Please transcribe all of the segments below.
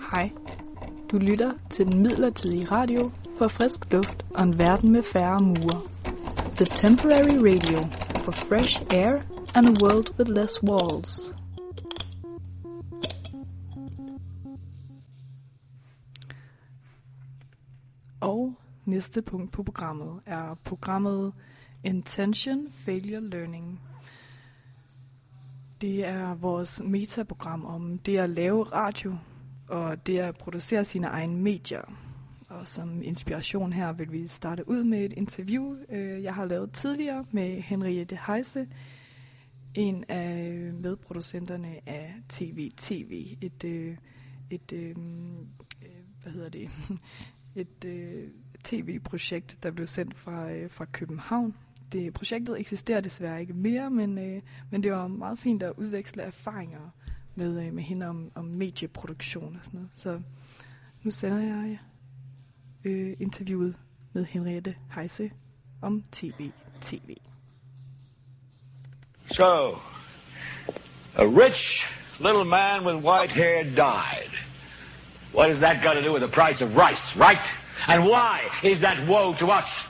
Hej. Du lytter til den midlertidige radio for frisk luft og en verden med færre mure. The Temporary Radio for fresh air and a world with less walls. Og næste punkt på programmet er programmet Intention Failure Learning. Det er vores metaprogram om det at lave radio og det at producere sine egne medier. Og som inspiration her vil vi starte ud med et interview, jeg har lavet tidligere med Henriette Heise, en af medproducenterne af TV. Et tv-projekt, der blev sendt fra København. Projektet eksisterer desværre ikke mere, men det var meget fint at udveksle erfaringer med hende om medieproduktion og sådan noget. Så nu sender jeg interviewet med Henriette Heise om TV. So, a rich little man with white hair died. What has that got to do with the price of rice, right? And why is that woe to us?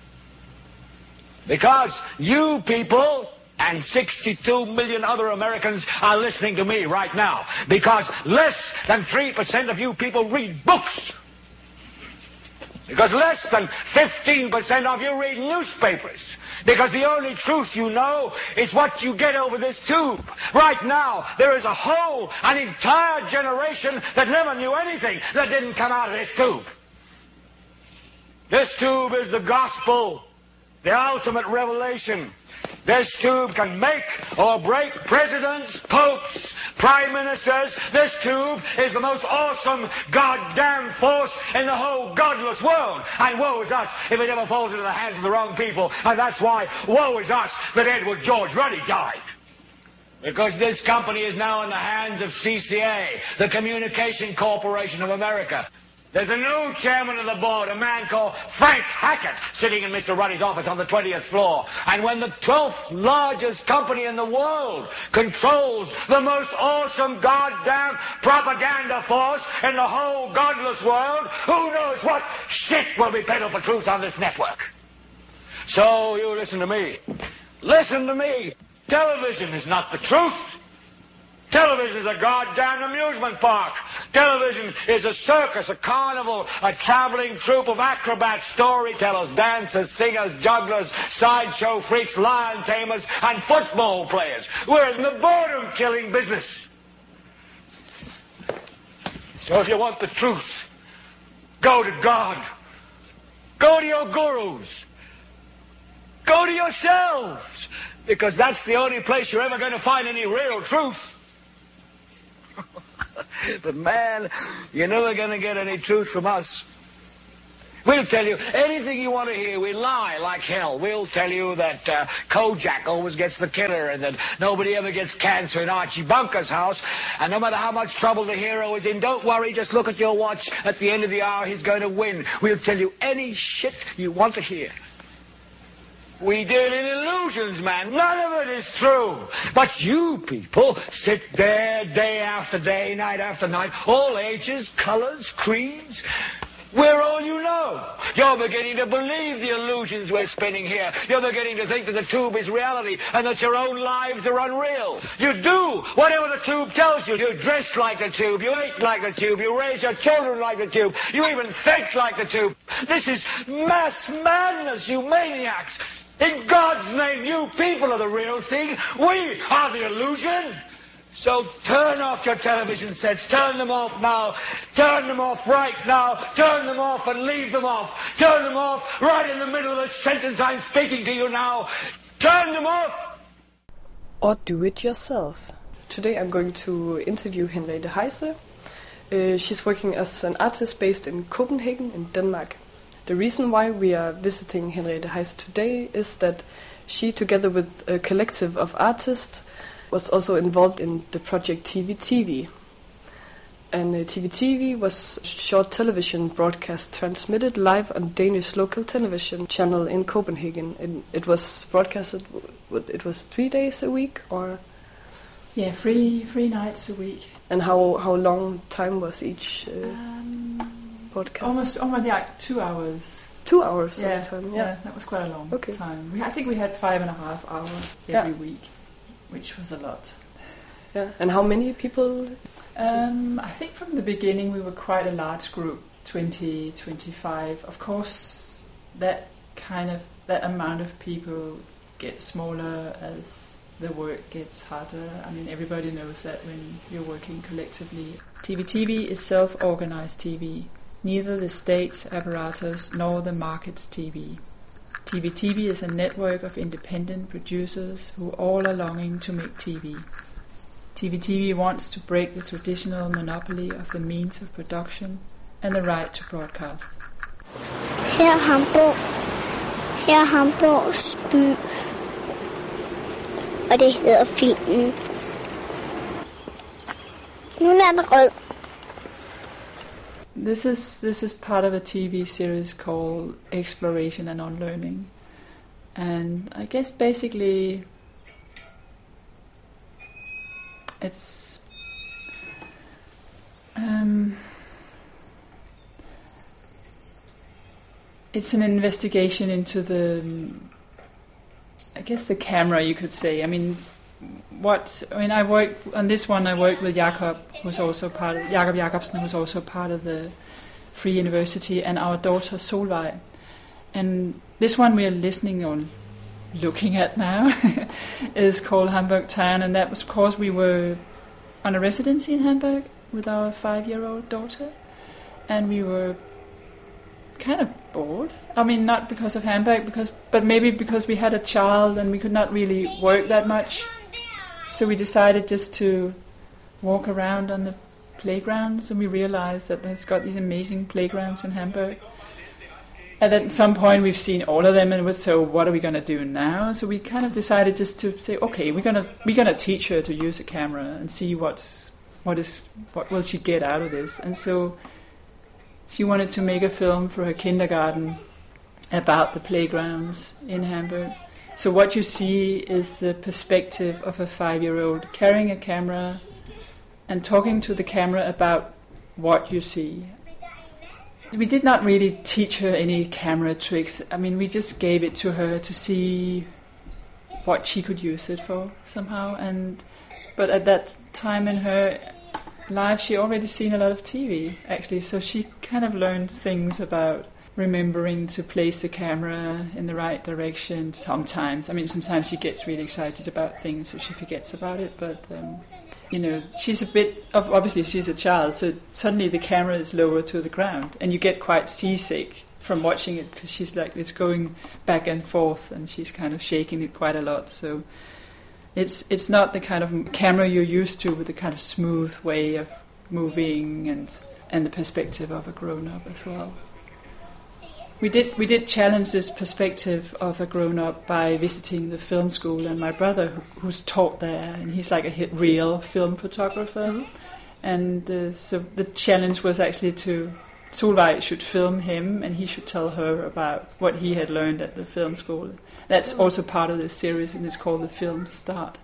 Because you people and 62 million other Americans are listening to me right now. Because less than 3% of you people read books. Because less than 15% of you read newspapers. Because the only truth you know is what you get over this tube. Right now, there is an entire generation that never knew anything that didn't come out of this tube. This tube is the gospel, the ultimate revelation. This tube can make or break presidents, popes, prime ministers. This tube is the most awesome goddamn force in the whole godless world. And woe is us if it ever falls into the hands of the wrong people. And that's why woe is us that Edward George Ruddy died. Because this company is now in the hands of CCA, the Communication Corporation of America. There's a new chairman of the board, a man called Frank Hackett, sitting in Mr. Ruddy's office on the 20th floor. And when the 12th largest company in the world controls the most awesome goddamn propaganda force in the whole godless world, who knows what shit will be peddled for truth on this network? So you listen to me. Listen to me. Television is not the truth. Television is a goddamn amusement park. Television is a circus, a carnival, a traveling troupe of acrobats, storytellers, dancers, singers, jugglers, sideshow freaks, lion tamers, and football players. We're in the boredom-killing business. So if you want the truth, go to God. Go to your gurus. Go to yourselves. Because that's the only place you're ever going to find any real truth. But man, you're never going to get any truth from us. We'll tell you anything you want to hear. We lie like hell. We'll tell you that Kojak always gets the killer and that nobody ever gets cancer in Archie Bunker's house. And no matter how much trouble the hero is in, don't worry, just look at your watch. At the end of the hour, he's going to win. We'll tell you any shit you want to hear. We deal in illusions, man. None of it is true. But you people sit there day after day, night after night, all ages, colors, creeds. We're all you know. You're beginning to believe the illusions we're spinning here. You're beginning to think that the tube is reality and that your own lives are unreal. You do whatever the tube tells you. You dress like the tube. You eat like the tube. You raise your children like the tube. You even think like the tube. This is mass madness, you maniacs. In God's name, you people are the real thing. We are the illusion. So turn off your television sets. Turn them off now. Turn them off right now. Turn them off and leave them off. Turn them off right in the middle of the sentence I'm speaking to you now. Turn them off. Or do it yourself. Today I'm going to interview Henriette Heise. She's working as an artist based in Copenhagen in Denmark. The reason why we are visiting Henriette Heise today is that she, together with a collective of artists, was also involved in the project TV. And TV was short television broadcast transmitted live on Danish local television channel in Copenhagen. And it was broadcasted, it was 3 days a week, or? Yeah, three nights a week. And how long time was each podcast? Almost like 2 hours. 2 hours Yeah, at a time. yeah, that was quite a long time. I think we had 5.5 hours every week, which was a lot. Yeah, and how many people? I think from the beginning we were quite a large group, 20, 25. Of course, that amount of people gets smaller as the work gets harder. I mean, everybody knows that when you're working collectively. TV is self-organized TV. Neither the state's apparatus nor the market's TV. TV is a network of independent producers who all are longing to make TV. TV wants to break the traditional monopoly of the means of production and the right to broadcast. Her Hamburgs by, og det hedder filmen. Nu er den rød. This is part of a TV series called Exploration and Unlearning, and I guess basically it's an investigation into the camera, you could say. I worked on this one. I worked with Jakob, Jakob Jakobsen, who's also part of the Free University, and our daughter Solvej. And this one we are looking at now is called Hamburg Town, and that was because we were on a residency in Hamburg with our 5-year-old daughter, and we were kind of bored. I mean, not because of Hamburg, but maybe because we had a child and we could not really work that much. So we decided just to walk around on the playgrounds, and we realized that there's got these amazing playgrounds in Hamburg. And at some point we've seen all of them, and so what are we going to do now? So we kind of decided just to say, okay, we're gonna teach her to use a camera and see what will she get out of this. And so she wanted to make a film for her kindergarten about the playgrounds in Hamburg. So what you see is the perspective of a 5-year-old carrying a camera and talking to the camera about what you see. We did not really teach her any camera tricks. I mean, we just gave it to her to see what she could use it for somehow. But at that time in her life, she already seen a lot of TV, actually. So she kind of learned things about remembering to place the camera in the right direction sometimes. I mean, sometimes she gets really excited about things, so she forgets about it. But, she's obviously she's a child, so suddenly the camera is lower to the ground, and you get quite seasick from watching it, because she's like, it's going back and forth, and she's kind of shaking it quite a lot. So it's not the kind of camera you're used to, with the kind of smooth way of moving and the perspective of a grown-up as well. We did challenge this perspective of a grown-up by visiting the film school, and my brother, who's taught there, and he's like a real film photographer. Mm-hmm. And so the challenge was actually Solvej should film him, and he should tell her about what he had learned at the film school. That's also part of this series, and it's called The Film Start.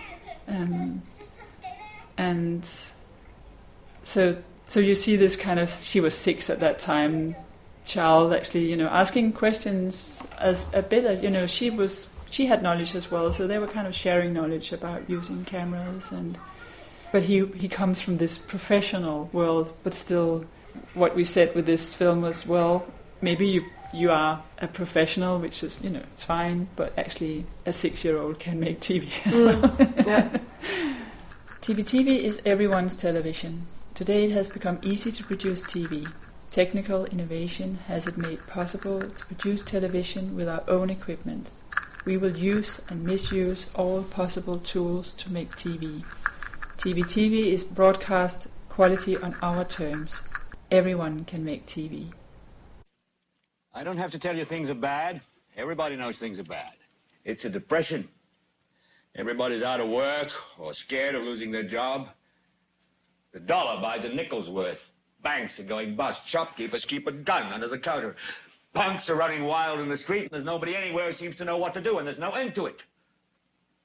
And so you see this kind of, she was 6 at that time, child actually, asking questions as a bit of, she had knowledge as well, so they were kind of sharing knowledge about using cameras. But he comes from this professional world, but still what we said with this film was, well, maybe you are a professional, which is, it's fine, but actually a 6-year-old can make TV as well. Yeah. TV is everyone's television. Today it has become easy to produce TV. Technical innovation has it made possible to produce television with our own equipment. We will use and misuse all possible tools to make TV. TV is broadcast quality on our terms. Everyone can make TV. I don't have to tell you things are bad. Everybody knows things are bad. It's a depression. Everybody's out of work or scared of losing their job. The dollar buys a nickel's worth. Banks are going bust. Shopkeepers keep a gun under the counter. Punks are running wild in the street, and there's nobody anywhere who seems to know what to do, and there's no end to it.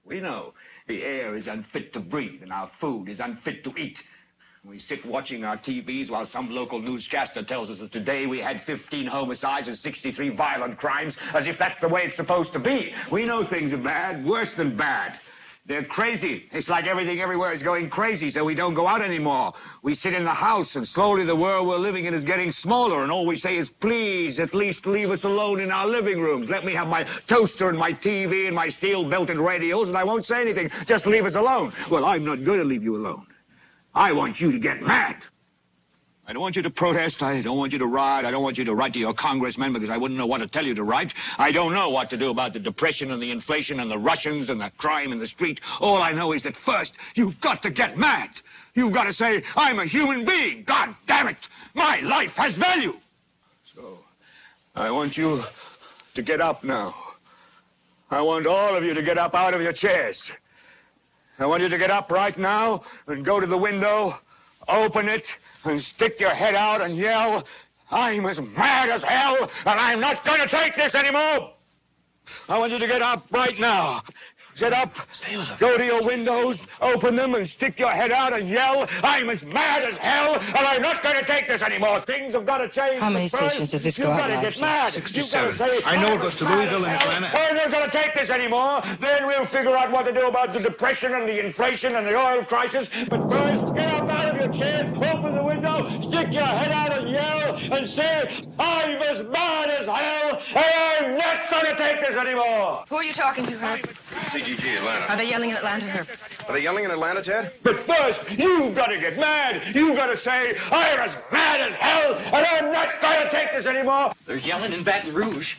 We know the air is unfit to breathe and our food is unfit to eat. We sit watching our TVs while some local newscaster tells us that today we had 15 homicides and 63 violent crimes, as if that's the way it's supposed to be. We know things are bad, worse than bad. They're crazy. It's like everything everywhere is going crazy, so we don't go out anymore. We sit in the house, and slowly the world we're living in is getting smaller, and all we say is, please, at least leave us alone in our living rooms. Let me have my toaster and my TV and my steel-belted radios, and I won't say anything. Just leave us alone. Well, I'm not going to leave you alone. I want you to get mad. I don't want you to protest. I don't want you to riot. I don't want you to write to your congressmen because I wouldn't know what to tell you to write. I don't know what to do about the depression and the inflation and the Russians and the crime in the street. All I know is that first, you've got to get mad. You've got to say, I'm a human being. God damn it. My life has value. So, I want you to get up now. I want all of you to get up out of your chairs. I want you to get up right now and go to the window, open it, and stick your head out and yell, I'm as mad as hell, and I'm not going to take this anymore. I want you to get up right now. Get up, go to your windows, open them, and stick your head out and yell, I'm as mad as hell, and I'm not going to take this anymore. Things have got to change. How many stations does this go out? You've got to get mad. 67. Say, I know it goes to Louisville and Atlanta. I'm not going to take this anymore. Then we'll figure out what to do about the depression and the inflation and the oil crisis. But first, get up out of your chairs, open the window, stick your head out and yell, and say, I'm as mad as hell, and I'm not going to take this anymore. Who are you talking to, Herb? CGG, Atlanta. Are they yelling in Atlanta, Herb? Are they yelling in Atlanta, Ted? But first, you've got to get mad. You've got to say, I'm as mad as hell, and I'm not going to take this anymore. They're yelling in Baton Rouge.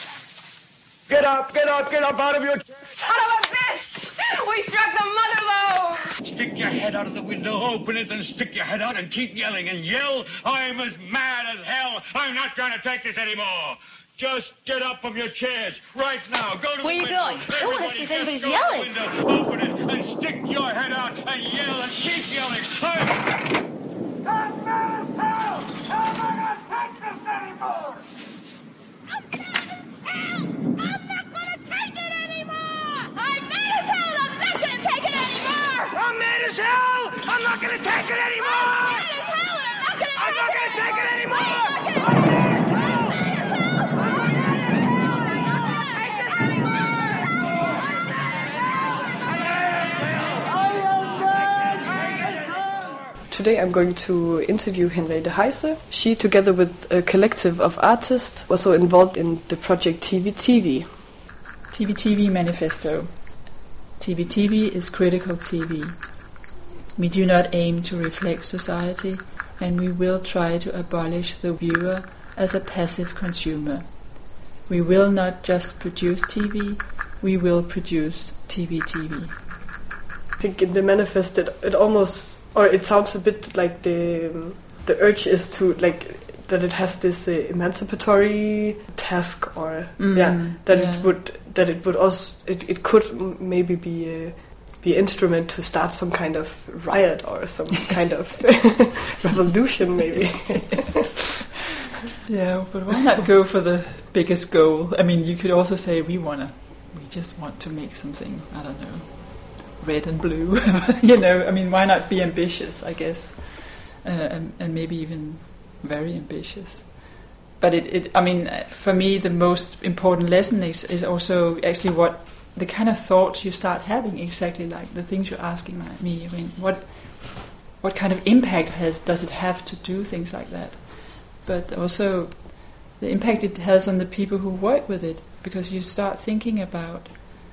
Get up out of your chair. Son of a bitch! We struck the mother load! Stick your head out of the window, open it, and stick your head out and keep yelling and yell, I'm as mad as hell. I'm not going to take this anymore. Just get up from your chairs right now. Go to Where the you window. going? I want to see if anybody's Go yelling. to the window, open it, and stick your head out and yell and keep yelling. I'm mad as hell. I'm not going to take this anymore. I'm not going to take it anymore! I'm mad as hell! I'm not going to take it anymore! I'm mad as hell. I'm not going to take it anymore. I'm mad as hell and I'm not going to take it anymore! I'm mad as hell. I'm mad as hell! Today I'm going to interview Henriette Heise. She, together with a collective of artists, was also involved in the project TV. TV Manifesto. TV is critical TV. We do not aim to reflect society, and we will try to abolish the viewer as a passive consumer. We will not just produce TV, we will produce TV. I think in the manifest it almost, or it sounds a bit like the urge is to, like, that it has this emancipatory task, or it would also it could maybe be instrument to start some kind of riot or some kind of revolution, maybe. Yeah, but why not go for the biggest goal? I mean, you could also say we just want to make something, I don't know, red and blue. I mean, why not be ambitious, I guess, and maybe even very ambitious. But I mean, for me, the most important lesson is also actually what the kind of thoughts you start having, exactly like the things you're asking me. I mean, what kind of impact does it have to do things like that? But also the impact it has on the people who work with it, because you start thinking about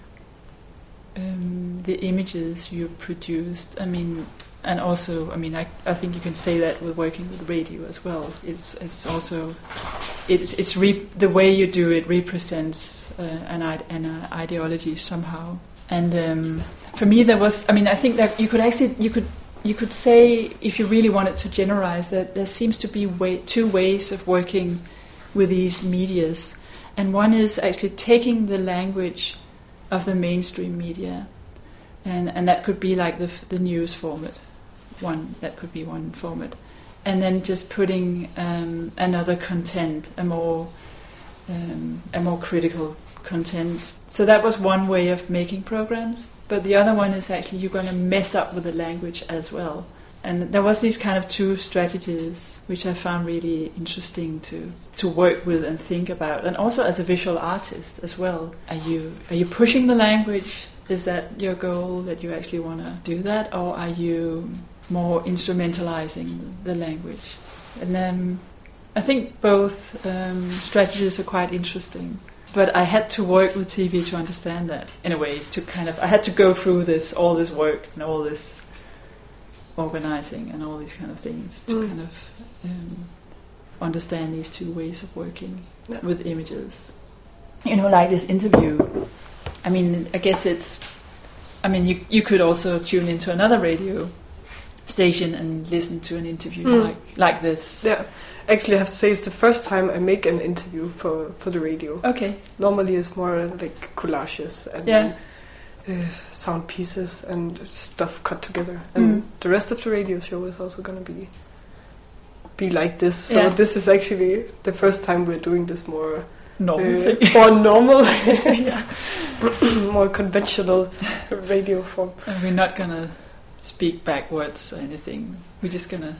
the images you produced. I mean, and also, I mean, I think you can say that with working with radio as well. It's also the way you do it represents an ideology somehow. And for me, there was. I mean, I think that you could say, if you really wanted to generalize, that there seems to be two ways of working with these medias, and one is actually taking the language of the mainstream media, and that could be like the news format. That could be one format, and then just putting another content, a more critical content. So that was one way of making programs. but the other one is actually you're going to mess up with the language as well. And there was these kind of two strategies which I found really interesting to work with and think about, and also as a visual artist as well. Are you pushing the language? Is that your goal, that you actually want to do that, or are you more instrumentalizing the language? And then I think both strategies are quite interesting. But I had to work with TV to understand that, in a way, I had to go through all this work and all this organizing and all these kind of things to kind of understand these two ways of working with images. Like this interview, I mean, I guess you could also tune into another radio station and listen to an interview like this. Yeah. Actually, I have to say it's the first time I make an interview for the radio. Okay. Normally it's more like collages and sound pieces and stuff cut together. And the rest of the radio show is also going to be like this. So this is actually the first time we're doing this more normal, more normal, more conventional radio form. And we're not going to speak backwards or anything. We're just gonna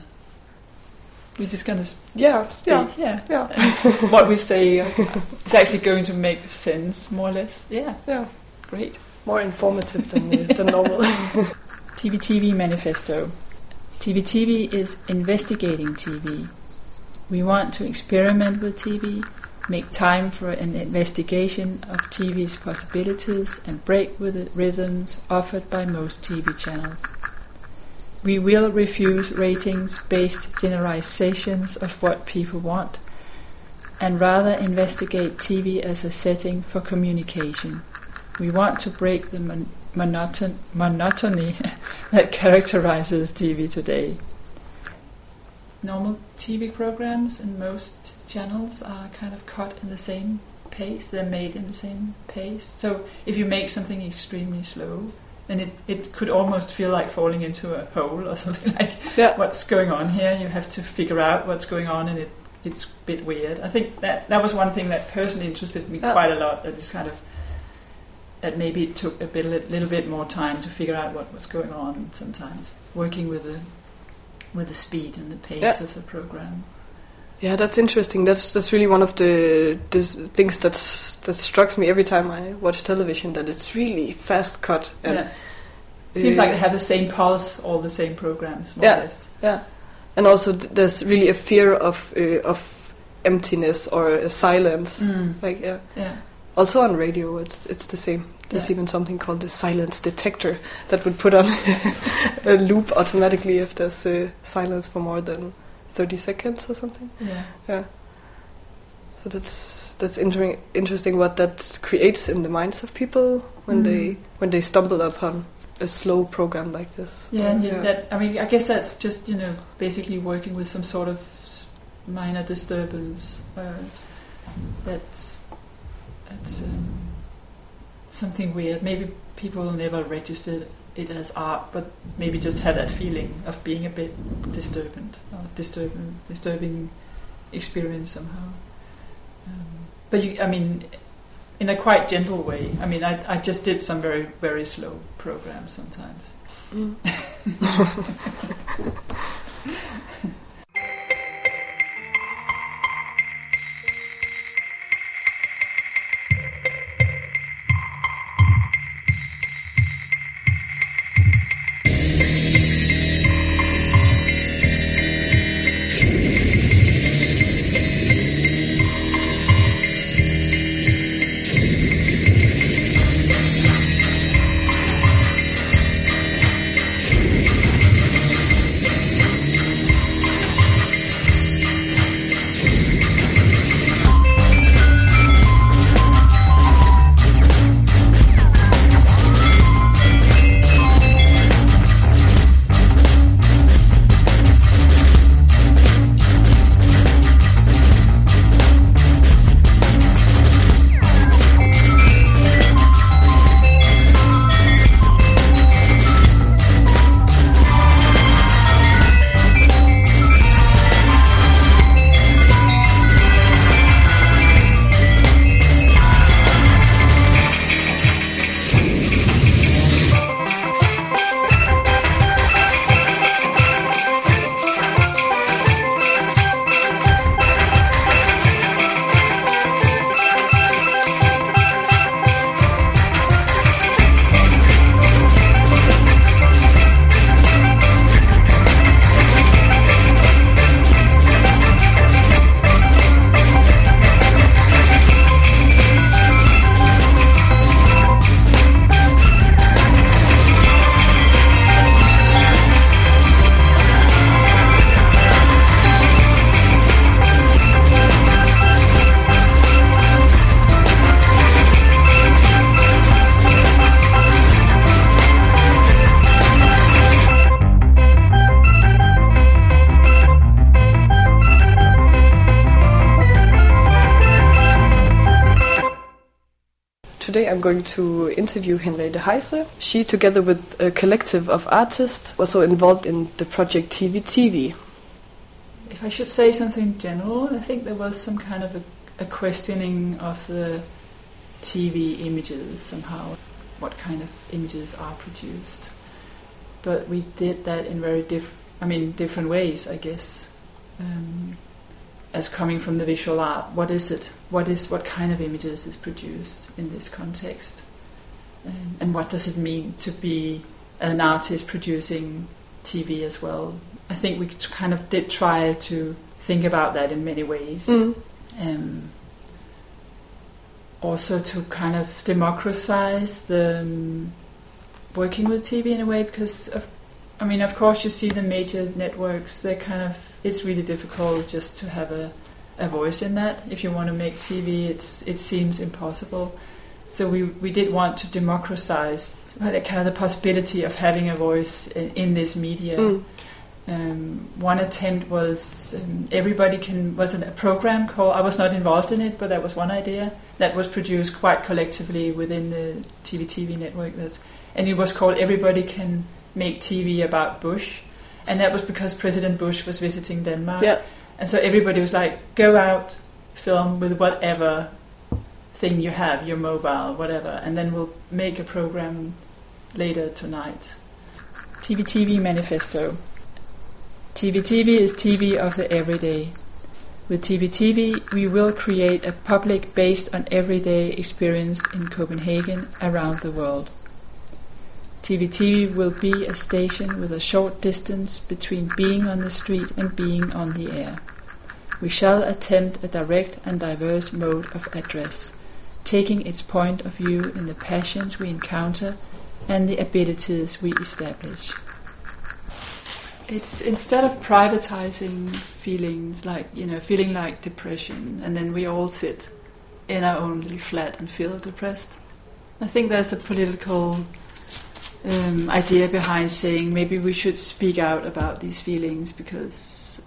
what we say is actually going to make sense, more or less. Yeah. Great. More informative than normal. TV Manifesto. TV is investigating TV. We want to experiment with TV, make time for an investigation of TV's possibilities, and break with the rhythms offered by most TV channels. We will refuse ratings-based generalizations of what people want, and rather investigate TV as a setting for communication. We want to break the monotony that characterizes TV today. Normal TV programs in most channels are kind of cut in the same pace. They're made in the same pace. So if you make something extremely slow, then it could almost feel like falling into a hole or something like what's going on here. You have to figure out what's going on, and it's a bit weird. I think that was one thing that personally interested me quite a lot. That maybe it took a little bit more time to figure out what was going on sometimes, working with the speed and the pace of the program. Yeah, that's interesting. That's really one of the things that strikes me every time I watch television, that it's really fast cut. And seems like they have the same pulse, all the same programs, more or less. Yeah, and also there's really a fear of emptiness or silence. Also on radio, it's the same. There's even something called the silence detector that would put on a loop automatically if there's silence for more than 30 seconds or something. Yeah. So that's interesting what that creates in the minds of people when they stumble upon a slow program like this. I guess that's just basically working with some sort of minor disturbance. That's something weird. Maybe people never registered it as art, but maybe just had that feeling of being a bit disturbing experience somehow. But in a quite gentle way. I just did some very, very slow programs sometimes. Today I'm going to interview Henriette Heise. She, together with a collective of artists, was so involved in the project TV. If I should say something general, I think there was some kind of a questioning of the TV images somehow, what kind of images are produced. But we did that in very different ways, I guess. As coming from the visual art, what is it? What kind of images is produced in this context? And what does it mean to be an artist producing TV as well? I think we kind of did try to think about that in many ways. Also to kind of democratize the working with TV in a way, because of course you see the major networks, it's really difficult just to have a voice in that. If you want to make TV, it seems impossible. So we did want to democratize the possibility of having a voice in this media. One attempt was was a program called, I was not involved in it, but that was one idea that was produced quite collectively within the TV network. And it was called Everybody Can Make TV About Bush. And that was because President Bush was visiting Denmark. Yeah. And so everybody was like, go out, film with whatever thing you have, your mobile, whatever, and then we'll make a program later tonight. TV manifesto. TV is TV of the everyday. With TV, we will create a public based on everyday experience in Copenhagen around the world. TV will be a station with a short distance between being on the street and being on the air. We shall attempt a direct and diverse mode of address, taking its point of view in the passions we encounter and the abilities we establish. It's instead of privatizing feelings feeling like depression, and then we all sit in our own little flat and feel depressed. I think there's a political idea behind saying maybe we should speak out about these feelings, because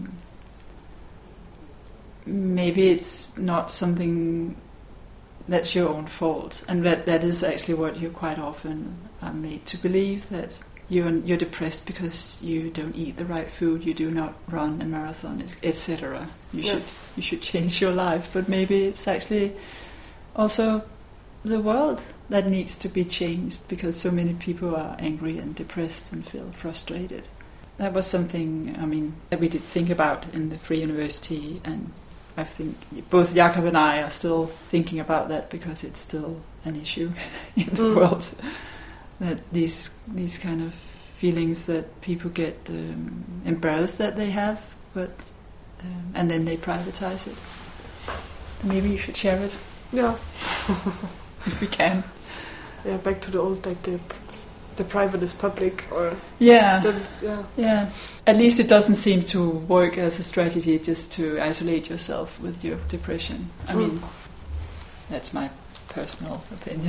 maybe it's not something that's your own fault, and that is actually what you quite often are made to believe, that you're depressed because you don't eat the right food, you do not run a marathon, etc. You should change your life, but maybe it's actually also the world that needs to be changed, because so many people are angry and depressed and feel frustrated. That was something, that we did think about in the Free University, and I think both Jakob and I are still thinking about that, because it's still an issue in the world. That these kind of feelings that people get embarrassed that they have, but and then they privatize it. Maybe you should share it. Yeah. If we can. Yeah, back to the old, like the private is public, or yeah. At least it doesn't seem to work as a strategy just to isolate yourself with your depression. I mean, that's my personal opinion.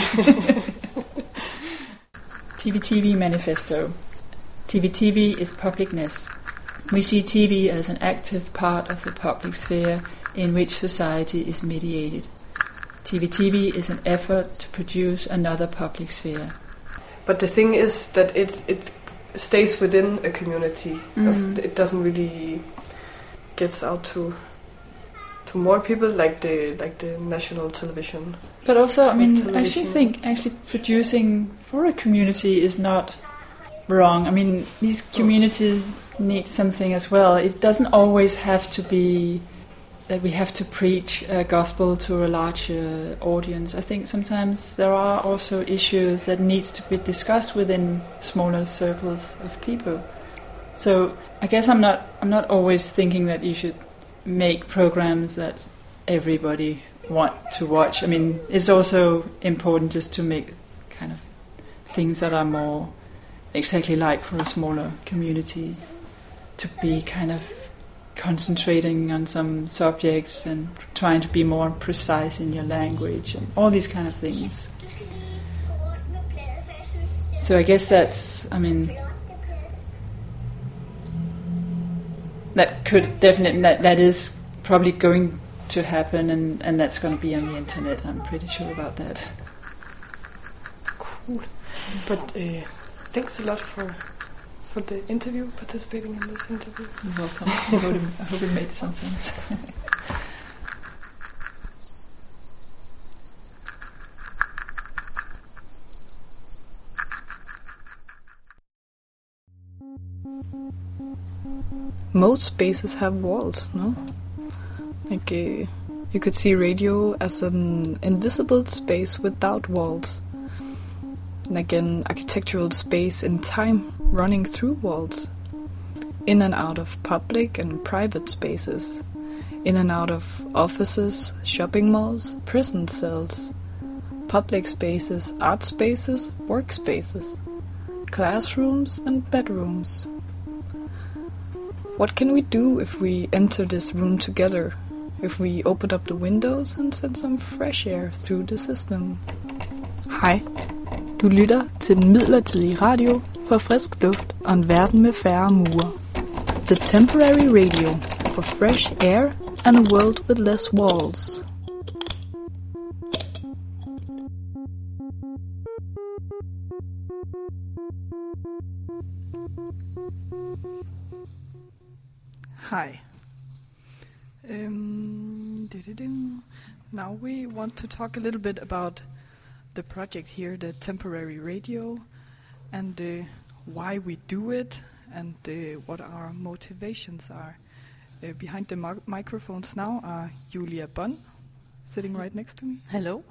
TV manifesto. TV is publicness. We see TV as an active part of the public sphere in which society is mediated. TV is an effort to produce another public sphere. But the thing is that it stays within a community. It doesn't really gets out to more people, like the national television. But also, I actually think producing for a community is not wrong. These communities need something as well. It doesn't always have to be that we have to preach a gospel to a larger audience. I think sometimes there are also issues that needs to be discussed within smaller circles of people. So I guess I'm not always thinking that you should make programs that everybody want to watch. It's also important just to make kind of things that are more exactly like for a smaller community, to be kind of concentrating on some subjects and trying to be more precise in your language and all these kind of things. So I guess that's, that could definitely, that is probably going to happen, and that's going to be on the internet. I'm pretty sure about that. Cool. But thanks a lot for the interview, participating in this interview. You're welcome. I hope it made some sense. Most spaces have walls, no? Like you could see radio as an invisible space without walls. Like an architectural space in time running through walls. In and out of public and private spaces. In and out of offices, shopping malls, prison cells. Public spaces, art spaces, work spaces. Classrooms and bedrooms. What can we do if we enter this room together? If we open up the windows and send some fresh air through the system? Hej. Du lytter til den midlertidige radio for frisk luft og en verden med færre mure. The temporary radio for fresh air and a world with less walls. Hi. Now we want to talk a little bit about the project here, the temporary radio, and why we do it, and what our motivations are. Behind the microphones now are Julia Bonn, sitting right next to me. Hello.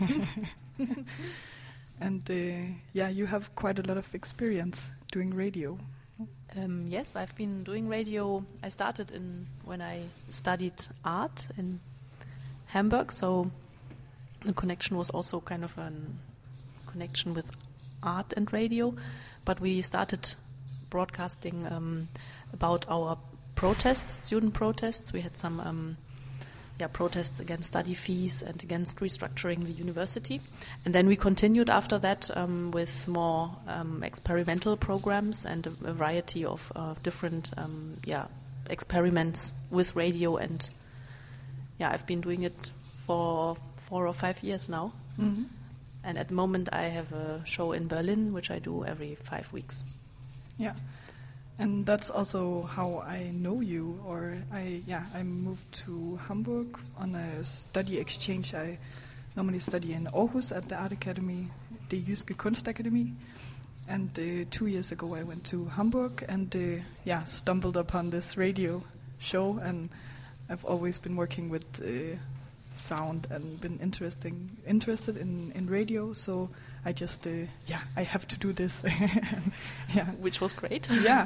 And you have quite a lot of experience doing radio. Yes, I've been doing radio. I started when I studied art in Hamburg, so the connection was also kind of a connection with art and radio. But we started broadcasting about our protests, student protests. We had some protests against study fees and against restructuring the university. And then we continued after that with more experimental programs and a variety of different experiments with radio. And I've been doing it for 4 or 5 years now. Mm-hmm. And at the moment I have a show in Berlin, which I do every 5 weeks. Yeah. And that's also how I know you, I moved to Hamburg on a study exchange. I normally study in Aarhus at the Art Academy, the Jyske Kunstakademi. And 2 years ago I went to Hamburg and stumbled upon this radio show, and I've always been working with sound and been interested in radio, so I just I have to do this. Which was great. Yeah.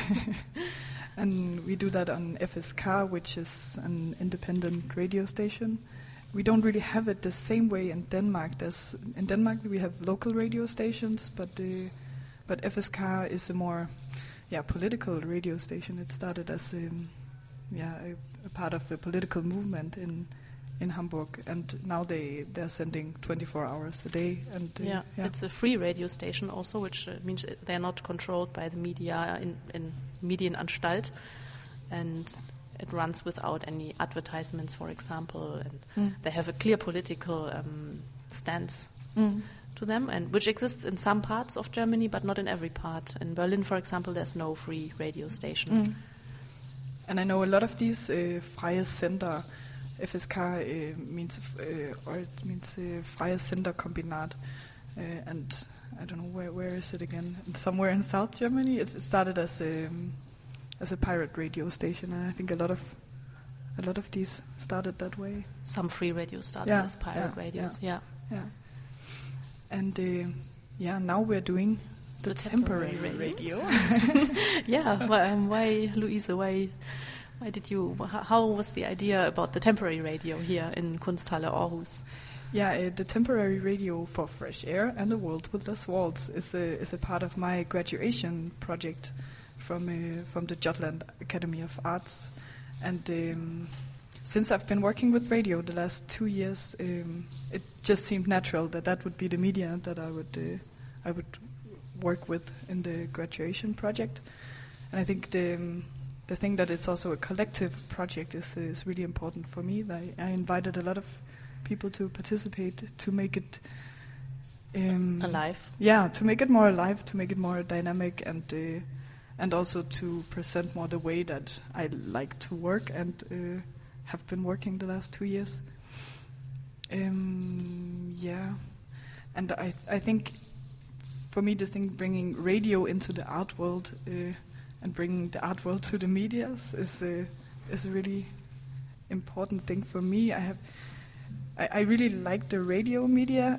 And we do that on FSK, which is an independent radio station. We don't really have it the same way in Denmark. In Denmark we have local radio stations, but FSK is a more political radio station. It started as a part of a political movement in Hamburg, and now they're sending 24 hours a day. And it's a free radio station also, which means they're not controlled by the media in Medienanstalt, and it runs without any advertisements, for example, and they have a clear political stance to them, and which exists in some parts of Germany, but not in every part. In Berlin, for example, there's no free radio station. And I know a lot of these Freies Sender. FSK means Freies Senderkombinat, and I don't know where is it again? Somewhere in South Germany. It started as a pirate radio station, and I think a lot of these started that way. Some free radios started as pirate radios. Yeah. And now we're doing the temporary radio. Why, Louise? Why did you? How was the idea about the temporary radio here in Kunsthalle Aarhus? The temporary radio for fresh air and a world with less walls is a part of my graduation project from the Jutland Academy of Arts. And since I've been working with radio the last 2 years, it just seemed natural that would be the media that I would work with in the graduation project. And I think the thing that it's also a collective project is really important for me. I invited a lot of people to participate to make it alive. Yeah, to make it more alive, to make it more dynamic, and also to present more the way that I like to work and have been working the last 2 years. And I think for me the thing bringing radio into the art world and bringing the art world to the medias is a really important thing for me. I really like the radio media,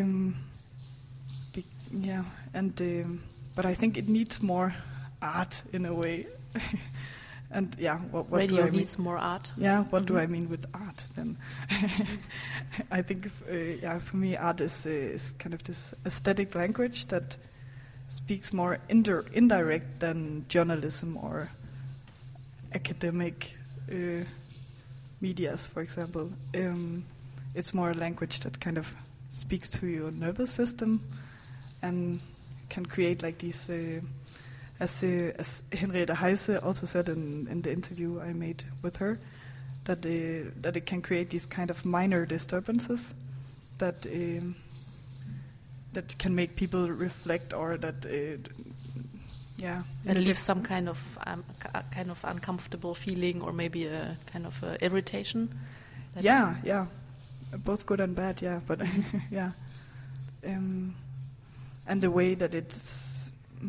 but I think it needs more art in a way. And what radio do I mean? needs more art. Yeah, what do I mean with art then? I think, for me, art is kind of this aesthetic language that speaks more indirect than journalism or academic medias, for example. It's more a language that kind of speaks to your nervous system and can create like these. As Henriette Heise also said in the interview I made with her, that it can create these kind of minor disturbances that can make people reflect, or that and leave some kind of uncomfortable feeling, or maybe a kind of irritation. Both good and bad. Yeah, but and the way that it's.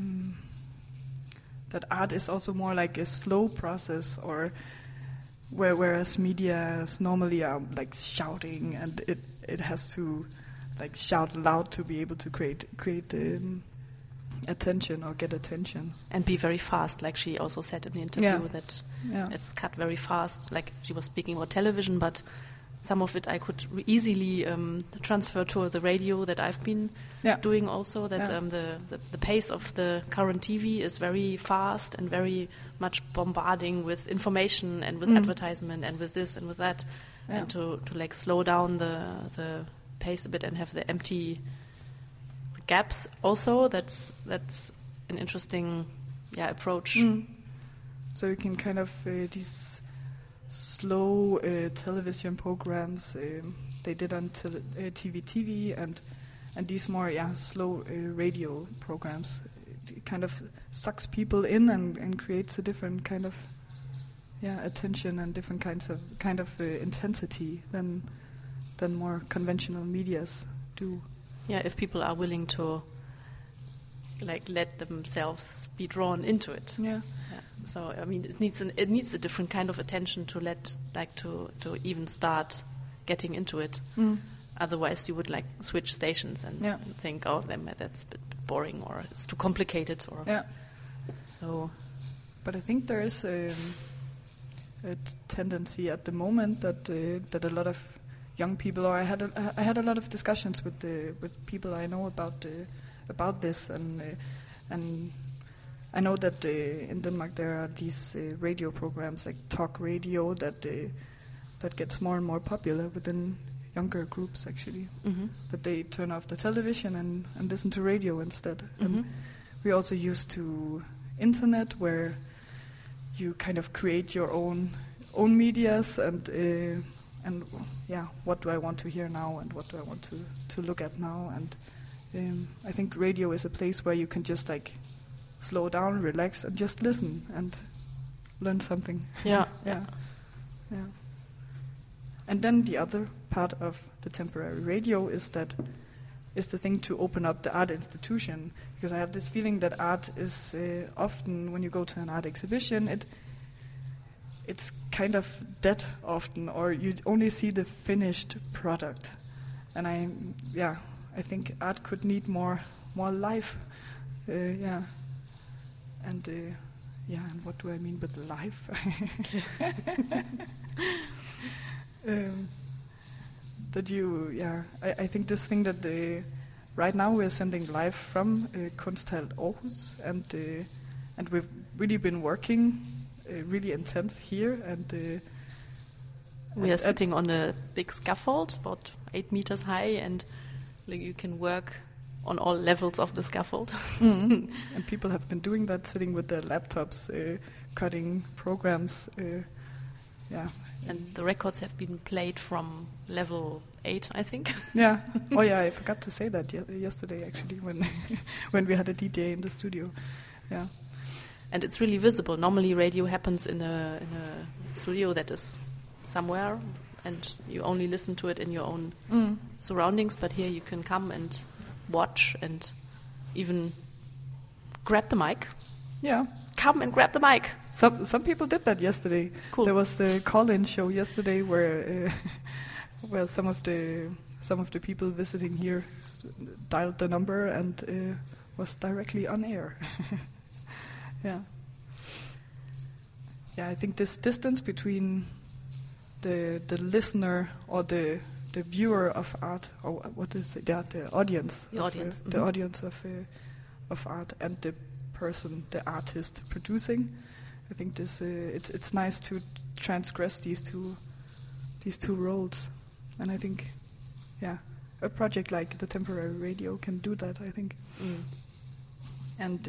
That art is also more like a slow process, or whereas media normally are like shouting, and it has to like shout loud to be able to create attention or get attention. And be very fast, like she also said in the interview, that it's cut very fast. Like she was speaking about television, but some of it I could easily transfer to the radio that I've been doing also, that the pace of the current TV is very fast and very much bombarding with information and with advertisement and with this and with that, and to like slow down the pace a bit and have the empty gaps also, that's an interesting approach. So you can kind of these slow television programs they did on TV and these more kind radio programs, it kind of sucks people in and creates a different kind of attention and different kind of intensity than more conventional medias do. If people are willing to like let themselves be drawn into it. So I mean, it needs a different kind of attention to to even start getting into it. Otherwise, you would like switch stations and think, that's a bit boring, or it's too complicated, or so. But I think there is a tendency at the moment that a lot of young people, or I had a lot of discussions with people I know about this, and I know that in Denmark there are these radio programs like talk radio that gets more and more popular within younger groups actually. That they turn off the television and listen to radio instead. And we also used to internet, where you kind of create your own medias and what do I want to hear now and what do I want to look at now, and I think radio is a place where you can just like slow down, relax, and just listen and learn something. And then the other part of the temporary radio is the thing to open up the art institution, because I have this feeling that art is often, when you go to an art exhibition, it's kind of dead often, or you only see the finished product. And I think art could need more life. And what do I mean with life? I think this thing that right now we're sending live from Kunsthal Aarhus, and we've really been working really intense here, and we are sitting on a big scaffold about 8 meters high, and like, you can work on all levels of the scaffold. And people have been doing that, sitting with their laptops, cutting programs. And the records have been played from level 8, I think. Yeah. Oh, yeah. I forgot to say that yesterday, actually, when when we had a DJ in the studio. Yeah. And it's really visible. Normally, radio happens in a studio that is somewhere, and you only listen to it in your own surroundings. But here, you can come and watch and even grab the mic. Yeah. Come and grab the mic. Some people did that yesterday. Cool. There was the call-in show yesterday where where some of the people visiting here dialed the number and was directly on air. Yeah. Yeah, I think this distance between the listener or the viewer of art, or what is it? Yeah, the audience. The audience. The audience of art and the person, the artist producing. I think this it's nice to transgress these two roles, and I think, yeah, a project like the Temporary Radio can do that. I think, and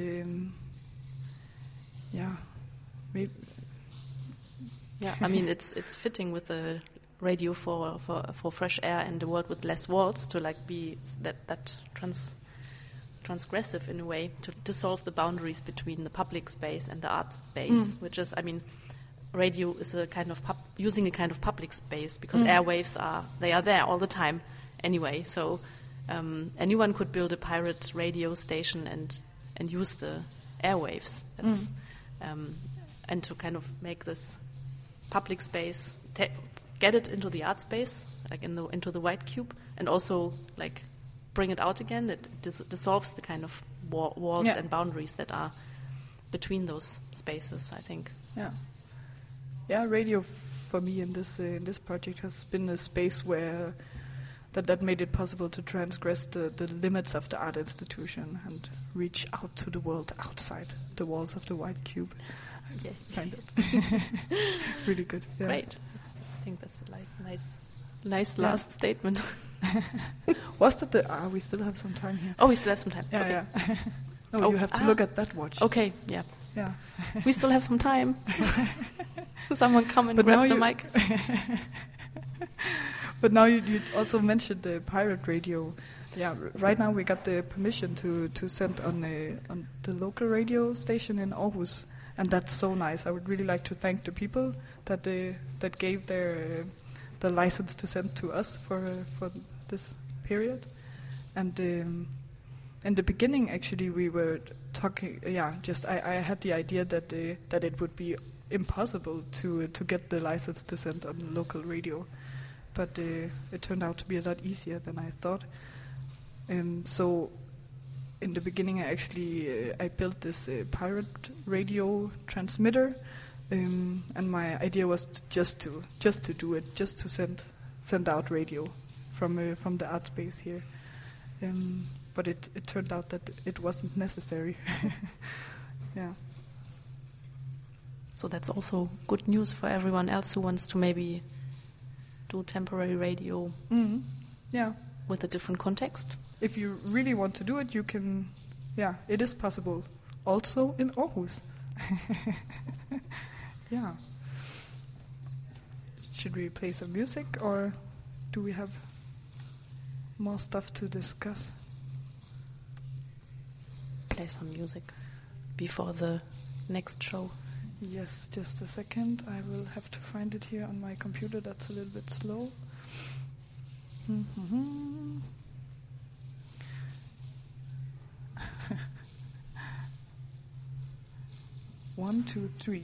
yeah, maybe. Yeah, I mean it's fitting with the radio for fresh air and the world with less walls to like be that transgressive in a way, to dissolve the boundaries between the public space and the art space, which is, I mean, radio is a kind of using a kind of public space because airwaves are there all the time anyway. So anyone could build a pirate radio station and use the airwaves. That's, and to kind of make this public space, get it into the art space, like into the white cube, and also like bring it out again. It dissolves the kind of walls and boundaries that are between those spaces, I think. Yeah. Yeah, radio for me in this project has been a space where that made it possible to transgress the limits of the art institution and reach out to the world outside the walls of the white cube. Yeah. Find it really good. Yeah. Great. I think that's a nice last statement. Was that we still have some time here? Oh, we still have some time. Yeah, okay. yeah. No, you have to look at that watch. Okay, yeah. Yeah. We still have some time. Someone come and grab the mic. But now you also mentioned the pirate radio. Yeah, right now we got the permission to send on the local radio station in Aarhus, and that's so nice. I would really like to thank the people that gave their the license to send to us for this period. And in the beginning, actually, we were talking. Yeah, just I had the idea that it would be impossible to get the license to send on local radio, but it turned out to be a lot easier than I thought. So in the beginning, I built this pirate radio transmitter, and my idea was just to do it, just to send out radio from the art space here. But it turned out that it wasn't necessary. Yeah. So that's also good news for everyone else who wants to maybe do temporary radio. Mm-hmm. Yeah. With a different context. If you really want to do it, you can. Yeah, it is possible. Also in Aarhus. Yeah. Should we play some music, or do we have more stuff to discuss? Play some music before the next show. Yes, just a second. I will have to find it here on my computer. That's a little bit slow. Mm-hmm. 1, 2, 3.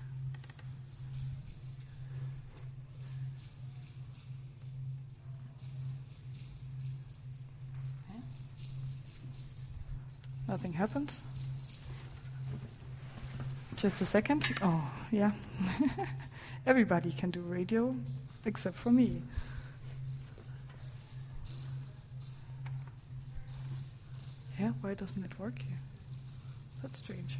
Nothing happens. Just a second. Oh, yeah. Everybody can do radio except for me. Yeah, why doesn't it work here? That's strange.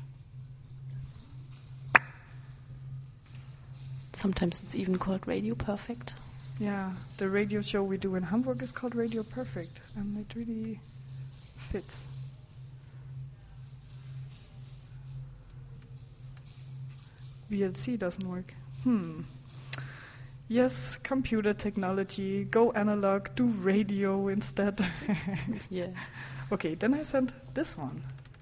Sometimes it's even called Radio Perfect. Yeah, the radio show we do in Hamburg is called Radio Perfect, and it really fits. VLC doesn't work. Yes, computer technology, go analog, do radio instead. Yeah. Okay, then I sent this one.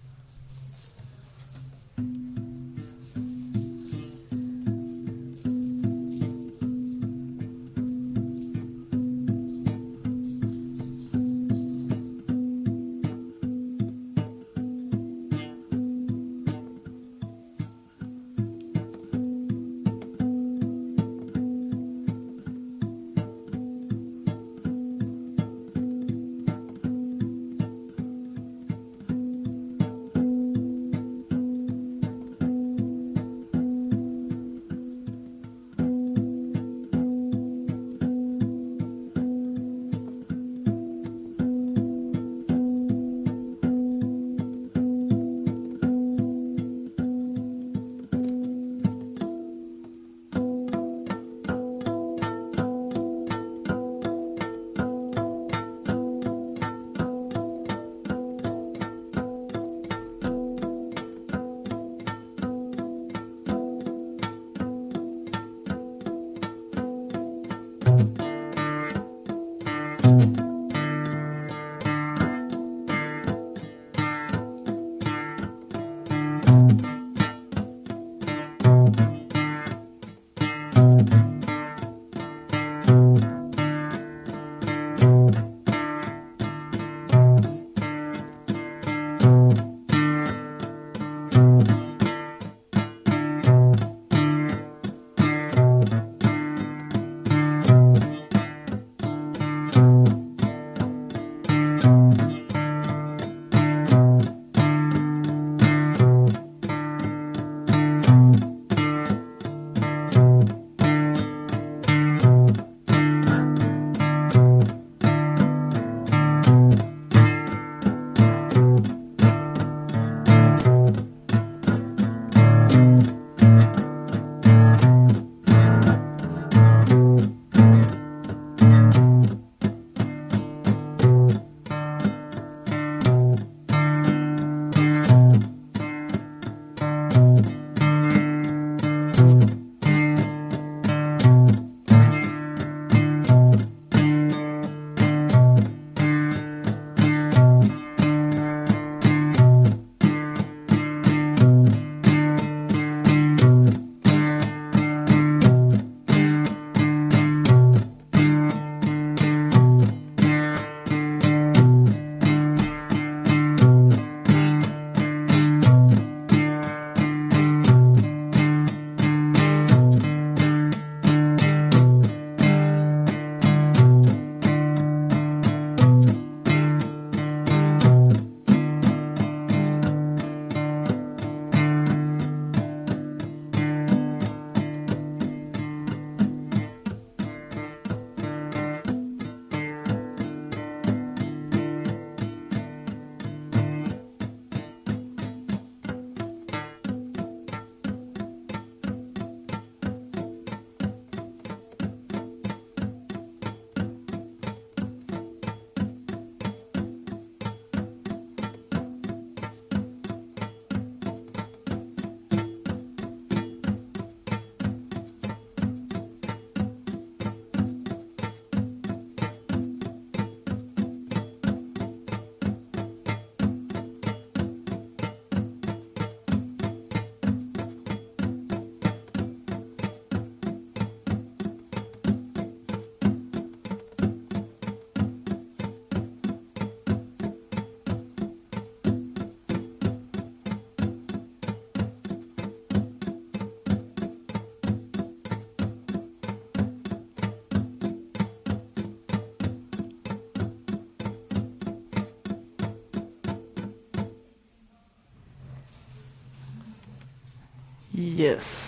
Yes,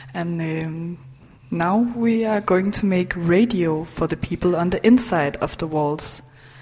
and now we are going to make radio for the people on the inside of the walls.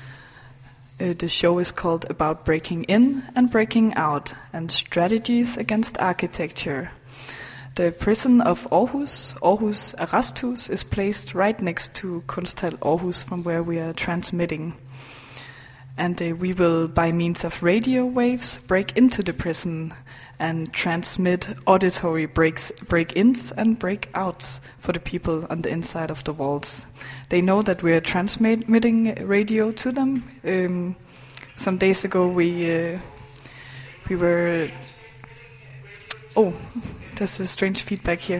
The show is called About Breaking In and Breaking Out and Strategies Against Architecture. The prison of Aarhus, Aarhus Arresthus, is placed right next to Kunsthal Aarhus from where we are transmitting. And we will, by means of radio waves, break into the prison and transmit auditory break-ins and break-outs for the people on the inside of the walls. They know that we are transmitting radio to them. Some days ago we were... Oh, there's a strange feedback here.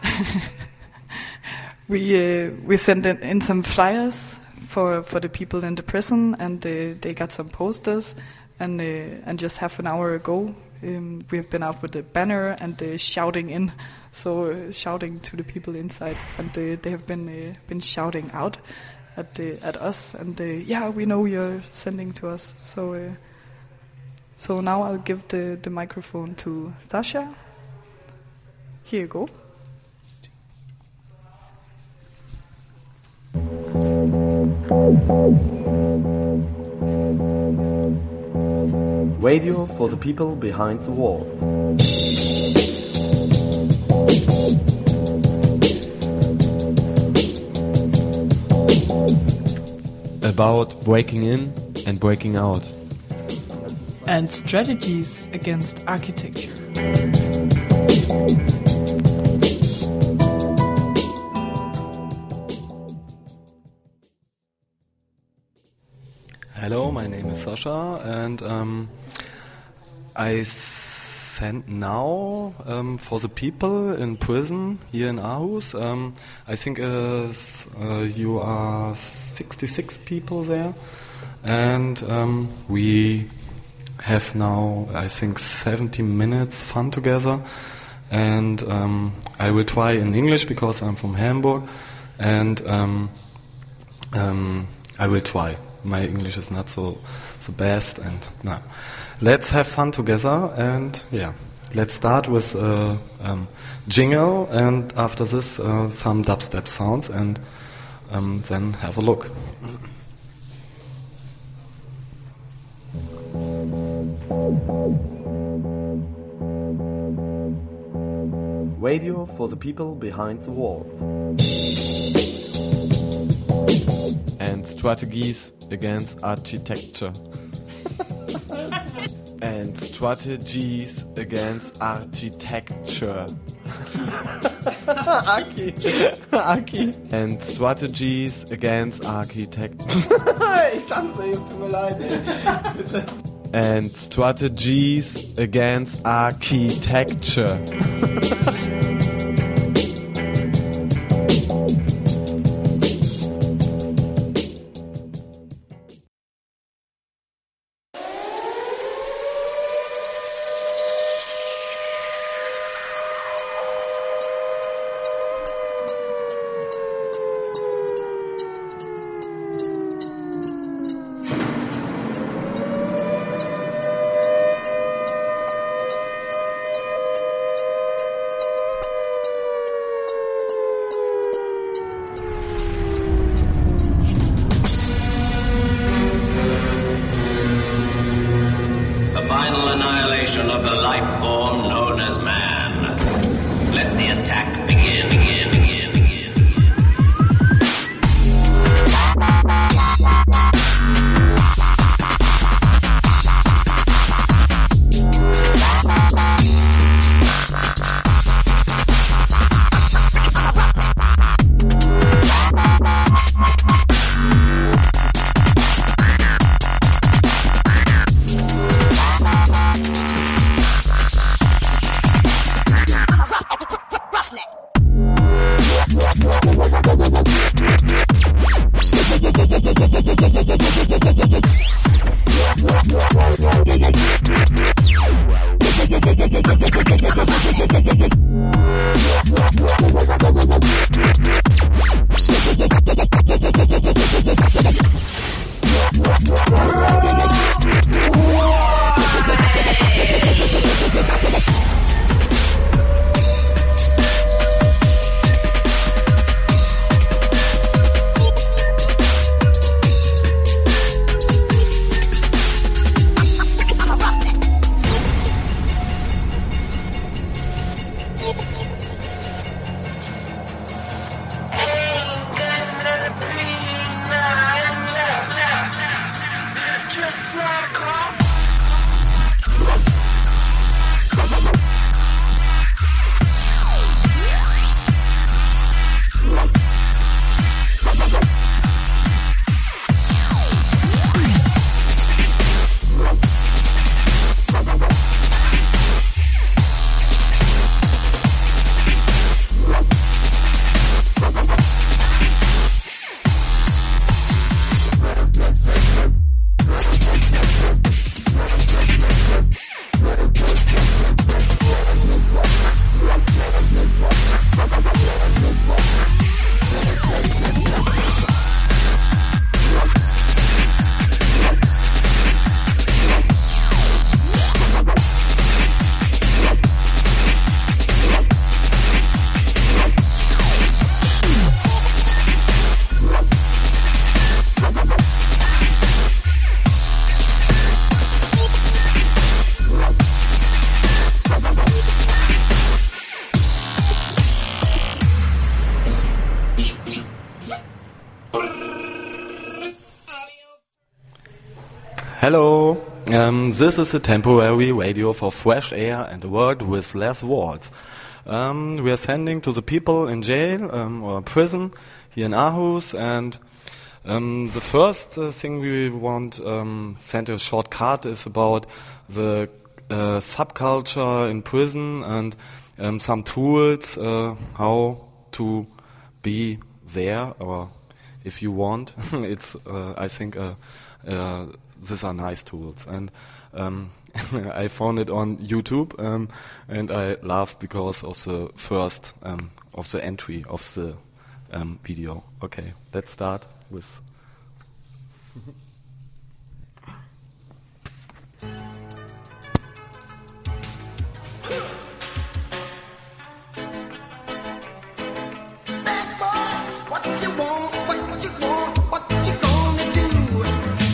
We sent in some flyers for the people in the prison, and they got some posters. And just half an hour ago, we have been out with a banner and shouting in, so shouting to the people inside, and they have been shouting out at us. And yeah, we know you're sending to us. So now I'll give the microphone to Sasha. Here you go. Radio for the people behind the walls. About breaking in and breaking out. And strategies against architecture. Hello, my name is Sasha, and I send now for the people in prison here in Aarhus. I think you are 66 people there, and we have now, I think, 70 minutes fun together. And I will try in English because I'm from Hamburg, and I will try. My English is not so the best, and no. Let's have fun together, and yeah, let's start with a jingle, and after this some dubstep sounds, and then have a look. Radio for the people behind the walls. And strategies against architecture. And strategies against architecture. Aki. And strategies against architecture. Ich tanze, es tut mir leid. Bitte. And strategies against architecture. Hello, this is a temporary radio for fresh air and a world with less walls. We are sending to the people in jail or prison here in Aarhus, and the first thing we want send a short card is about the subculture in prison and some tools how to be there, or if you want, it's I think these are nice tools, and I found it on YouTube, and I laughed because of the first of the entry of the video. Okay, let's start with. Bad boys, what you want, what you want, what you gonna do?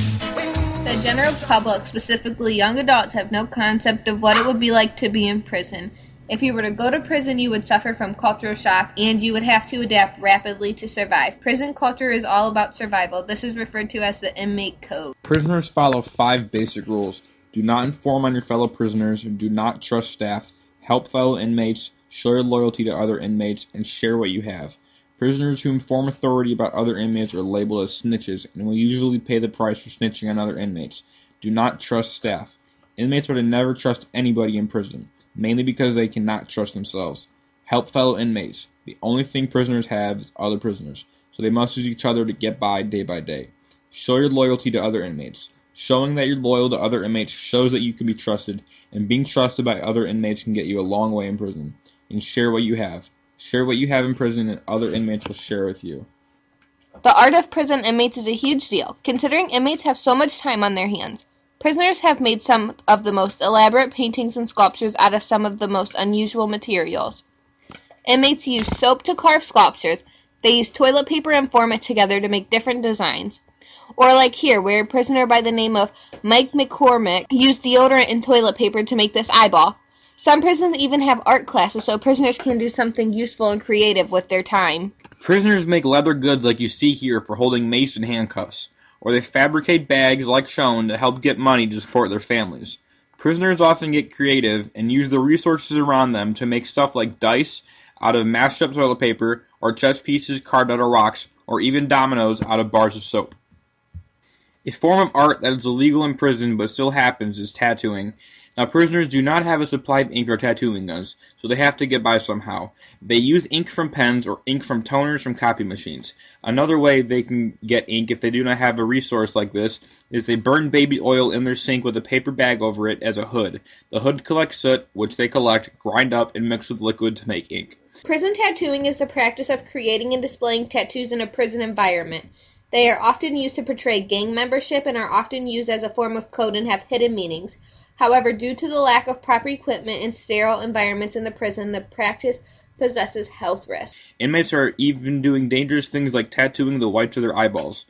The general public, specifically young adults, have no concept of what it would be like to be in prison. If you were to go to prison, you would suffer from cultural shock, and you would have to adapt rapidly to survive. Prison culture is all about survival. This is referred to as the inmate code. Prisoners follow 5 basic rules. Do not inform on your fellow prisoners, do not trust staff, help fellow inmates, show your loyalty to other inmates, and share what you have. Prisoners who inform authority about other inmates are labeled as snitches and will usually pay the price for snitching on other inmates. Do not trust staff. Inmates are to never trust anybody in prison, mainly because they cannot trust themselves. Help fellow inmates. The only thing prisoners have is other prisoners, so they must use each other to get by day. Show your loyalty to other inmates. Showing that you're loyal to other inmates shows that you can be trusted, and being trusted by other inmates can get you a long way in prison. And share what you have. Share what you have in prison, and other inmates will share with you. The art of prison inmates is a huge deal, considering inmates have so much time on their hands. Prisoners have made some of the most elaborate paintings and sculptures out of some of the most unusual materials. Inmates use soap to carve sculptures. They use toilet paper and form it together to make different designs. Or like here, where a prisoner by the name of Mike McCormick used deodorant and toilet paper to make this eyeball. Some prisons even have art classes so prisoners can do something useful and creative with their time. Prisoners make leather goods like you see here for holding mace and handcuffs, or they fabricate bags like shown to help get money to support their families. Prisoners often get creative and use the resources around them to make stuff like dice out of mashed up toilet paper, or chess pieces carved out of rocks, or even dominoes out of bars of soap. A form of art that is illegal in prison but still happens is tattooing. Now, prisoners do not have a supply of ink or tattooing guns, so they have to get by somehow. They use ink from pens or ink from toners from copy machines. Another way they can get ink if they do not have a resource like this is they burn baby oil in their sink with a paper bag over it as a hood. The hood collects soot, which they collect, grind up, and mix with liquid to make ink. Prison tattooing is the practice of creating and displaying tattoos in a prison environment. They are often used to portray gang membership and are often used as a form of code and have hidden meanings. However, due to the lack of proper equipment and sterile environments in the prison, the practice possesses health risks. Inmates are even doing dangerous things like tattooing the whites of their eyeballs.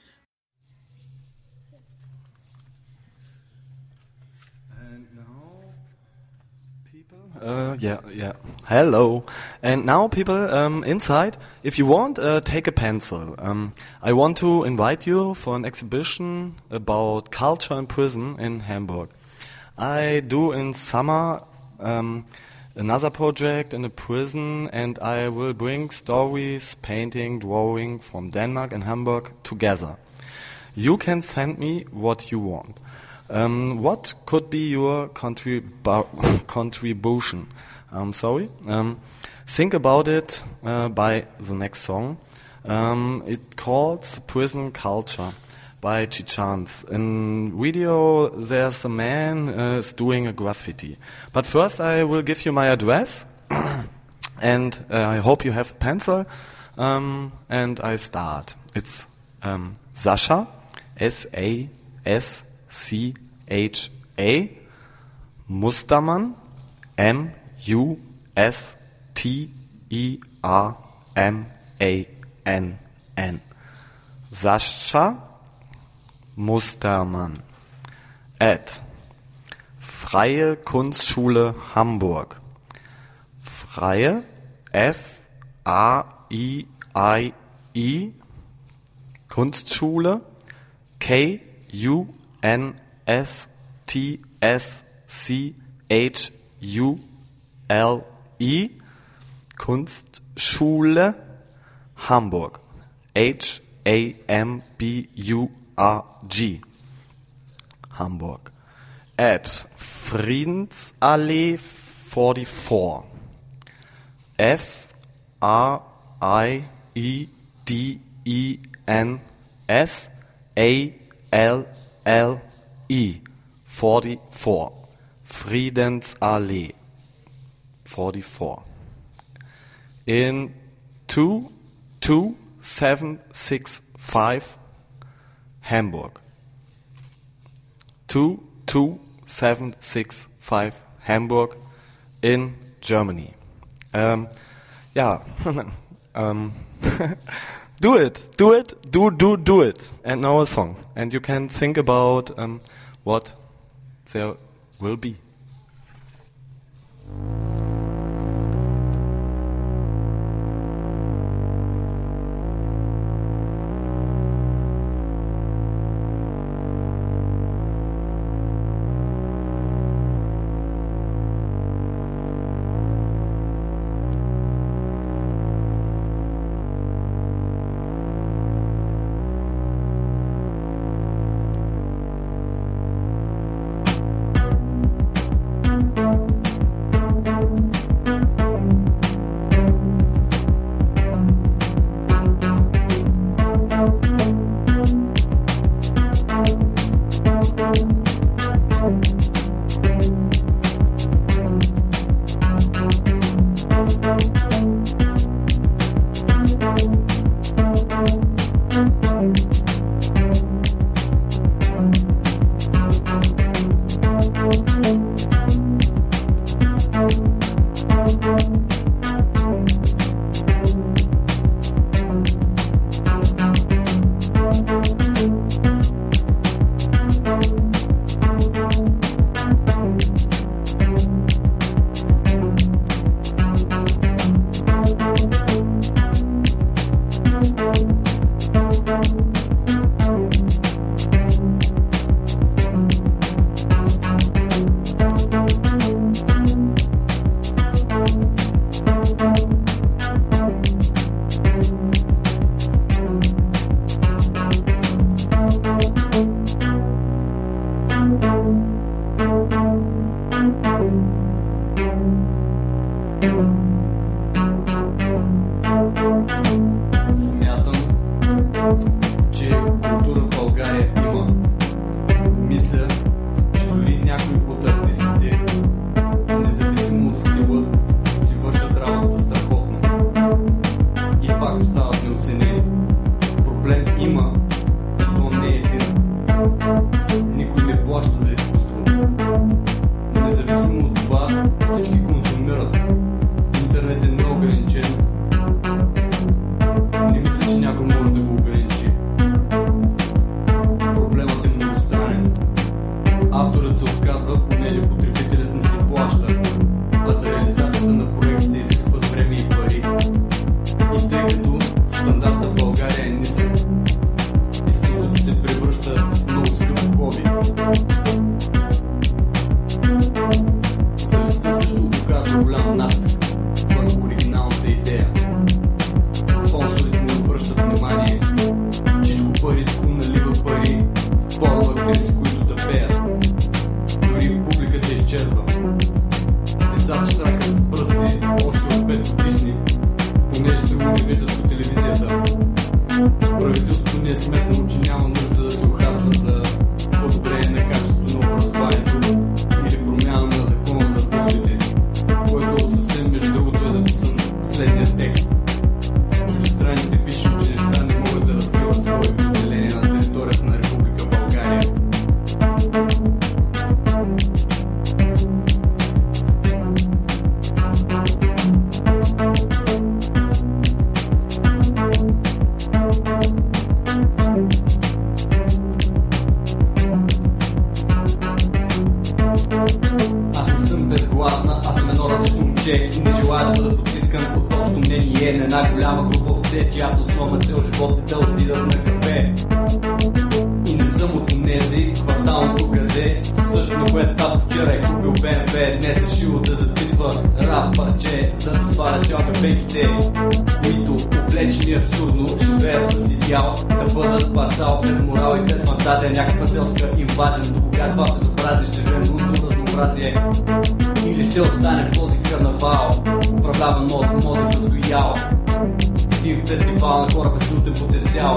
And now, people... yeah. Hello. And now, people, inside, if you want, take a pencil. I want to invite you for an exhibition about culture in prison in Hamburg. I do in summer another project in a prison, and I will bring stories, painting, drawing from Denmark and Hamburg together. You can send me what you want. What could be your contribution? Think about it by the next song. It calls Prison Culture by Chicans. In video, there's a man is doing a graffiti. But first, I will give you my address, and I hope you have a pencil. And I start. It's Sascha, S-A-S-C-H-A, Mustermann, M-U-S-T-E-R-M-A-N-N. Sascha Mustermann at Freie Kunstschule Hamburg. Freie, F-A-I-I, Kunstschule, K-U-N-S-T-S-C-H-U-L-E, Kunstschule Hamburg. HAMBURG. Hamburg. At Friedensallee 44. FRIEDENSALLE 44. Friedensallee 44. In 22765 Hamburg. 22765 Hamburg in Germany. Do it. And now a song. And you can think about what there will be. чиято основна цел живот е да отидат на кафе. И не съм Само понези, квартално по газе. Също на което тато вчера купил БМВ. Днес решил да записва рап парче, за да сваля джогабеките, които облечени абсурдно живеят с идеал да бъдат парцал, без морал и без фантазия. Някаква селска инвазия. До кога това безобразие ще живеем русто разнообразие? Или ще остане в този карнавал, управляван от мозък застоял. Един фестивал на хора без лютен потенциал.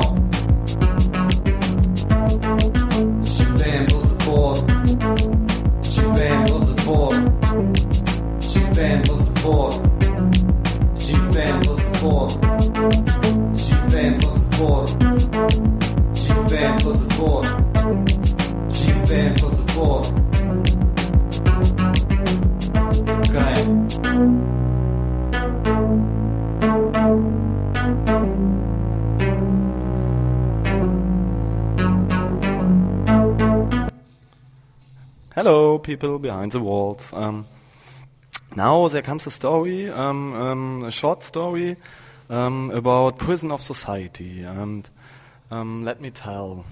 Живеем в затвор. Живеем в затвор. Живеем в затвор. Живеем в затвор. Живеем в затвор. Живеем в затвор. Живеем в затвор. Край. Hello, people behind the walls. Now there comes a story, a short story about prison of society. And let me tell.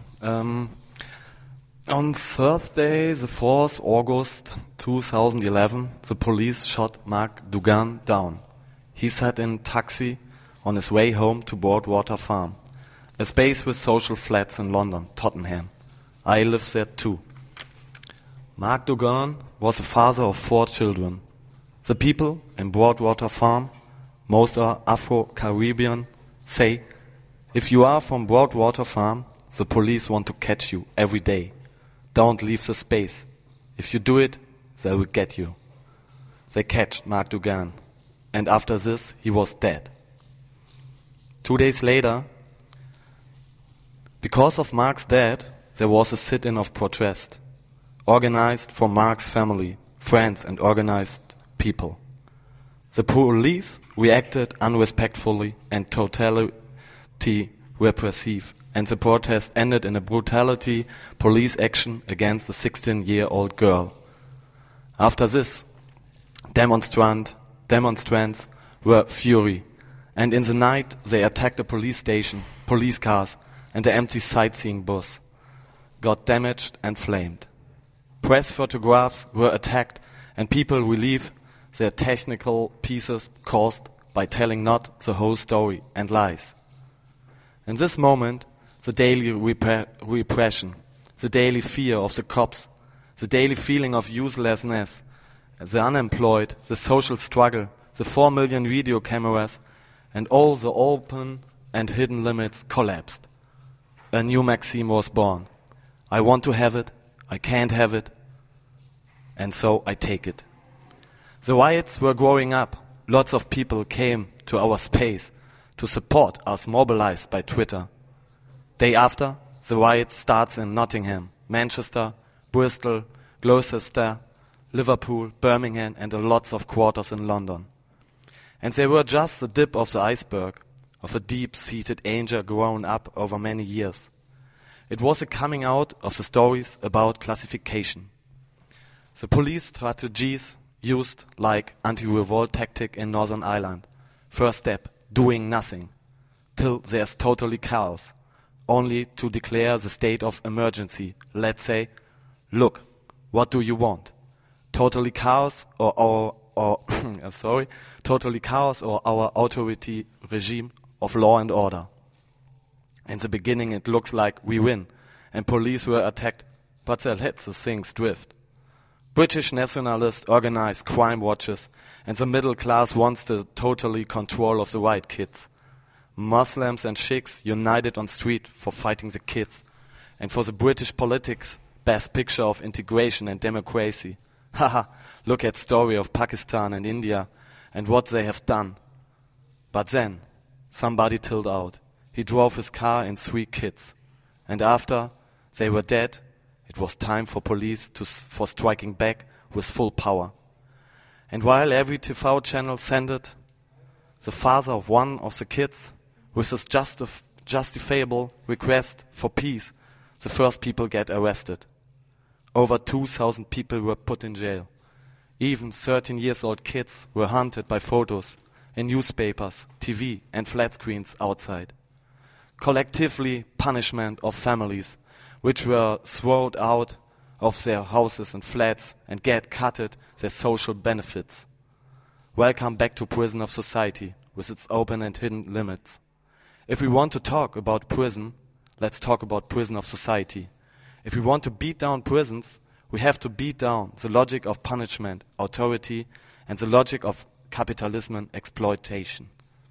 On Thursday, the 4th August 2011, the police shot Mark Dugan down. He sat in taxi on his way home to Broadwater Farm, a space with social flats in London, Tottenham. I live there too. Mark Dugan was the father of 4 children. The people in Broadwater Farm, most are Afro-Caribbean, say, if you are from Broadwater Farm, the police want to catch you every day. Don't leave the space. If you do it, they will get you. They catched Mark Dugan, and after this, he was dead. 2 days later, because of Mark's death, there was a sit-in of protest, organized from Mark's family, friends, and organized people. The police reacted unrespectfully and totally repressive, and the protest ended in a brutality police action against a 16-year-old girl. After this, demonstrants were fury, and in the night they attacked a police station, police cars, and the empty sightseeing bus got damaged and flamed. Press photographs were attacked, and people relieve their technical pieces caused by telling not the whole story and lies. In this moment, the daily repression, the daily fear of the cops, the daily feeling of uselessness, the unemployed, the social struggle, the 4 million video cameras, and all the open and hidden limits collapsed. A new maxim was born. I want to have it, I can't have it, and so I take it. The riots were growing up. Lots of people came to our space to support us, mobilized by Twitter. Day after, the riot starts in Nottingham, Manchester, Bristol, Gloucester, Liverpool, Birmingham, and lots of quarters in London. And they were just the tip of the iceberg of a deep-seated anger grown up over many years. It was a coming out of the stories about classification. The police strategies used like anti-revolt tactic in Northern Ireland. First step, doing nothing, till there's totally chaos, only to declare the state of emergency. Let's say, look, what do you want? Totally chaos or totally chaos or our authority regime of law and order. In the beginning it looks like we win, and police were attacked, but they let the things drift. British nationalists organized crime watches, and the middle class wants the totally control of the white kids. Muslims and Sheikhs united on street for fighting the kids, and for the British politics, best picture of integration and democracy. Haha, look at story of Pakistan and India, and what they have done. But then, somebody tilled out. He drove his car and 3 kids, and after they were dead, it was time for police for striking back with full power. And while every TV channel sent it, the father of one of the kids, with his justifiable request for peace, the first people get arrested. Over 2,000 people were put in jail. Even 13-year-old kids were hunted by photos in newspapers, TV, and flat screens outside. Collectively, punishment of families which were thrown out of their houses and flats and get cutted their social benefits. Welcome back to Prison of Society with its open and hidden limits. If we want to talk about prison, let's talk about Prison of Society. If we want to beat down prisons, we have to beat down the logic of punishment, authority, and the logic of capitalism and exploitation.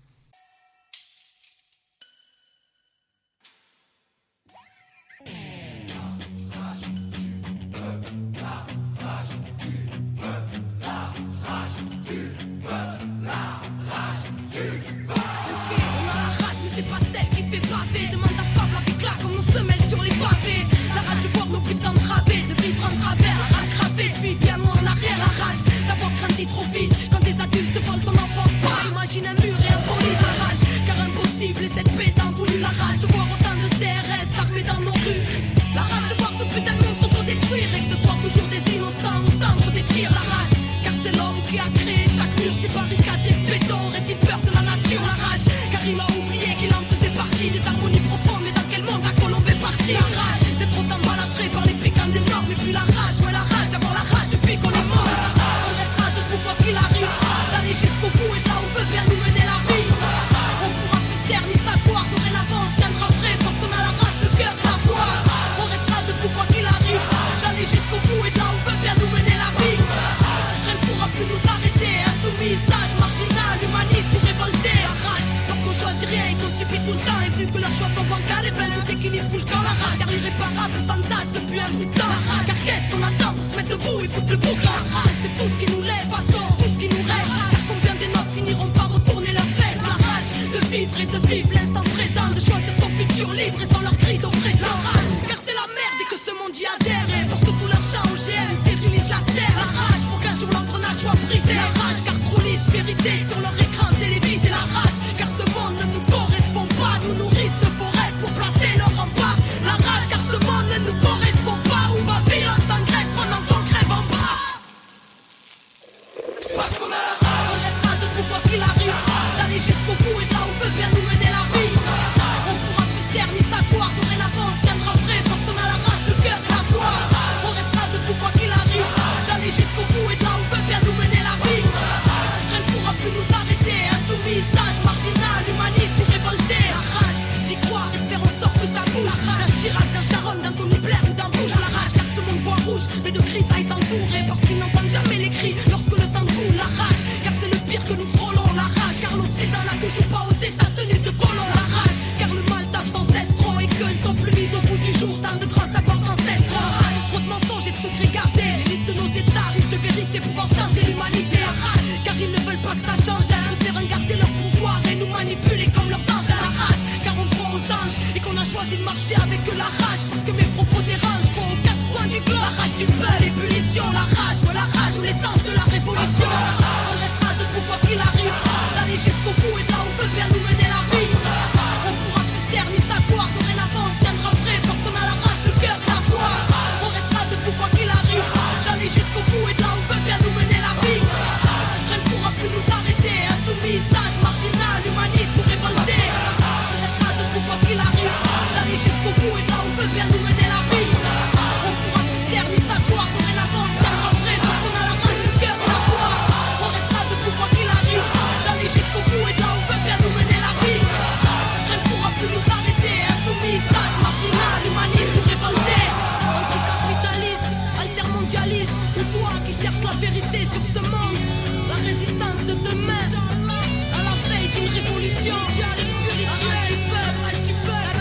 C'est pas celle qui fait baver. Demande à Fable avec là comme nos semelles sur les pavés. La rage de voir nos putains través, de vivre en travers. La rage gravée, puis bien loin en arrière. La rage d'avoir grandi trop vite. Quand des adultes volent ton enfance, pas imagine un mur et un poli de rage. Car impossible et cette paix t'en voulu. La rage de voir autant de CRS armés dans nos rues. La rage de voir ce putain de monde s'autodétruire. Et que ce soit toujours des innocents au centre des tirs. La rage, car c'est l'homme qui a créé chaque mur. Ces barricades et béton. Aurait-il peur de la nature? La rage, car il a oublié qu'il en faisait partie des harmonies profondes. Mais dans quel monde la colombe est partie? La rage d'être autant balafré par les piquants des normes. Et puis la rage, ouais la rage d'avoir la rage depuis qu'on est mort. On restera debout quoi qu'il arrive, d'aller jusqu'au bout et de là où veut bien nous mener la vie. On pourra plus se taire ni s'asseoir. Dorénavant on tiendra prêt parce qu'on a la rage, le cœur et la foi. On restera debout quoi qu'il arrive, d'aller jusqu'au bout et de là où veut bien nous mener la vie. Rien ne pourra plus nous arrêter. Insoumis, sage, marginal, humaniste ou révolté. La rage parce qu'on choisit rien et qu'on subit tout le temps. Et vu que leurs choix sont bancals, et ben tout équilibre fout le camp. La rage car l'irréparable s'entasse depuis un bout de temps. Car qu'est-ce qu'on attend pour se mettre debout et foutre le bouc? La rage c'est tout ce qui nous laisse, façon tout ce qui nous reste. Car combien des nôtres finiront par retourner leur veste? La rage de vivre l'instant présent, de choisir son futur libre et sans leur cri d'oppression. La rage car c'est la merde et que ce monde y adhère. Et parce que tout leur chant OGM stérilise la terre. La rage pour qu'un jour l'engrenage soit brisé. La rage car trop lisse vérité sur leur écran télévisé. La rage car ce monde ne nous correspond pas. Nous nourrissent de forêts pour placer leur rempart. La rage car ce monde ne nous correspond pas. Où Babylone s'engraisse pendant qu'on crève en bas. Parce qu'on a la rage, on restera debout quoi qu'il arrive, d'aller jusqu'au bout et de là où veut bien nous mener la vie. On pourra plus se taire ni s'asseoir. Dorénavant on tiendra prêt parce qu'on a la rage, le cœur et la foi. On restera debout quoi qu'il arrive, d'aller jusqu'au bout et de là où veut bien nous mener la vie. Rien ne pourra plus nous arrêter. Insoumis, sage, marginal, humaniste ou révolté. La rage d'y croire et de faire en sorte que ça bouge. D'un Chirac, d'un Sharon, d'un Tony Blair ou d'un Bush. La rage car ce monde voit rouge, mais de gris ça y s'entourer. Parce qu'ils n'entendent jamais les cris lorsque le sang coule. La rage car c'est le pire que nous frôlons. La rage car l'Occident n'a toujours pas ôté sa tenue de colon. La rage car le mal tape sans cesse trop. Et que ne sont plus mis au bout du jour tant de grands savoirs ancestraux. La rage, trop de mensonges et de secrets gardés. L'élite de nos états riches de vérité pouvant changer l'humanité. La rage car ils ne veulent pas que ça change. À faire garder leur pouvoir et nous manipuler comme leurs anges. À la rage car on croit aux anges et qu'on a choisi de marcher avec la rage. Parce que mes propos dérangent, faut aux quatre coins du globe. La rage du peuple, l'ébullition. La rage ou l'essence de la révolution. On restera debout quoi qu'il arrive, d'aller jusqu'au bout et de là où veut bien nous mener la vie. On pourra plus se taire ni s'asseoir. Dorénavant on tiendra prêt parce qu'on a la rage, le cœur et la foi. On restera debout quoi qu'il arrive, d'aller jusqu'au bout et de là où veut bien nous mener la vie. Rien ne pourra plus nous arrêter. Insoumis, sage, marginal, humaniste ou révolté. On restera debout quoi qu'il arrive, d'aller jusqu'au bout et de là où veut bien nous mener la vie. On pourra plus se taire ni s'asseoir. Dorénavant on tiendra prêt parce qu'on a la rage, le cœur et la foi. On restera debout quoi qu'il arrive, d'aller jusqu'au bout et de là où veut bien nous mener la vie. Rien ne pourra plus nous arrêter. Insoumis, sage, marginal, humaniste ou révolté. Anticapitaliste, altermondialiste, le doigt qui cherche la vérité sur ce monde. La résistance de demain, à la veille d'une révolution spirituelle du peuple,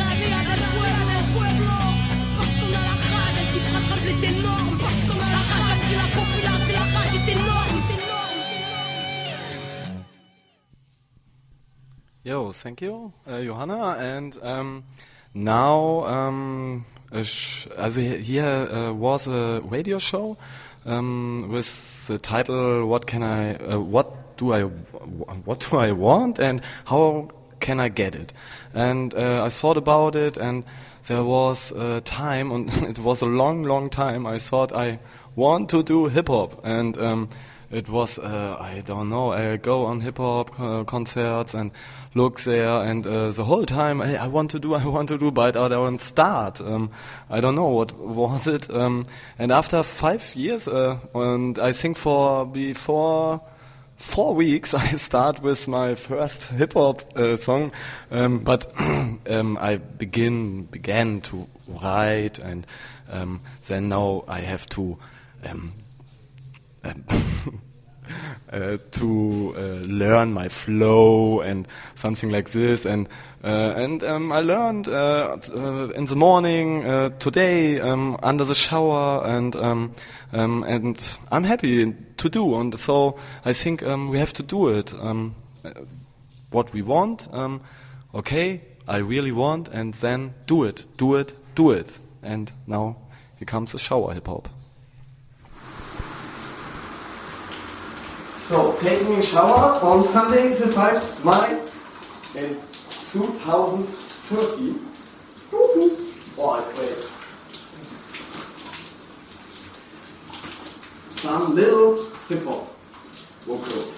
parce qu'on a la rage qui fera trembler tes normes, parce qu'on a la rage a pris la populace et la rage est énorme. Yo, thank you, Johanna. And now, here was a radio show with the title "What do I want and how can I get it?" And I thought about it, and there was a time, and it was a long, long time. I thought I want to do hip hop, and it was, I don't know, I go on hip-hop concerts and look there, and the whole time I want to do, but I don't start. I don't know, what was it? And after 5 years, and I think before 4 weeks, I start with my first hip-hop song, but I began to write, and then now I have to learn my flow and something like this, and I learned in the morning today under the shower, and I'm happy to do, and so I think we have to do it. What we want, okay, I really want, and then do it, and now here comes the shower hip hop. So, taking a shower on Sunday the 5th May in 2030. Oh, it's great. Some little hip-hop vocals.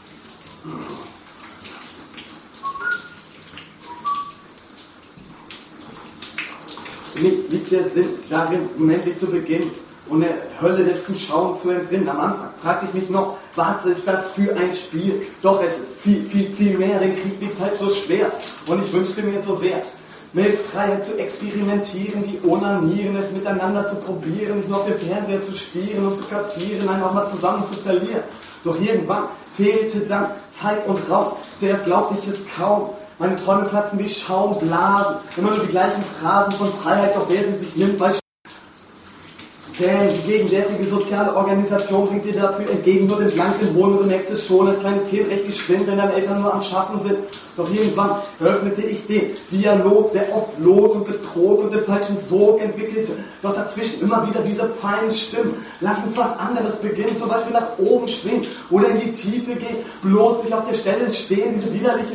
Liegt der Sinn darin, unendlich zu beginnen und der Hölle des Zuschauens zu entrinnen? Am Anfang fragte ich mich noch, was ist das für ein Spiel? Doch es ist viel mehr, denn Krieg liegt halt so schwer. Und ich wünschte mir so sehr, mit Freiheit zu experimentieren, wie onanieren, es miteinander zu probieren, nicht nur auf dem Fernseher zu stieren und zu kassieren, einfach mal zusammen zu verlieren. Doch irgendwann fehlte dann Zeit und Raum. Zuerst glaubte ich es kaum. Meine Träume platzen wie Schaumblasen. Immer nur die gleichen Phrasen von Freiheit, doch wer sie sich nimmt, weiß. Denn die gegenwärtige soziale Organisation bringt dir dafür entgegen nur den blanken Hohn, und du merkst es schon, als kleines Kind recht geschwind, wenn deine Eltern nur am Schaffen sind. Doch irgendwann eröffnete ich den Dialog, der oft log und betrog und den falschen Sog entwickelte. Doch dazwischen immer wieder diese feinen Stimmen. Lass uns was anderes beginnen, zum Beispiel nach oben schwingen oder in die Tiefe gehen, bloß nicht auf der Stelle stehen, diese widerliche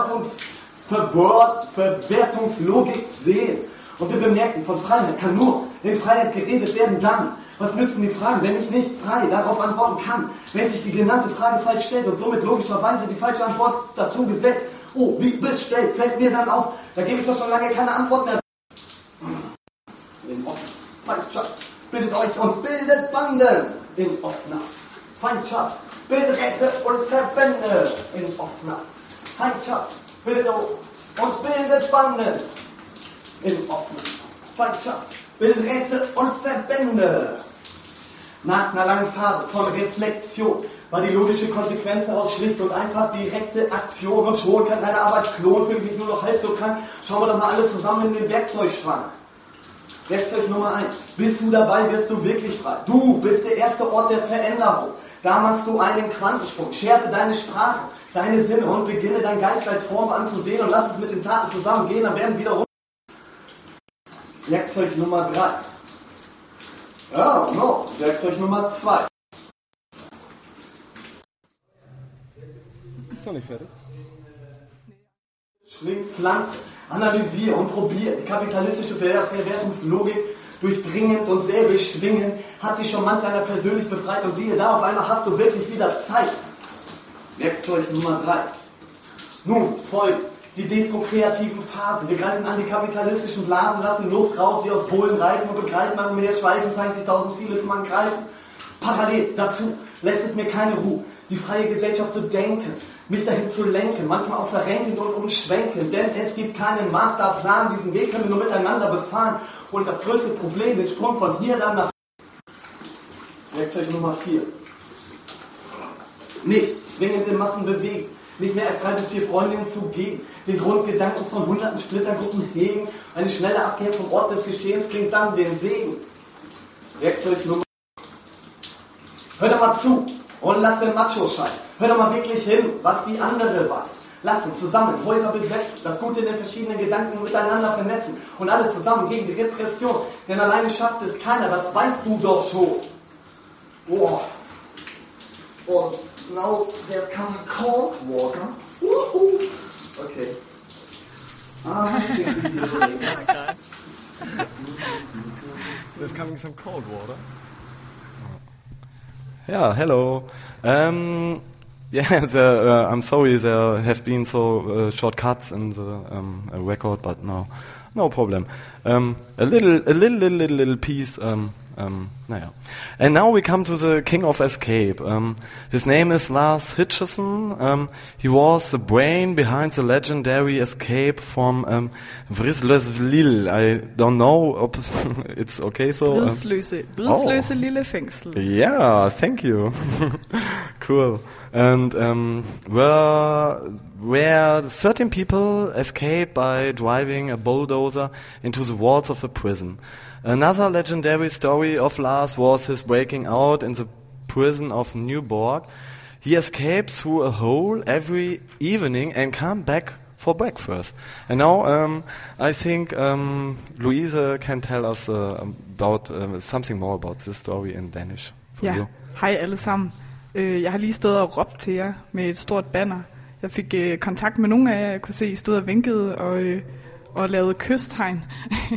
Verwertungslogik sehen. Und wir bemerken, von Freiheit kann nur in Freiheit geredet werden dann. Was nützen die Fragen, wenn ich nicht frei darauf antworten kann? Wenn sich die genannte Frage falsch stellt und somit logischerweise die falsche Antwort dazu gesetzt. Oh, wie bestellt, fällt mir dann auf. Da gebe ich doch schon lange keine Antwort mehr. In offener Feindschaft bildet euch und bildet Banden. In offener Feindschaft bildet Räte und Verbände. In offener Feindschaft bildet und bildet Banden. In offener Feindschaft bildet Räte und Verbände. Nach einer langen Phase von Reflexion war die logische Konsequenz daraus schlicht und einfach direkte Aktion, und schon kann deine Arbeit klonen, fühle mich nur noch halb so krank. Schauen wir doch mal alle zusammen in den Werkzeugschrank. Werkzeug Nummer 1. Bist du dabei, wirst du wirklich frei. Du bist der erste Ort der Veränderung. Da machst du einen Quantensprung. Schärfe deine Sprache, deine Sinne und beginne dein Geist als Form anzusehen und lass es mit den Taten zusammengehen, dann werden wiederum. Werkzeug Nummer 3. Ja, no. Werkzeug Nummer 2. Ist noch nicht fertig. Schwing, pflanze, analysiere und probiere. Die kapitalistische Verwertungslogik durchdringend und sehr beschwingend hat sich schon manch einer persönlich befreit, und siehe da, auf einmal hast du wirklich wieder Zeit. Werkzeug Nummer 3. Nun folgt die destrokreativen Phasen. Wir greifen an die kapitalistischen Blasen, lassen Luft raus wie aus Polenreifen und begreifen man mehr Schweifen, 20.000 Ziele zum Angreifen. Parallel dazu lässt es mir keine Ruhe, die freie Gesellschaft zu denken, mich dahin zu lenken, manchmal auch verrenkend und umschwenken, denn es gibt keinen Masterplan, diesen Weg können wir nur miteinander befahren, und das größte Problem, den Sprung von hier dann nach. Werkzeug Nummer 4. Nicht zwingende Massen bewegen, nicht mehr als 3 bis 4 Freundinnen zu geben, den Grundgedanken von hunderten Splittergruppen hegen, eine schnelle Abkehr vom Ort des Geschehens bringt dann den Segen. Werkzeug Nummer. Hör doch mal zu und lass den Macho-Scheiß. Hör doch mal wirklich hin, was die andere was. Lassen zusammen Häuser besetzen, das Gute in den verschiedenen Gedanken miteinander vernetzen und alle zusammen gegen die Repression. Denn alleine schafft es keiner, das weißt du doch schon. Boah. Und now there's coming cold water. Woohoo. Okay. There's coming some cold water. Yeah, hello. I'm sorry there have been so short cuts in the record, but no problem. A little piece. And now we come to the king of escape. His name is Lars Hitchison. He was the brain behind the legendary escape from Vrisløsvlil. I don't know. It's okay. So Vrisløse lille fængsel. Yeah, thank you. Cool. And where 13 people escaped by driving a bulldozer into the walls of a prison. Another legendary story of Lars was his breaking out in the prison of Nyborg. He escaped through a hole every evening and came back for breakfast. And now I think Louise can tell us about something more about this story in Danish. Ja, hej alle sammen. Jeg har lige stået og råbt til jer med et stort banner. Jeg fik kontakt med nogle af jer, jeg kunne se, I stod og vinkede og lavede kystegn.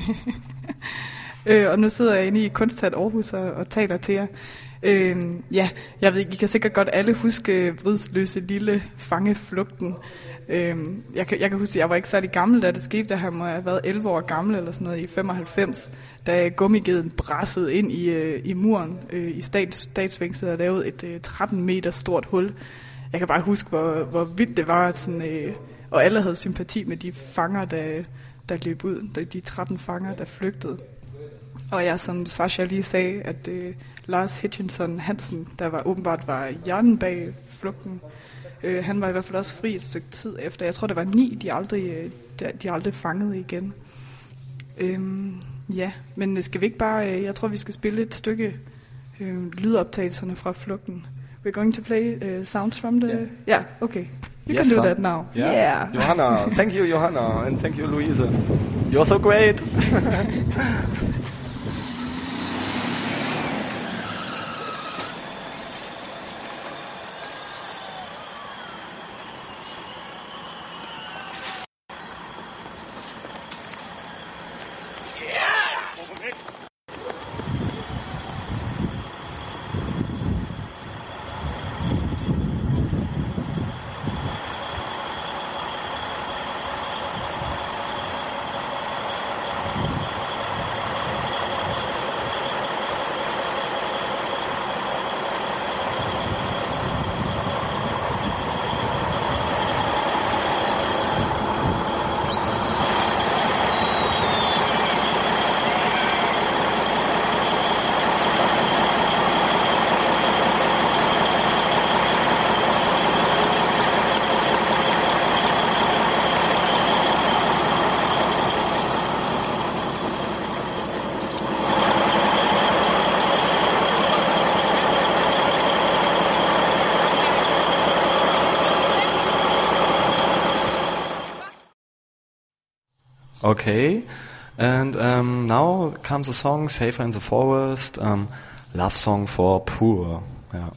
Og nu sidder jeg inde i Kunsthal Aarhus og taler til jer. Jeg ved ikke, I kan sikkert godt alle huske Vrisløse lille fangeflugten. Jeg kan huske, at jeg var ikke særlig gammel, da det skete, da han må have været 11 år gammel eller sådan noget i 95, da gummigeden brassede ind i muren i statsfængslet og lavede et 13 meter stort hul. Jeg kan bare huske, hvor vildt det var, sådan, og alle havde sympati med de fanger, der løb ud, de 13 fanger, der flygtede. Og jeg, som Sasha lige sagde, at Lars Hitchison Hansen, der åbenbart var hjernen bag flugten, han var i hvert fald også fri et stykke tid efter. Jeg tror, der var 9, de aldrig fangede igen. Men skal vi ikke bare... jeg tror, vi skal spille et stykke lydoptagelserne fra flugten. We're going to play sounds from the... Yeah, okay. You can do that now. Yeah. Johanna, thank you, Johanna, and thank you, Louise. You're so great. Okay, and now comes a song, Safer in the Forest, love song for poor. Yeah.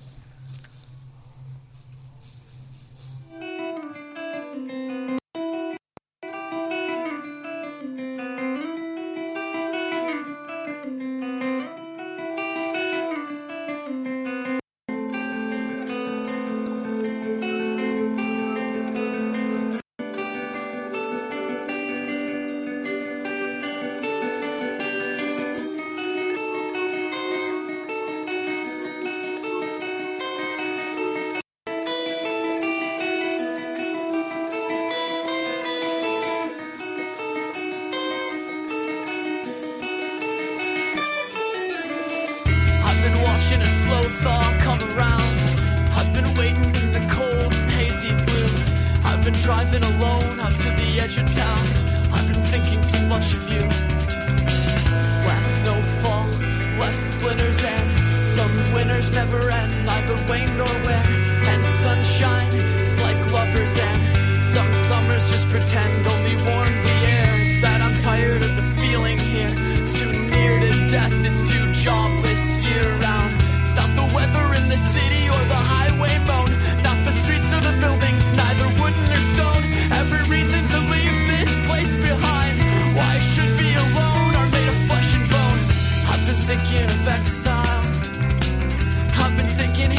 watching a slow thaw come around. I've been waiting in the cold and hazy blue. I've been driving alone out to the edge of town. I've been thinking too much of you. Last snowfall, less splinters, and some winters never end, neither rain nor wind. And sunshine, it's like lovers, and some summers just pretend only warm the air. It's that I'm tired of the feeling here. It's too near to death, it's too jobless year round. It's not the weather in the city or the highway moan, not the streets or the buildings, neither wooden or stone. Every reason to leave this place behind. Why I should be alone or made of flesh and bone. I've been thinking of exile. I've been thinking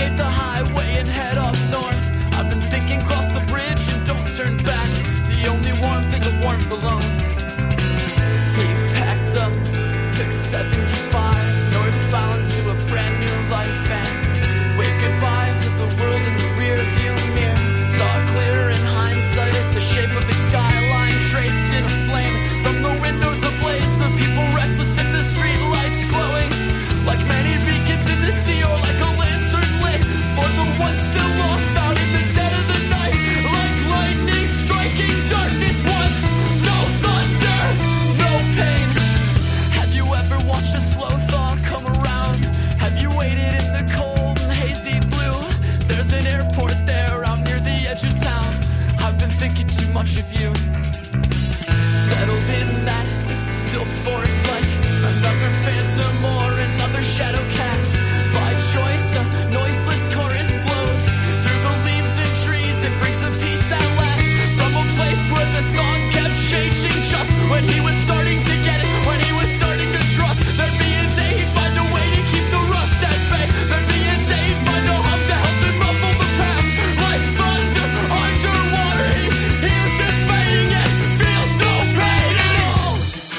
thinking too much of you. Settled in that still forest like another phantom or another shadow cast. By choice, a noiseless chorus blows through the leaves and trees. It brings a peace at last from a place where the song kept changing just when he was starting to get it, when he was starting to trust. There'd be a day he'd find a way to keep the rust at bay. There'd be a day he'd find a hub to help him muffle the past. Like thunder underwater, he hears it fading yet feels no pain at all.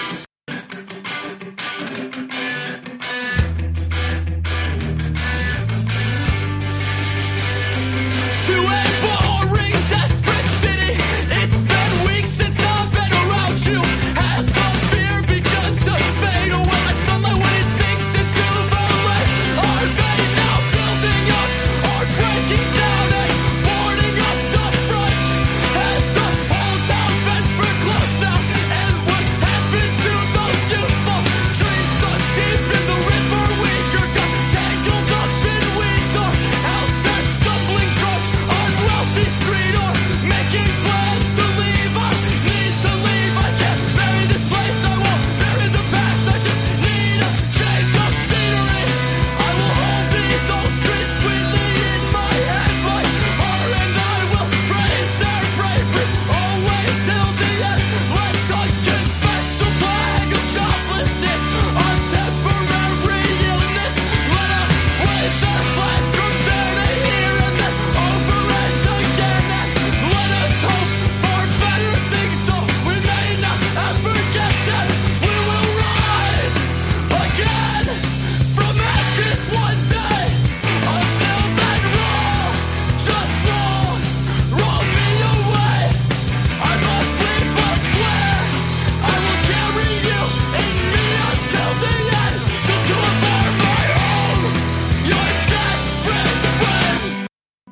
To a boring, desperate city, it's been weeks since I've been around you. Has the fear begun to fade away like sunlight when it sinks into the lake? Are they now building up or breaking down and boarding up the fronts? Has the whole town been foreclosed now? And what happened to those youthful dreams sunk deep in the river? Weaker got tangled up in weeds, or else they're stumbling drunk on wealthy street, or making plans to leave. I need to leave. I can't bury this place. I won't bury the past. I just need a change of scenery. I will hold these old streets sweetly in my head. My heart and I will praise their bravery always till the end. Let us confess the plague of joblessness, a temporary illness. Let us wave their flag from there to here and then over and again. And let us hope for better things, though we may not ever get them. We will rise again from ashes one day. Until then, roll, just roll me away. I must leave, but swear I will carry you in me until the end. So to a more my own, your desperate friend.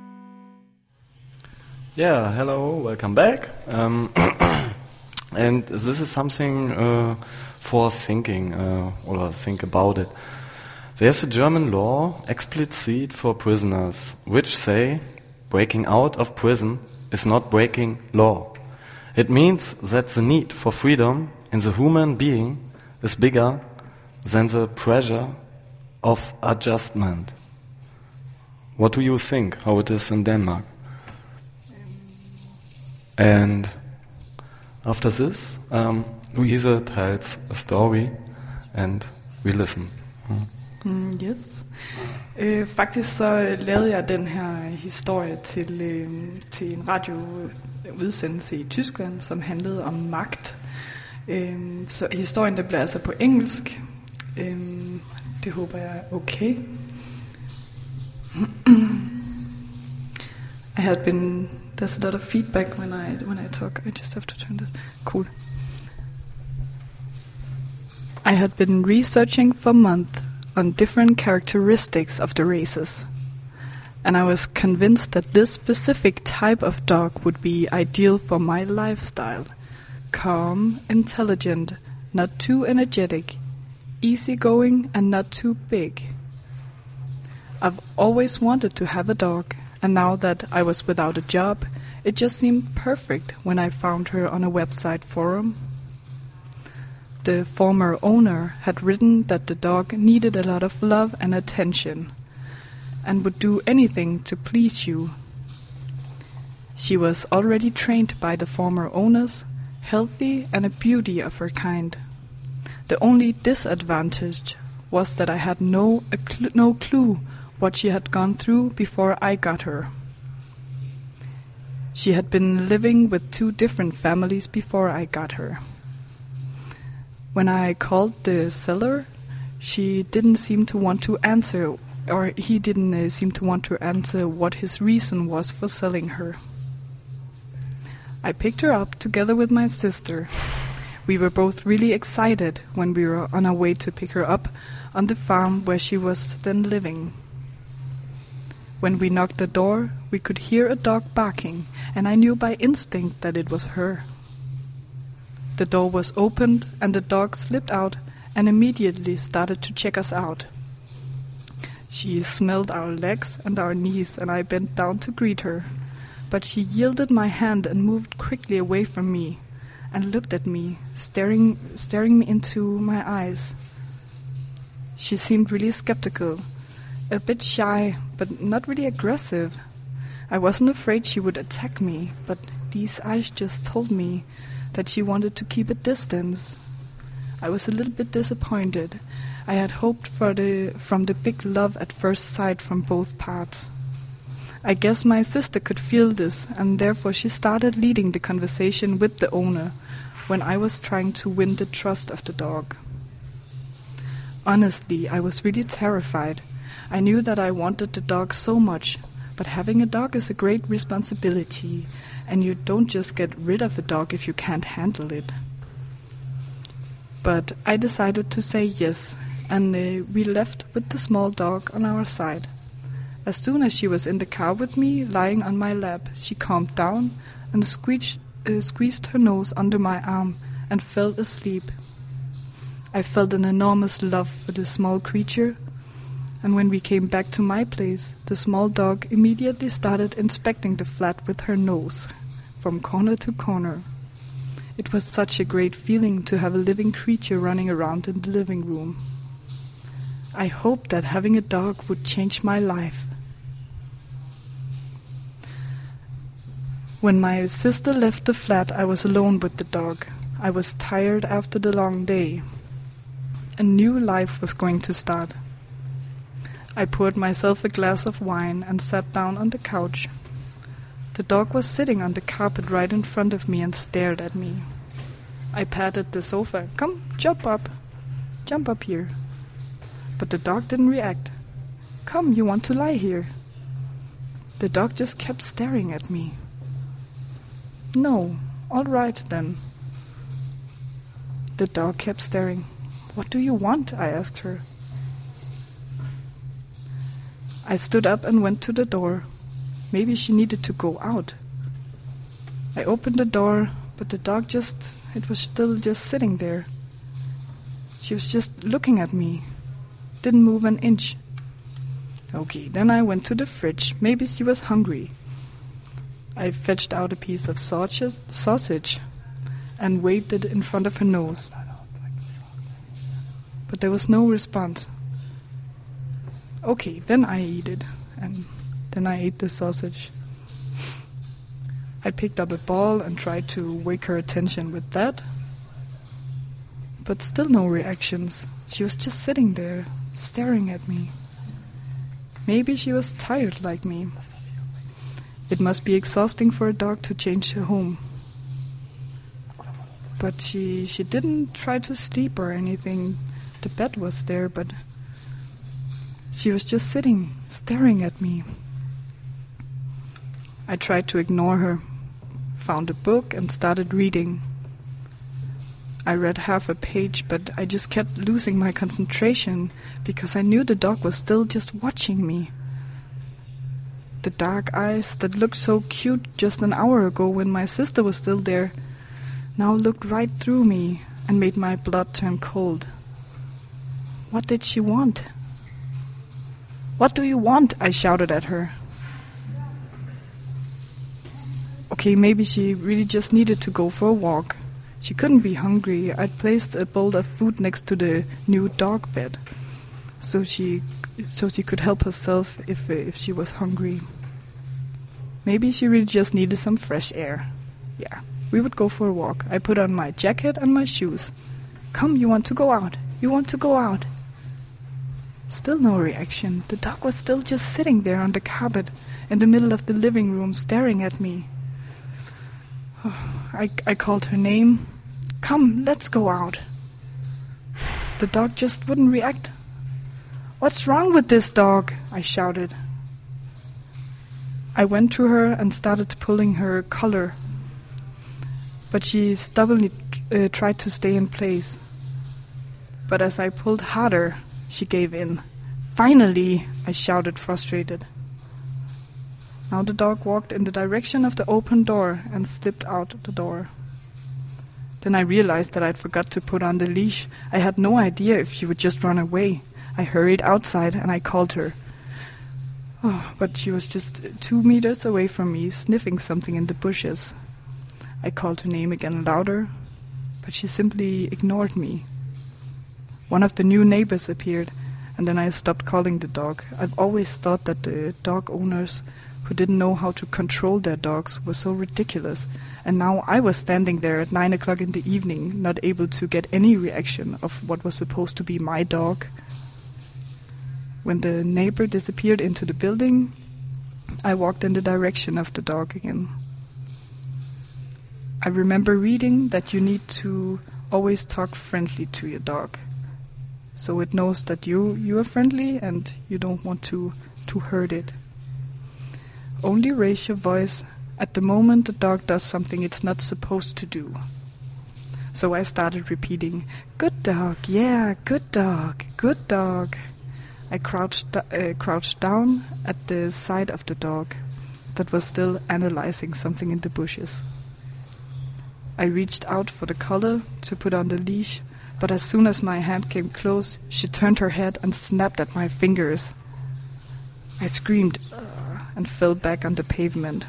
Yeah, hello, welcome back. And this is something for thinking or think about it. There's a German law explicit for prisoners, which say breaking out of prison is not breaking law. It means that the need for freedom in the human being is bigger than the pressure of adjustment. What do you think, how it is in Denmark? And after this, Louise tells a story and we listen. Yes. Faktisk så lavede jeg den her historie til en radioudsendelse i Tyskland, som handlede om magt. Så historien der bliver altså på engelsk. Det håber jeg er okay. There's a lot of feedback when I talk. I just have to turn this. Cool. I had been researching for months on different characteristics of the races, and I was convinced that this specific type of dog would be ideal for my lifestyle. Calm, intelligent, not too energetic, easygoing and not too big. I've always wanted to have a dog, and now that I was without a job, it just seemed perfect when I found her on a website forum. The former owner had written that the dog needed a lot of love and attention, and would do anything to please you. She was already trained by the former owners, healthy and a beauty of her kind. The only disadvantage was that I had no clue what she had gone through before I got her. She had been living with 2 different families before I got her. When I called the seller, he didn't seem to want to answer what his reason was for selling her. I picked her up together with my sister. We were both really excited when we were on our way to pick her up on the farm where she was then living. When we knocked the door, we could hear a dog barking, and I knew by instinct that it was her. The door was opened, and the dog slipped out and immediately started to check us out. She smelled our legs and our knees, and I bent down to greet her. but she yielded my hand and moved quickly away from me and looked at me, staring me into my eyes. She seemed really skeptical, a bit shy, but not really aggressive. I wasn't afraid she would attack me, but these eyes just told me that she wanted to keep a distance. I was a little bit disappointed. I had hoped from the big love at first sight from both parts. I guess my sister could feel this, and therefore she started leading the conversation with the owner when I was trying to win the trust of the dog. Honestly, I was really terrified. I knew that I wanted the dog so much, but having a dog is a great responsibility, and you don't just get rid of a dog if you can't handle it. But I decided to say yes, and we left with the small dog on our side. As soon as she was in the car with me, lying on my lap, she calmed down and squeezed her nose under my arm and fell asleep. I felt an enormous love for this small creature, and when we came back to my place, the small dog immediately started inspecting the flat with her nose, from corner to corner. It was such a great feeling to have a living creature running around in the living room. I hoped that having a dog would change my life. When my sister left the flat, I was alone with the dog. I was tired after the long day. A new life was going to start. I poured myself a glass of wine and sat down on the couch. The dog was sitting on the carpet right in front of me and stared at me. I patted the sofa. "Come, jump up. Jump up here." But the dog didn't react. "Come, you want to lie here." The dog just kept staring at me. "No, all right then." The dog kept staring. "What do you want?" I asked her. I stood up and went to the door. Maybe she needed to go out. I opened the door, but the dog it was still just sitting there. She was just looking at me. Didn't move an inch. Okay, then I went to the fridge. Maybe she was hungry. I fetched out a piece of sausage and waved it in front of her nose. But there was no response. Okay, then I ate it, and then I ate the sausage. I picked up a ball and tried to wake her attention with that, but still no reactions. She was just sitting there, staring at me. Maybe she was tired like me. It must be exhausting for a dog to change her home. But she didn't try to sleep or anything. The bed was there, but she was just sitting, staring at me. I tried to ignore her, found a book and started reading. I read half a page, but I just kept losing my concentration because I knew the dog was still just watching me. The dark eyes that looked so cute just an hour ago when my sister was still there now looked right through me and made my blood turn cold. What did she want? "What do you want?" I shouted at her. Okay, maybe she really just needed to go for a walk. She couldn't be hungry. I'd placed a bowl of food next to the new dog bed, so she could help herself if she was hungry. Maybe she really just needed some fresh air. Yeah, we would go for a walk. I put on my jacket and my shoes. "Come, you want to go out? You want to go out?" Still no reaction. The dog was still just sitting there on the carpet in the middle of the living room staring at me. I called her name. "Come, let's go out." The dog just wouldn't react. "What's wrong with this dog?" I shouted. I went to her and started pulling her collar, but she stubbornly tried to stay in place. But as I pulled harder, she gave in. "Finally!" I shouted, frustrated. Now the dog walked in the direction of the open door and slipped out the door. Then I realized that I'd forgot to put on the leash. I had no idea if she would just run away. I hurried outside and I called her. But she was just 2 meters away from me, sniffing something in the bushes. I called her name again louder, but she simply ignored me. One of the new neighbors appeared, and then I stopped calling the dog. I've always thought that the dog owners who didn't know how to control their dogs were so ridiculous, and now I was standing there at 9 o'clock in the evening, not able to get any reaction of what was supposed to be my dog. When the neighbor disappeared into the building, I walked in the direction of the dog again. I remember reading that you need to always talk friendly to your dog, so it knows that you are friendly and you don't want to hurt it. Only raise your voice at the moment the dog does something it's not supposed to do. So I started repeating, "Good dog, yeah, good dog, good dog." I crouched down at the side of the dog that was still analyzing something in the bushes. I reached out for the collar to put on the leash, but as soon as my hand came close, she turned her head and snapped at my fingers. I screamed and fell back on the pavement.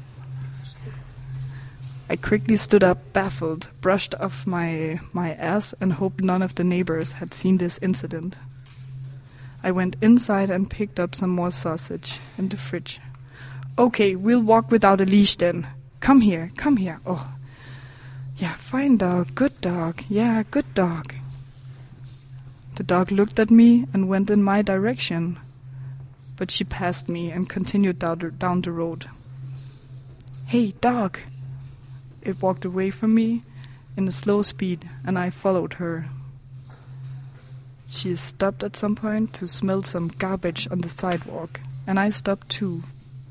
I quickly stood up, baffled, brushed off my ass, and hoped none of the neighbors had seen this incident. I went inside and picked up some more sausage in the fridge. "Okay, we'll walk without a leash then. Come here, come here. Oh, yeah, fine dog, good dog, yeah, good dog." The dog looked at me and went in my direction, but she passed me and continued down the road. "Hey, dog!" It walked away from me in a slow speed, and I followed her. She stopped at some point to smell some garbage on the sidewalk, and I stopped too.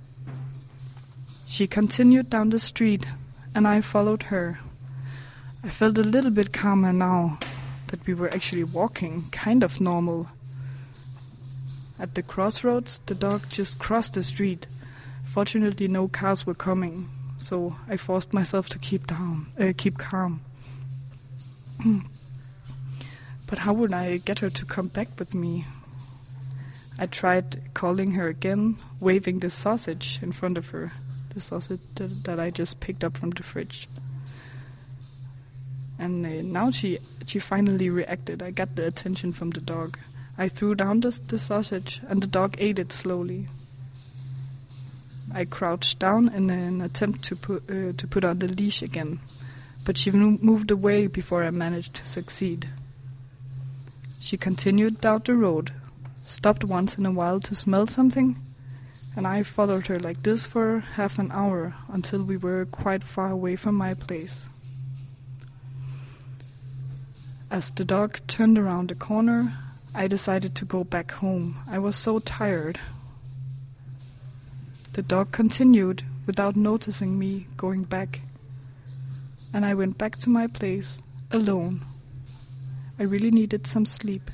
She continued down the street, and I followed her. I felt a little bit calmer now that we were actually walking, kind of normal. At the crossroads, the dog just crossed the street. Fortunately, no cars were coming, so I forced myself to keep calm. But how would I get her to come back with me? I tried calling her again, waving the sausage in front of her, the sausage that I just picked up from the fridge. And now she finally reacted. I got the attention from the dog. I threw down the sausage, and the dog ate it slowly. I crouched down in an attempt to put on the leash again, but she moved away before I managed to succeed. She continued down the road, stopped once in a while to smell something, and I followed her like this for half an hour until we were quite far away from my place. As the dog turned around the corner, I decided to go back home. I was so tired. The dog continued without noticing me going back, and I went back to my place alone. I really needed some sleep.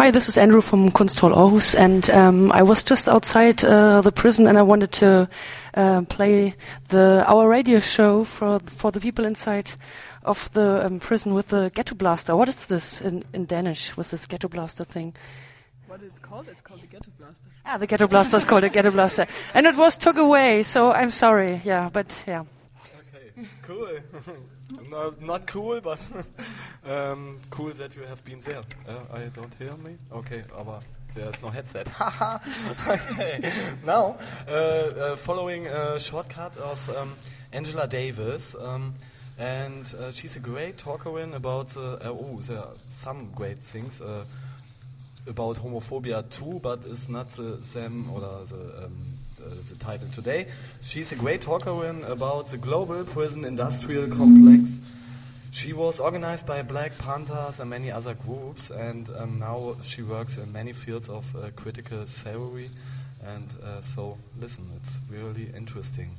Hi, this is Andrew from Kunsthal Aarhus, and I was just outside the prison, and I wanted to play our radio show for the people inside of the prison with the ghetto blaster. What is this in Danish with this ghetto blaster thing? What it's called? It's called the ghetto blaster. Ah, the ghetto blaster is called a ghetto blaster, and it was took away. So I'm sorry. Yeah, but yeah. Okay, cool. No, not cool, but cool that you have been there. I don't hear me. Okay, aber there's no headset. Okay. Now, following a shortcut of Angela Davis, and she's a great talker about. There are some great things about homophobia too, but it's not the same or the title today. She's a great talker about the global prison industrial complex. She was organized by Black Panthers and many other groups, and now she works in many fields of critical theory. And so, listen, it's really interesting.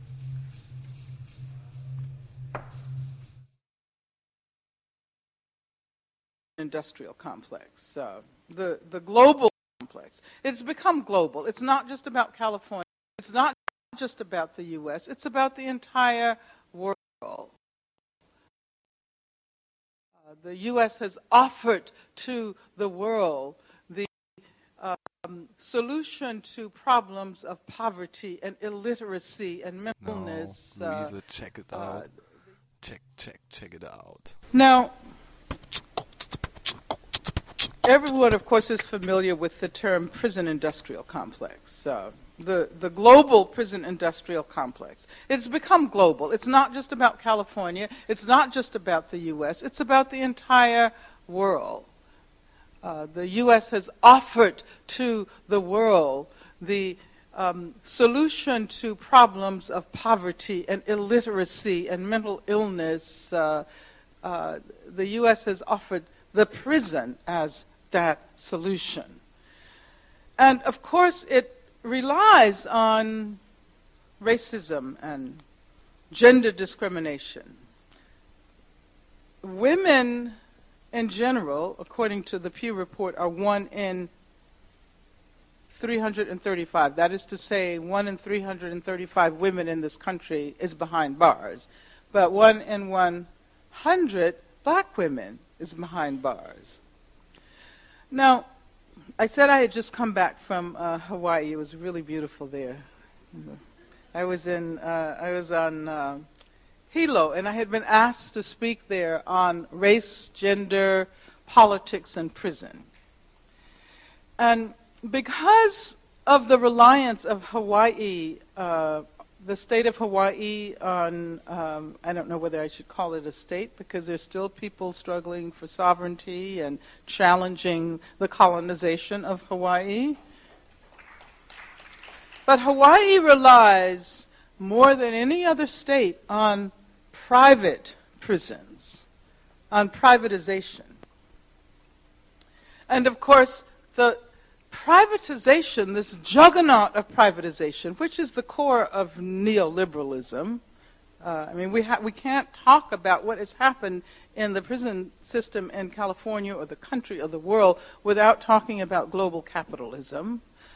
Industrial complex, the global complex. It's become global. It's not just about California. It's not just about the U.S. It's about the entire world. The U.S. has offered to the world the solution to problems of poverty and illiteracy and mental illness. Louisa, check it out. Check it out. Now, everyone, of course, is familiar with the term prison industrial complex, the global prison industrial complex. It's become global. It's not just about California. It's not just about the U.S. It's about the entire world. The U.S. has offered to the world the solution to problems of poverty and illiteracy and mental illness. The U.S. has offered the prison as that solution. And of course it relies on racism and gender discrimination. Women in general, according to the Pew Report, are 1 in 335. That is to say, 1 in 335 women in this country is behind bars. But 1 in 100 black women is behind bars. Now, I said I had just come back from Hawaii. It was really beautiful there. I was on Hilo, and I had been asked to speak there on race, gender, politics, and prison. And because of the reliance of Hawaii, the state of Hawaii on, I don't know whether I should call it a state, because there's still people struggling for sovereignty and challenging the colonization of Hawaii. But Hawaii relies more than any other state on private prisons, on privatization. And of course, the privatization, this juggernaut of privatization, which is the core of neoliberalism. We can't talk about what has happened in the prison system in California or the country or the world without talking about global capitalism.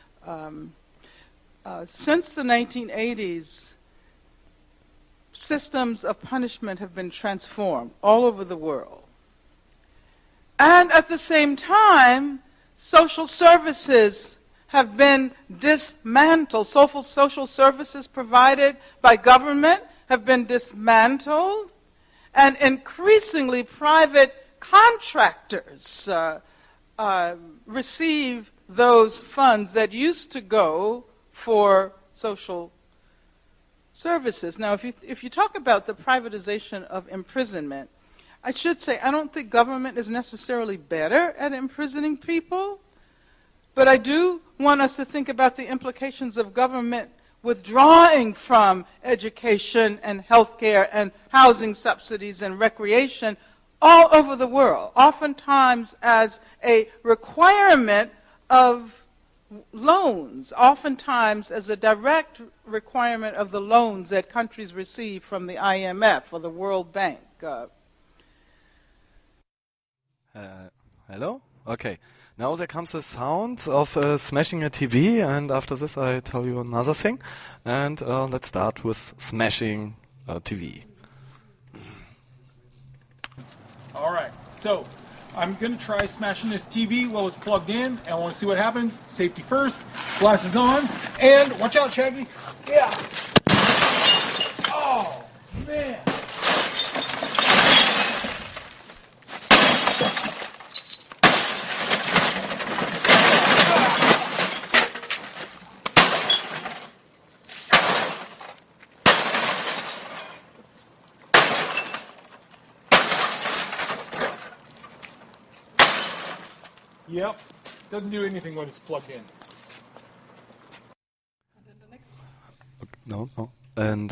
Since the 1980s, systems of punishment have been transformed all over the world. And at the same time, social services have been dismantled. Social services provided by government have been dismantled, and increasingly private contractors receive those funds that used to go for social services. Now, if you talk about the privatization of imprisonment, I should say I don't think government is necessarily better at imprisoning people, but I do want us to think about the implications of government withdrawing from education and healthcare and housing subsidies and recreation all over the world, oftentimes as a requirement of loans, oftentimes as a direct requirement of the loans that countries receive from the IMF or the World Bank. Hello? Okay. Now there comes the sound of smashing a TV, and after this I tell you another thing. And let's start with smashing a TV. All right, so I'm going to try smashing this TV while it's plugged in, and I want to see what happens. Safety first, glasses on, and watch out, Shaggy. Yeah. Oh, man. Yep, doesn't do anything when it's plugged in. No. And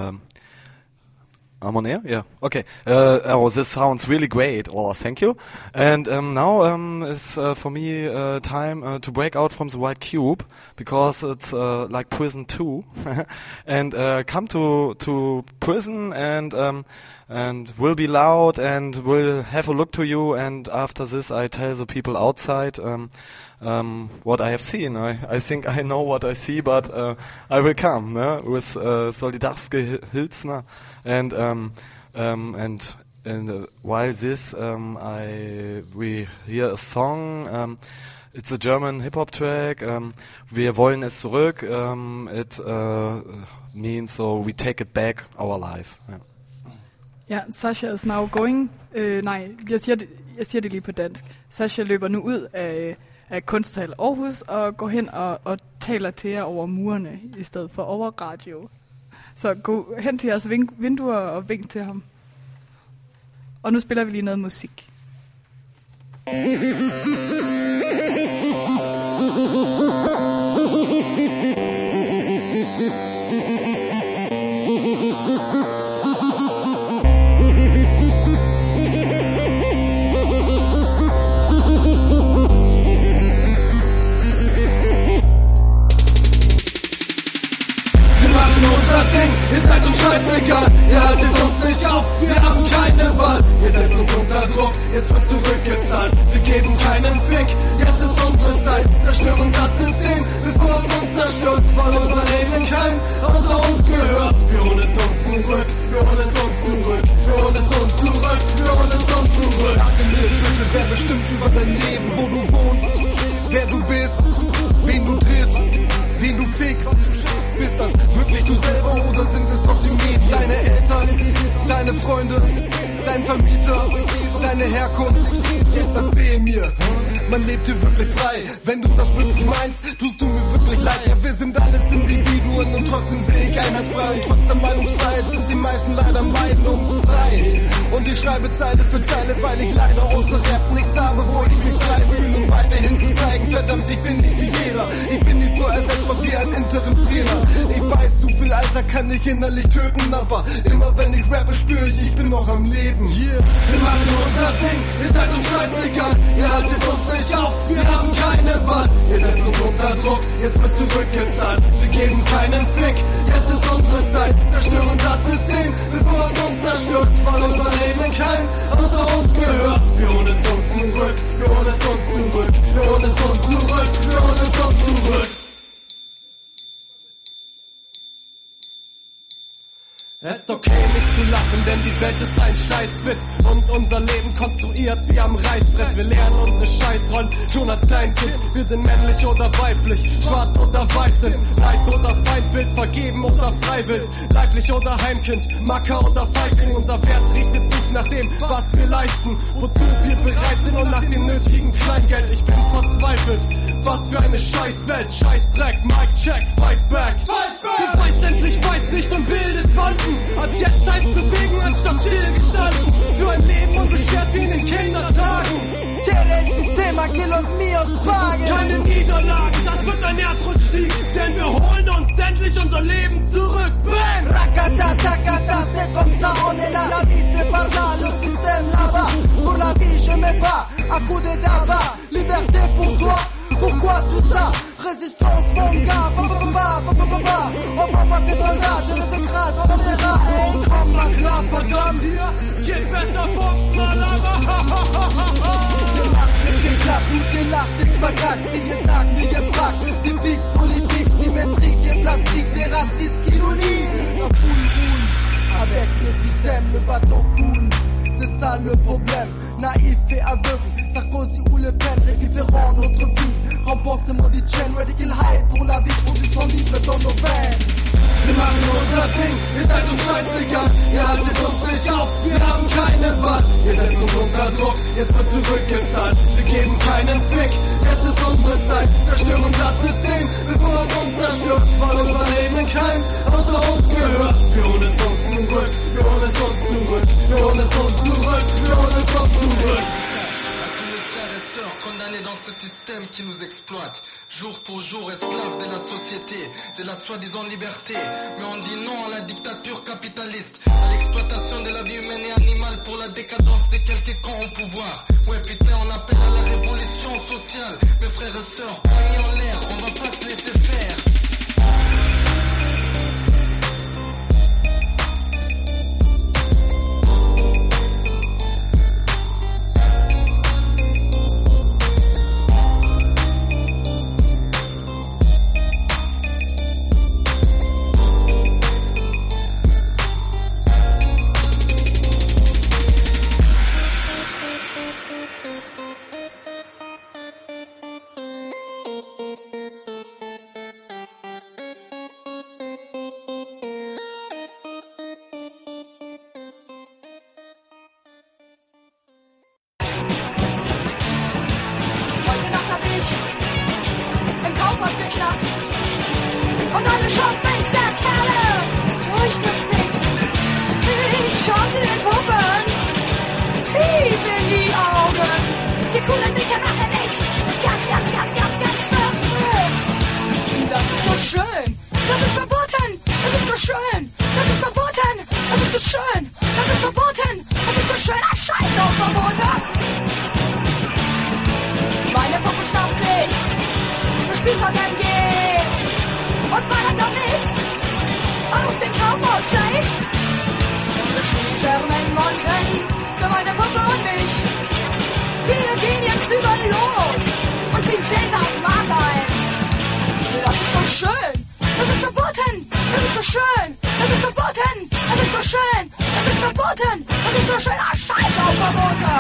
I'm on air? Yeah. Okay. This sounds really great. Oh, thank you. And now is for me time to break out from the white cube, because it's like prison 2, and come to prison and will be loud and will have a look to you. And after this, I tell the people outside what I have seen. I think I know what I see, but I will come with Solidarske Hilsner, and while this we hear a song. It's a German hip-hop track. Wir wollen es zurück. It means so we take it back our life. Yeah, Sasha is now going. Nej, jeg siger det lige på dansk. Sasha løber nu ud af Kunsthal Aarhus og går hen og taler til jer over murene i stedet for over radio. Så gå hen til jeres vinduer og vink til ham. Og nu spiller vi lige noget musik. Ihr seid uns scheißegal, ihr haltet uns nicht auf, wir haben keine Wahl. Ihr setzt uns unter Druck, jetzt wird zurückgezahlt. Wir geben keinen Fick, jetzt ist unsere Zeit. Zerstören das System, bevor es uns zerstört. Weil unser Leben kein außer uns gehört. Wir holen es uns zurück, wir holen es uns zurück, wir holen es uns zurück, wir holen es uns zurück. Sage mir bitte, wer bestimmt über dein Leben, wo du wohnst, wer du bist, wen du triffst, wen du fickst. Bist das wirklich du selber oder sind es doch die Medien? Deine Eltern, deine Freunde, dein Vermieter, deine Herkunft. Jetzt erzähl mir, man lebt hier wirklich frei. Wenn du das wirklich meinst, tust du mir wirklich leid. Ja, wir sind alles Individuen und trotzdem sehe ich einheitsfrei. Und trotz der Meinungsfreiheit sind die meisten leider meiden uns frei. Und ich schreibe Zeile für Zeile, weil ich leider außer Rap nichts habe, wo ich mich frei fühle, um weiterhin zu zeigen, verdammt, ich bin nicht wie jeder. Ich bin nicht so ersetzbar wie ein Interimstrainer. Ich weiß, zu viel Alter kann ich innerlich töten, aber immer wenn ich rappe, spüre ich bin noch am Leben. Yeah. Wir machen unser Ding, ihr seid uns scheißegal, ihr haltet uns nicht auf, wir haben keine Wahl. Ihr setzt uns unter Druck, jetzt wird zurückgezahlt. Wir geben keinen Fick, jetzt ist unsere Zeit. Zerstören das System, bevor es uns zerstört. Weil unser Leben kein außer uns gehört. Wir holen es uns zurück, wir holen es uns zurück, wir holen es uns zurück, wir holen es uns zurück. Es ist okay, nicht zu lachen, denn die Welt ist ein Scheißwitz und unser Leben konstruiert wie am Reißbrett. Wir lernen unsere Scheißrollen schon als Kleinkind. Wir sind männlich oder weiblich, schwarz oder weiß sind, Leid oder Feindbild, vergeben oder freiwillig, leiblich oder Heimkind, Macker oder Feigling. Unser Wert richtet sich nach dem, was wir leisten, wozu wir bereit sind und nach dem nötigen Kleingeld. Ich bin verzweifelt, was für eine Scheißwelt, Scheißdreck, Mic check, fight back. Du weißt endlich Weitsicht und bildet Banden. Ab jetzt heißt bewegen anstatt stillgestanden. Für ein Leben unbeschwert wie in den Kindertagen. Keine Niederlagen, das wird ein Erdrutschsieg. Denn wir holen uns endlich unser Leben zurück. Bam! Rakata, takata, c'est comme ça, on est là. La vie c'est par là, le système là-bas. Pour la vie je me bats, à coups de daba. Liberté pour toi, pourquoi tout ça? Résistance mon gars, envoie-moi tes soldats, je les écrase, on verra. Hey, komm mal klar, verdammt. Geht besser, Bob, Malama. Gemacht, nicht geklappt, là le problème. Naïf et aveugle, Sarkozy ou Le Pen, récupérant notre vie. Remboursement des chaînes, Radical High pour la vie, pour du sang libre dans nos veines. Wir machen unser Ding, ihr seid uns scheißegal, ihr haltet uns nicht auf, wir haben keine Wahl. Ihr setzt uns unter Druck, jetzt wird zurückgezahlt, wir geben keinen Fick, jetzt ist unsere Zeit, zerstören das System, bevor es uns zerstört, weil unser Leben kein außer uns gehört. Wir holen es uns zurück, wir holen es uns zurück, wir holen es uns zurück, wir holen es uns zurück. À tous mes frères et sœurs condamnés dans ce système qui nous exploite. Jour pour jour, esclaves de la société, de la soi-disant liberté. Mais on dit non à la dictature capitaliste, à l'exploitation de la vie humaine et animale pour la décadence de quelques camps au pouvoir. Ouais putain, on appelle à la révolution sociale. Mes frères et sœurs, poignets en l'air, on va pas se laisser faire. Und alle Schaufensterkerle durchgefickt. Ich schaute den Puppen tief in die Augen. Die coolen Blicke machen mich ganz verrückt. Das ist so schön, das ist verboten, das ist so schön, das ist verboten, das ist so schön, das ist verboten, das ist so schön, ein Scheiß auf Verbote. Meine Puppe schnappt sich Spielzeug MG und ballert damit auf den Kaufhaus safe. German Mountain für meine Puppe und mich. Wir gehen jetzt überall los und ziehen 10.000 Mark ein. Das ist so schön, das ist verboten, das ist so schön, das ist verboten, das ist so schön, das ist verboten, das ist so schön, ah, Scheiß auf Verbote.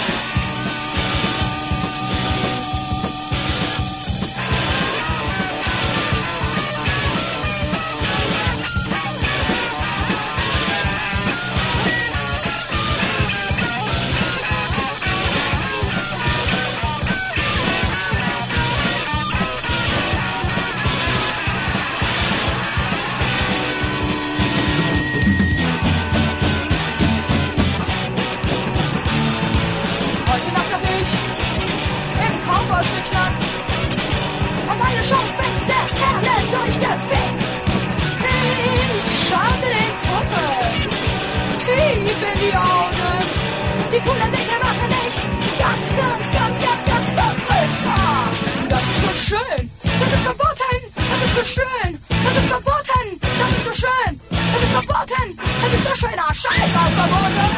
Geknackt und alle Schaufensterkerle durchgefickt. Ich schaute den Puppen tief in die Augen. Die coolen Dinge machen mich ganz verrückt. Das ist so schön, das ist verboten, das ist so schön, das ist verboten, das ist so schön, das ist verboten, das ist so schön, ah, Scheiß auf Verboten.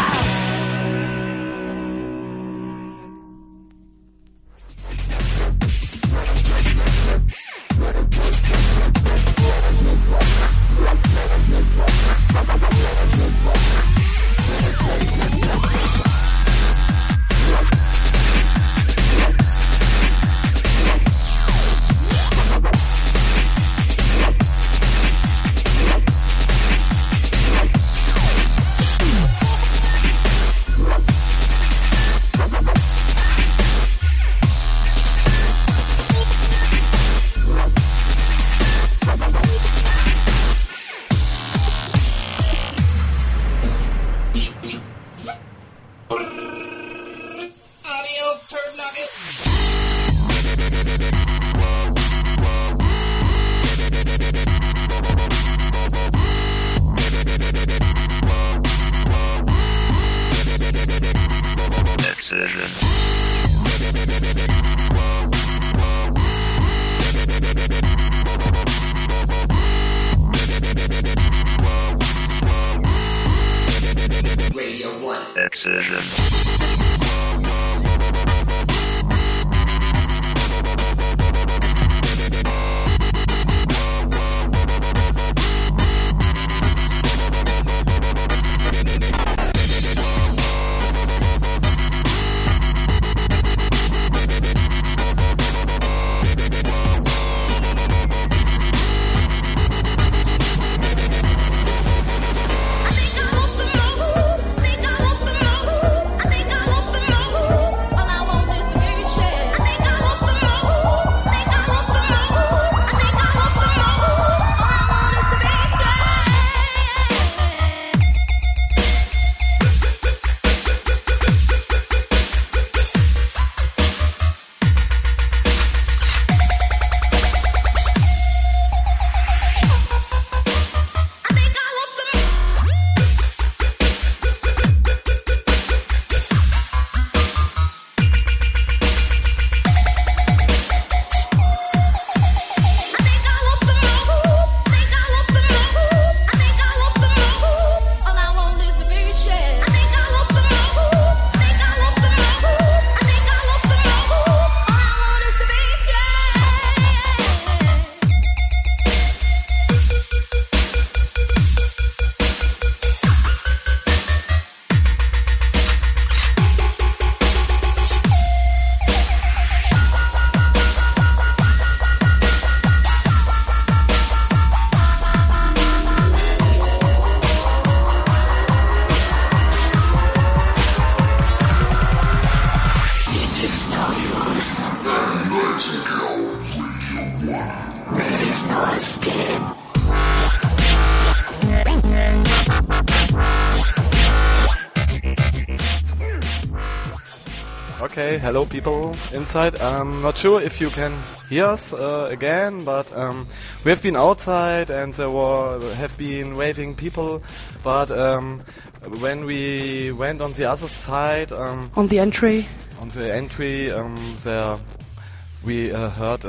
Okay, hello people inside. I'm not sure if you can hear us again, but we have been outside and there have been waving people, but when we went on the other side... on the entry? On the entry, there we heard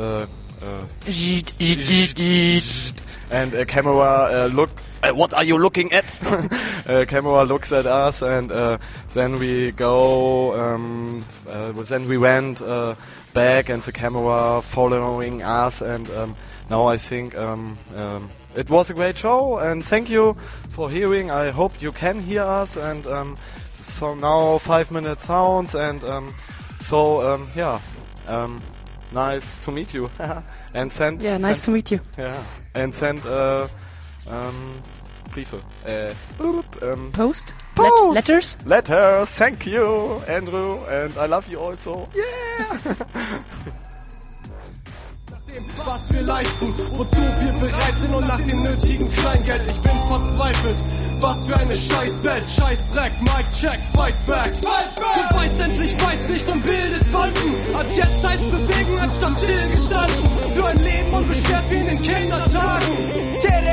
and a camera look. What are you looking at? Camera looks at us, and then we go. Then we went back, and the camera following us. And now I think it was a great show. And thank you for hearing. I hope you can hear us. And so now 5-minute sounds, and nice to meet you. And send. Yeah, nice to meet you. Yeah, and send. Briefe. Post? Post! Letters? Letters, thank you, Andrew, and I love you also. Yeah! Was wir leisten, wozu wir bereit sind und nach dem nötigen Kleingeld. Ich bin verzweifelt, was für eine Scheißwelt. Scheißdreck, Mic check, fight back. Du weißt endlich Weitsicht und bildet Wolken. Ab jetzt heißt bewegen anstatt stillgestanden. Für ein Leben unbeschwert wie in den Kindertagen.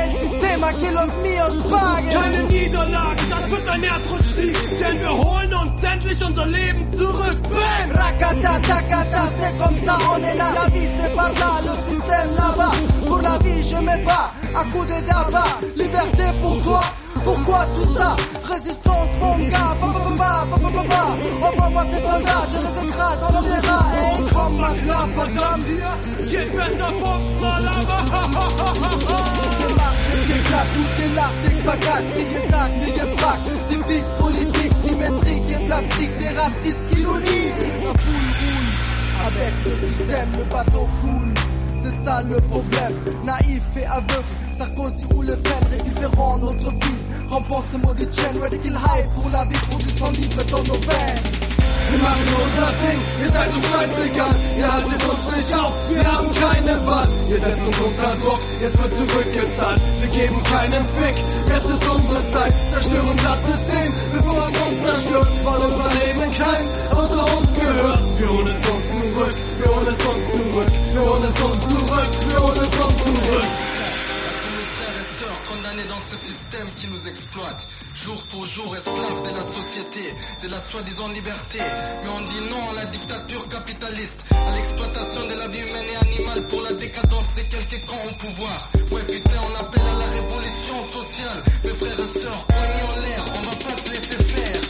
Keine Niederlagen, das wird ein Erdrutschsieg. Denn wir holen uns endlich unser Leben zurück. Bam! Rakata, takata, c'est comme ça, on est là. La vie c'est par là, le système là-bas. Pour la vie je mets pas, à coup de d'abat. Liberté pour toi, pourquoi tout ça? Résistance mon gars, envoie-moi tes soldats, je les écrase, on le verra. Hey, komm mal klar, verdammt, geht besser, pop mal geklappt, gut gelacht, dick verkackt, wie gesagt, wie gefragt. Typique politique, symétrique et plastique, des racistes, ironie. La foule roule, avec le système, le bateau coule. C'est ça le problème, naïf et aveugle. Sarkozy ou Le Pen récupérons notre vie. Rempons ce maudit chaîne, ready kill hype pour la vie, produisons libre dans nos veines. Wir machen unser Ding, ihr seid uns scheißegal. Ihr haltet uns nicht auf, wir haben keine Wahl. Ihr setzt uns unter Druck, jetzt wird zurückgezahlt. Wir geben keinen Fick, jetzt ist unsere Zeit. Zerstören das System, bevor es uns zerstört. Weil unser Leben kein außer uns gehört. Wir holen es uns zurück, wir holen es uns zurück. Wir holen es uns zurück, wir holen es uns zurück. Condamnés dans ce système qui nous exploite, jour pour jour esclaves de la société, de la soi-disant liberté. Mais on dit non à la dictature capitaliste, à l'exploitation de la vie humaine et animale pour la décadence de quelques camps au pouvoir. Ouais putain, on appelle à la révolution sociale. Mes frères et sœurs, poignets en l'air, on va pas se laisser faire.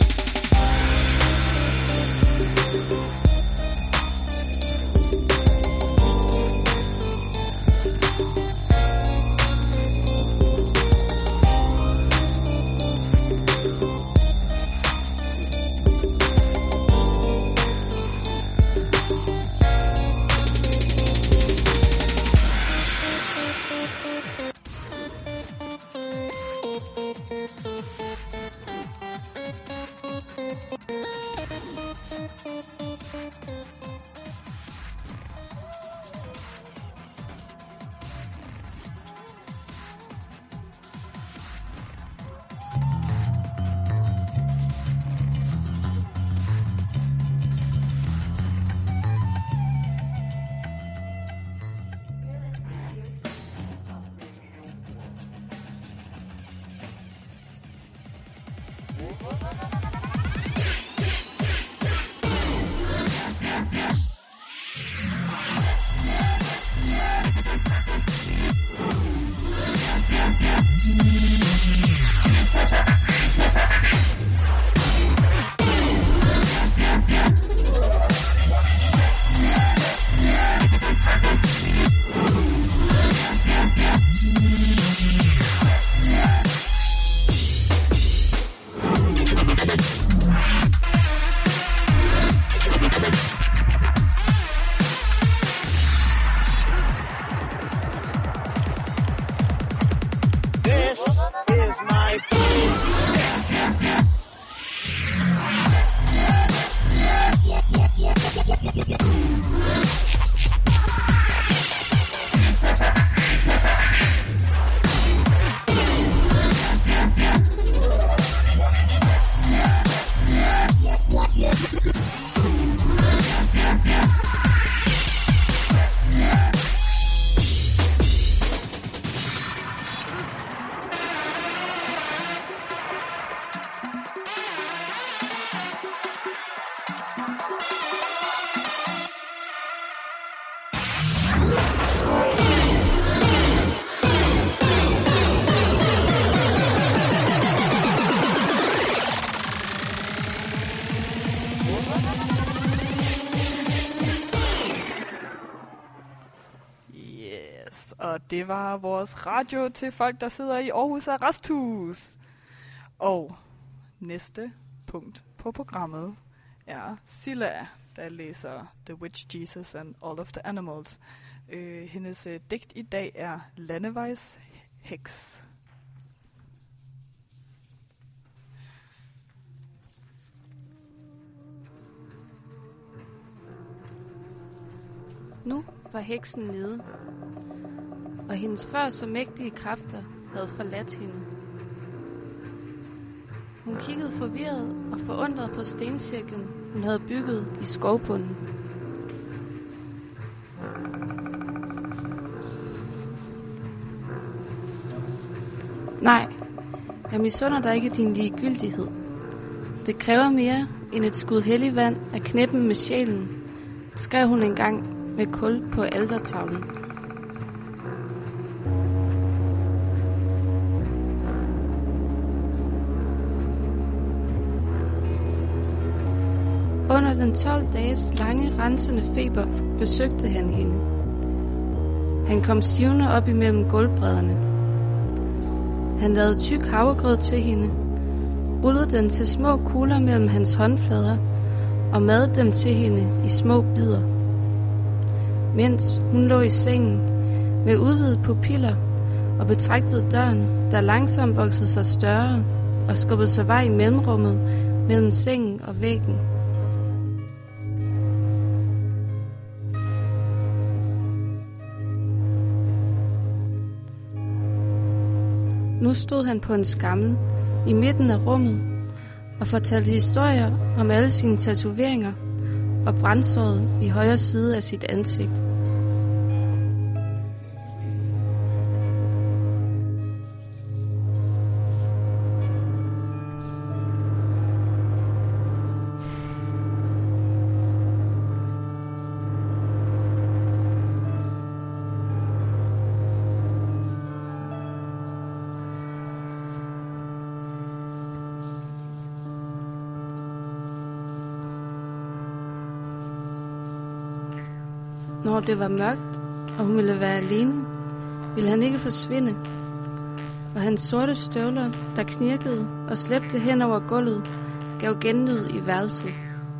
Yes, og det var vores radio til folk, der sidder i Aarhus Arresthus. Og næste punkt på programmet er Silla, der læser The Witch Jesus and All of the Animals. Hendes digt i dag er Landevejs heks. Nu var heksen nede, og hendes før så mægtige kræfter havde forladt hende. Hun kiggede forvirret og forundret på stencirklen, hun havde bygget i skovbunden. Nej, jeg misunder dig ikke din ligegyldighed. Det kræver mere end et skud hellig vand at knæppe med sjælen, skrev hun engang med kul på altertavlen. Under den 12 dages lange rensende feber besøgte han hende. Han kom sivende op imellem gulvbrædderne. Han lavede tyk havregrød til hende, rullede den til små kugler mellem hans håndflader og madede dem til hende i små bidder. Mens hun lå i sengen med udvidede pupiller og betragtede døren, der langsomt voksede sig større og skubbede sig vej i mellemrummet mellem sengen og væggen. Nu stod han på en skammel i midten af rummet og fortalte historier om alle sine tatoveringer og brændsåret i højre side af sit ansigt. Når det var mørkt, og hun ville være alene, ville han ikke forsvinde, og hans sorte støvler, der knirkede og slæbte hen over gulvet, gav genlyd i værelset.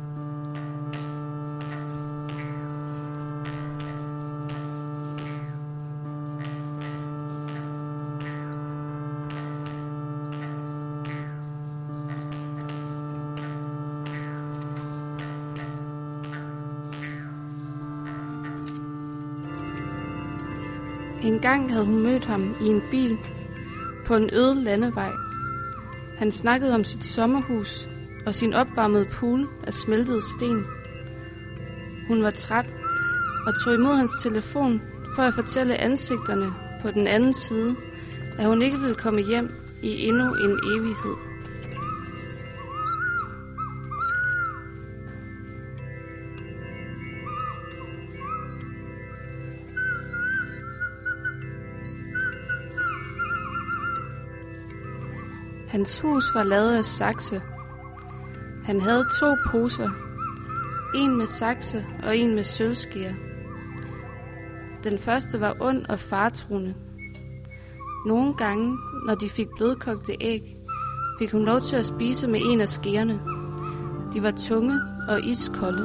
En gang havde hun mødt ham i en bil på en øde landevej. Han snakkede om sit sommerhus og sin opvarmede pool af smeltede sten. Hun var træt og tog imod hans telefon for at fortælle ansigterne på den anden side, at hun ikke ville komme hjem i endnu en evighed. Hans hus var lavet af sakse. Han havde 2 poser. En med sakse og en med sølvskær. Den første var ond og faretruende. Nogle gange, når de fik blødkogte æg, fik hun lov til at spise med en af skærene. De var tunge og iskolde.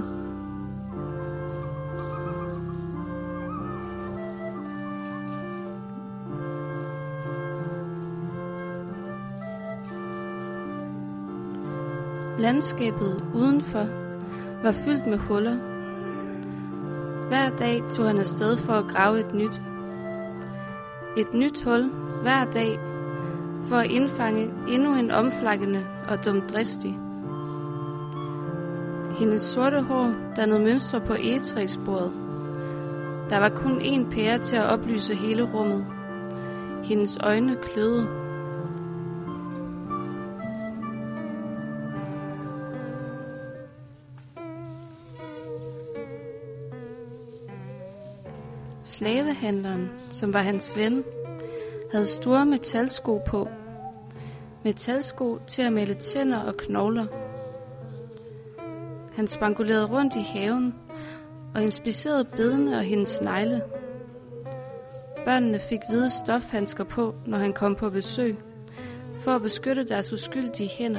Landskabet udenfor var fyldt med huller. Hver dag tog han afsted for at grave et nyt. Et nyt hul hver dag for at indfange endnu en omflakkende og dumdristig. Hendes sorte hår dannede mønstre på egetræsbordet. Der var kun én pære til at oplyse hele rummet. Hendes øjne kløede. Slavehandleren, som var hans ven, havde store metalsko på. Metalsko til at male tænder og knogler. Han spangulerede rundt i haven og inspicerede bedene og hendes negle. Børnene fik hvide stofhandsker på, når han kom på besøg, for at beskytte deres uskyldige hænder.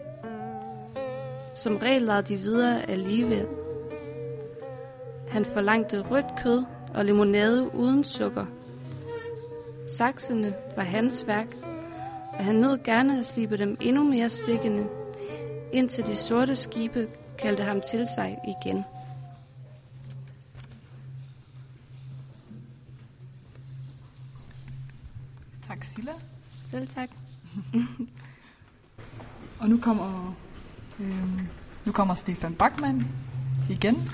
Som regel lavede de videre alligevel. Han forlangte rødt kød og limonade uden sukker. Saksene var hans værk, og han nød gerne at slibe dem endnu mere stikkende, indtil de sorte skibe kaldte ham til sig igen. Tak, Silla. Selv tak. Og nu kommer Stefan Bachmann igen.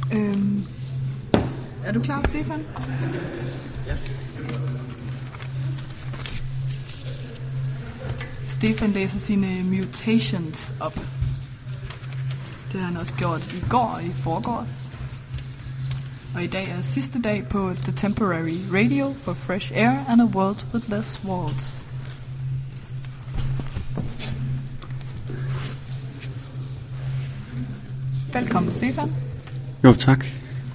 Er du klar, Stefan? Ja. Stefan læser sine mutations op. Det har han også gjort i går og i forgårs. Og i dag er sidste dag på The Temporary Radio for Fresh Air and a World with Less Walls. Velkommen, Stefan. Jo, tak.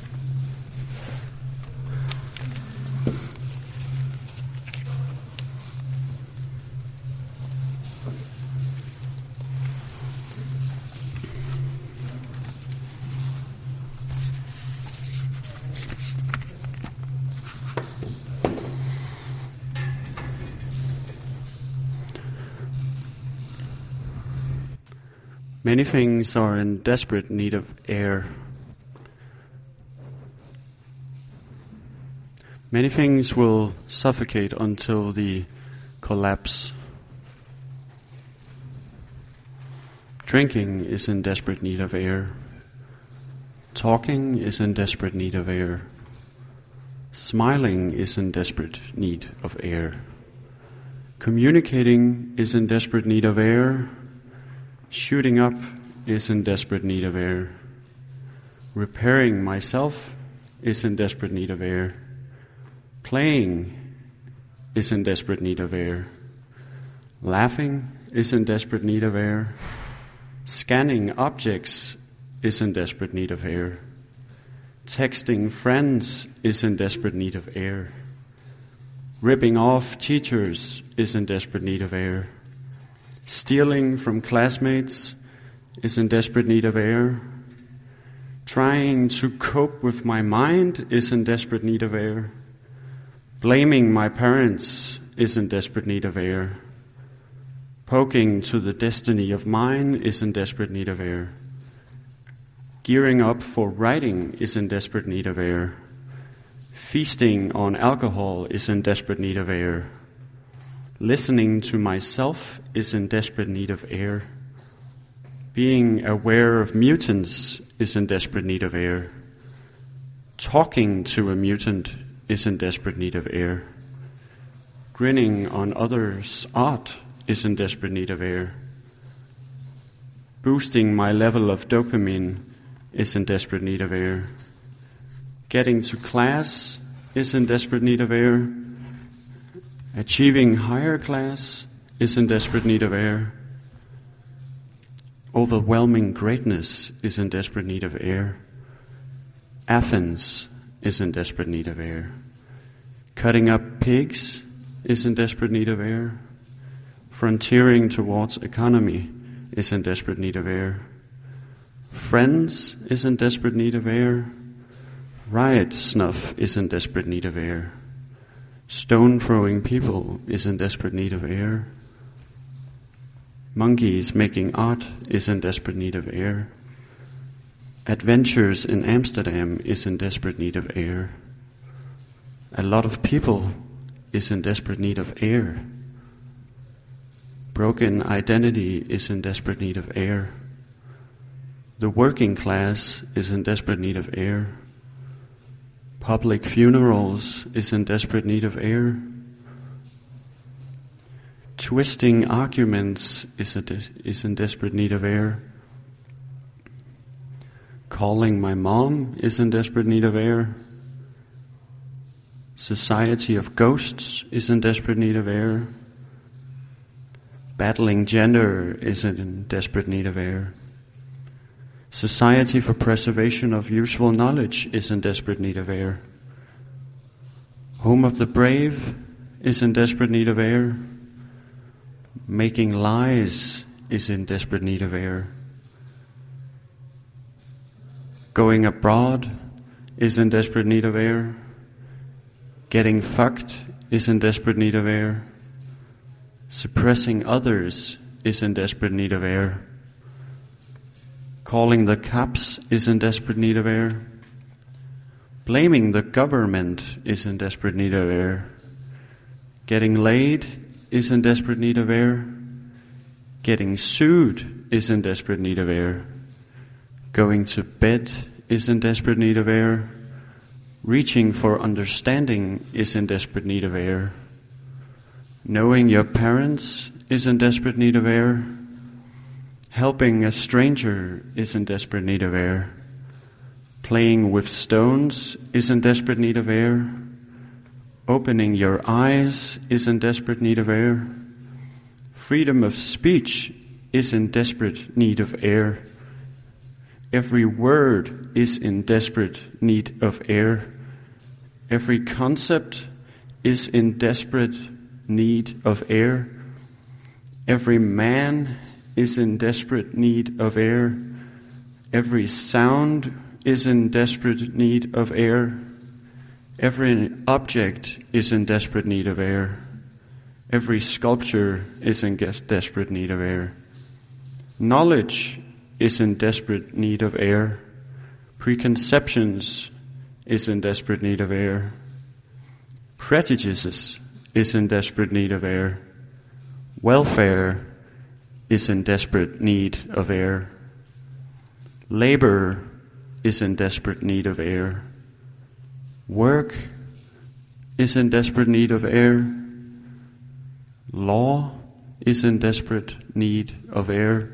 Many things are in desperate need of air. Many things will suffocate until the collapse. Drinking is in desperate need of air. Talking is in desperate need of air. Smiling is in desperate need of air. Communicating is in desperate need of air. Shooting up is in desperate need of air. Repairing myself is in desperate need of air. Playing is in desperate need of air. Laughing is in desperate need of air. Scanning objects is in desperate need of air. Texting friends is in desperate need of air. Ripping off teachers is in desperate need of air. Stealing from classmates is in desperate need of air. Trying to cope with my mind is in desperate need of air. Blaming my parents is in desperate need of air. Poking to the destiny of mine is in desperate need of air. Gearing up for writing is in desperate need of air. Feasting on alcohol is in desperate need of air. Listening to myself is in desperate need of air. Being aware of mutants is in desperate need of air. Talking to a mutant is in desperate need of air. Grinning on others' art is in desperate need of air. Boosting my level of dopamine is in desperate need of air. Getting to class is in desperate need of air. Achieving higher class is in desperate need of air. Overwhelming greatness is in desperate need of air. Athens is in desperate need of air. Cutting up pigs is in desperate need of air. Frontiering towards economy is in desperate need of air. Friends is in desperate need of air. Riot snuff is in desperate need of air. Stone-throwing people is in desperate need of air. Monkeys making art is in desperate need of air. Adventures in Amsterdam is in desperate need of air. A lot of people is in desperate need of air. Broken identity is in desperate need of air. The working class is in desperate need of air. Public funerals is in desperate need of air. Twisting arguments is in desperate need of air. Calling my mom is in desperate need of air. Society of ghosts is in desperate need of air. Battling gender is in desperate need of air. Society for Preservation of Useful Knowledge is in desperate need of air. Home of the Brave is in desperate need of air. Making Lies is in desperate need of air. Going Abroad is in desperate need of air. Getting Fucked is in desperate need of air. Suppressing Others is in desperate need of air. Calling the cops is in desperate need of air. Blaming the government is in desperate need of air. Getting laid is in desperate need of air. Getting sued is in desperate need of air. Going to bed is in desperate need of air. Reaching for understanding is in desperate need of air. Knowing your parents is in desperate need of air. Helping a stranger is in desperate need of air. Playing with stones is in desperate need of air. Opening your eyes is in desperate need of air. Freedom of speech is in desperate need of air. Every word is in desperate need of air. Every concept is in desperate need of air. Every man is in desperate need of air. Every sound is in desperate need of air. Every object is in desperate need of air. Every sculpture is in desperate need of air. Knowledge is in desperate need of air. Preconceptions is in desperate need of air. Prejudices is in desperate need of air. Welfare is in desperate need of air. Labor is in desperate need of air. Work is in desperate need of air. Law is in desperate need of air.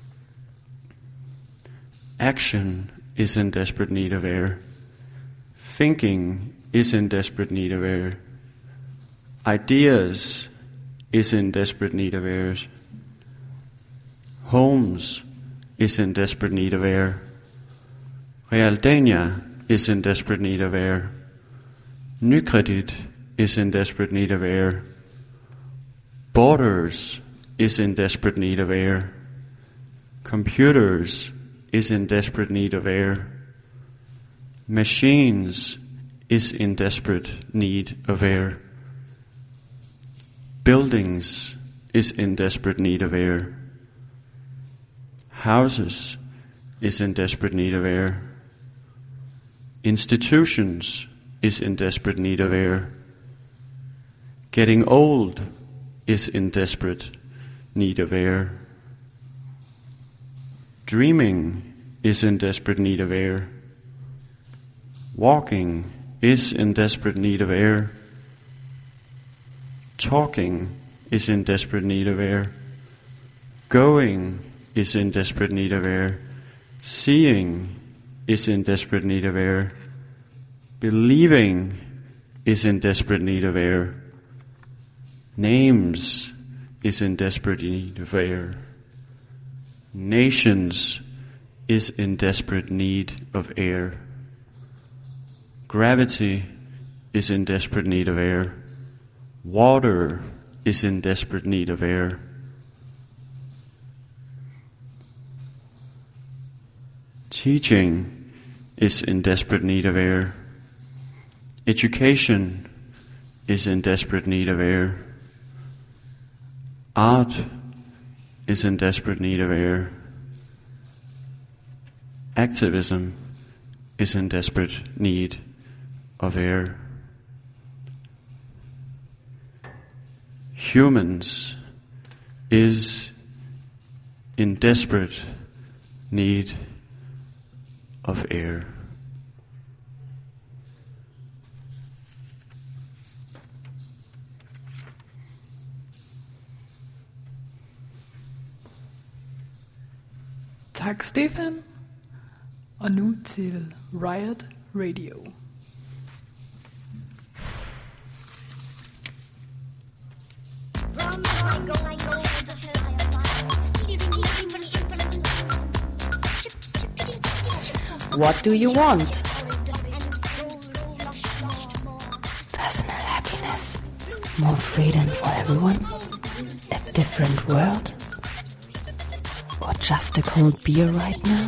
Action is in desperate need of air. Thinking is in desperate need of air. Ideas is in desperate need of air. Homes is in desperate need of air. Realdania is in desperate need of air. Nykredit is in desperate need of air. Borders is in desperate need of air. Computers is in desperate need of air. Machines is in desperate need of air. Buildings is in desperate need of air. Houses is in desperate need of air. Institutions is in desperate need of air. Getting old is in desperate need of air. Dreaming is in desperate need of air. Walking is in desperate need of air. Talking is in desperate need of air. Going is in desperate need of air. Seeing is in desperate need of air. Believing is in desperate need of air. Names is in desperate need of air. Nations is in desperate need of air. Gravity is in desperate need of air. Water is in desperate need of air. Teaching is in desperate need of air. Education is in desperate need of air. Art is in desperate need of air. Activism is in desperate need of air. Humans is in desperate need of air. Tak, Stefan. Og nu til Riot Radio. What do you want? Personal happiness. More freedom for everyone. A different world. Or just a cold beer right now?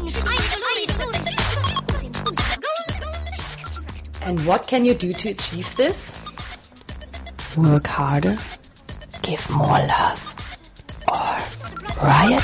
And what can you do to achieve this? Work harder. Give more love. Or riot.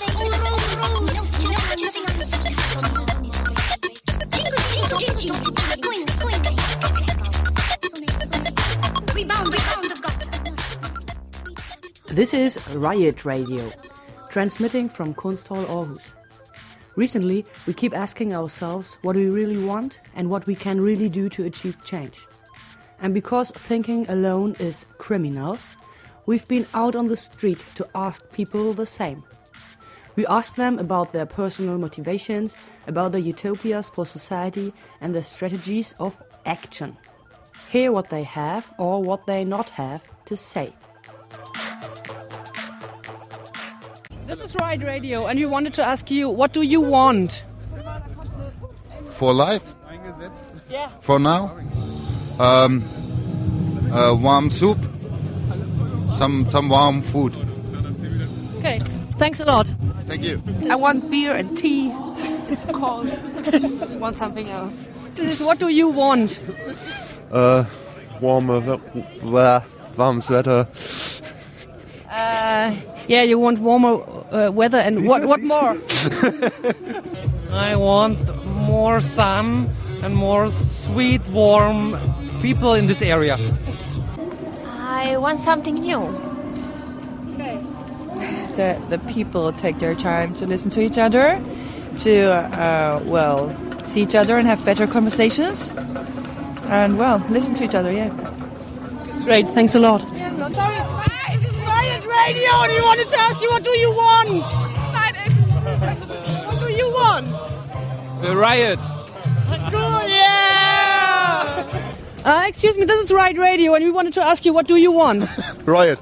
This is Riot Radio, transmitting from Kunsthal Aarhus. Recently, we keep asking ourselves what we really want and what we can really do to achieve change. And because thinking alone is criminal, we've been out on the street to ask people the same. We asked them about their personal motivations, about their utopias for society and their strategies of action. Hear what they have or what they not have to say. This is Riot Radio, and we wanted to ask you, what do you want? For life? Yeah. For now? Warm soup, some warm food. Okay, thanks a lot. Thank you. I want beer and tea. It's cold. I want something else. What do you want? Warmes Wetter. Yeah, you want warmer weather and what more? I want more sun and more sweet, warm people in this area. I want something new. The people take their time to listen to each other, to, see each other and have better conversations. And, listen to each other, yeah. Great, thanks a lot. Sorry. Hi, this is Riot Radio, and we wanted to ask you, what do you want? What do you want? The riot. Cool, yeah! Excuse me, this is Riot Radio, and we wanted to ask you, what do you want? Riot.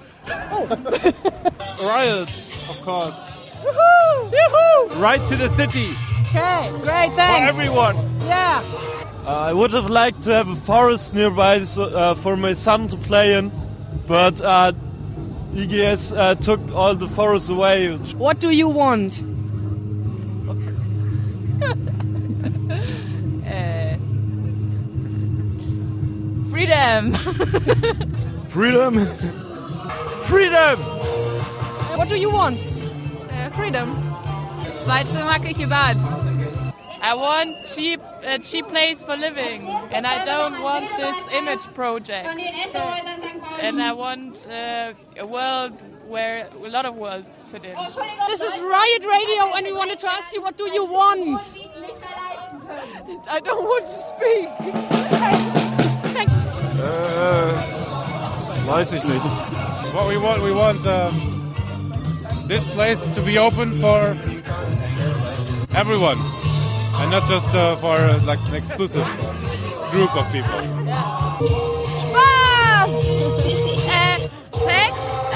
Riot, of course. Woohoo! Yoo-hoo! Right to the city. Okay, great, thanks. For everyone. Yeah. I would have liked to have a forest nearby for my son to play in, but EGS took all the forests away. What do you want? Freedom. Freedom. Freedom. What do you want? Freedom. Zweizimmerküche Bad. I want cheap place for living, and I don't want this image project. And I want a world where a lot of worlds fit in. This is Riot Radio, and we wanted to ask you, what do you want? I don't want to speak. Weiß ich nicht. What we want this place to be open for everyone, and not just for like an exclusive group of people. Spaß! Sex,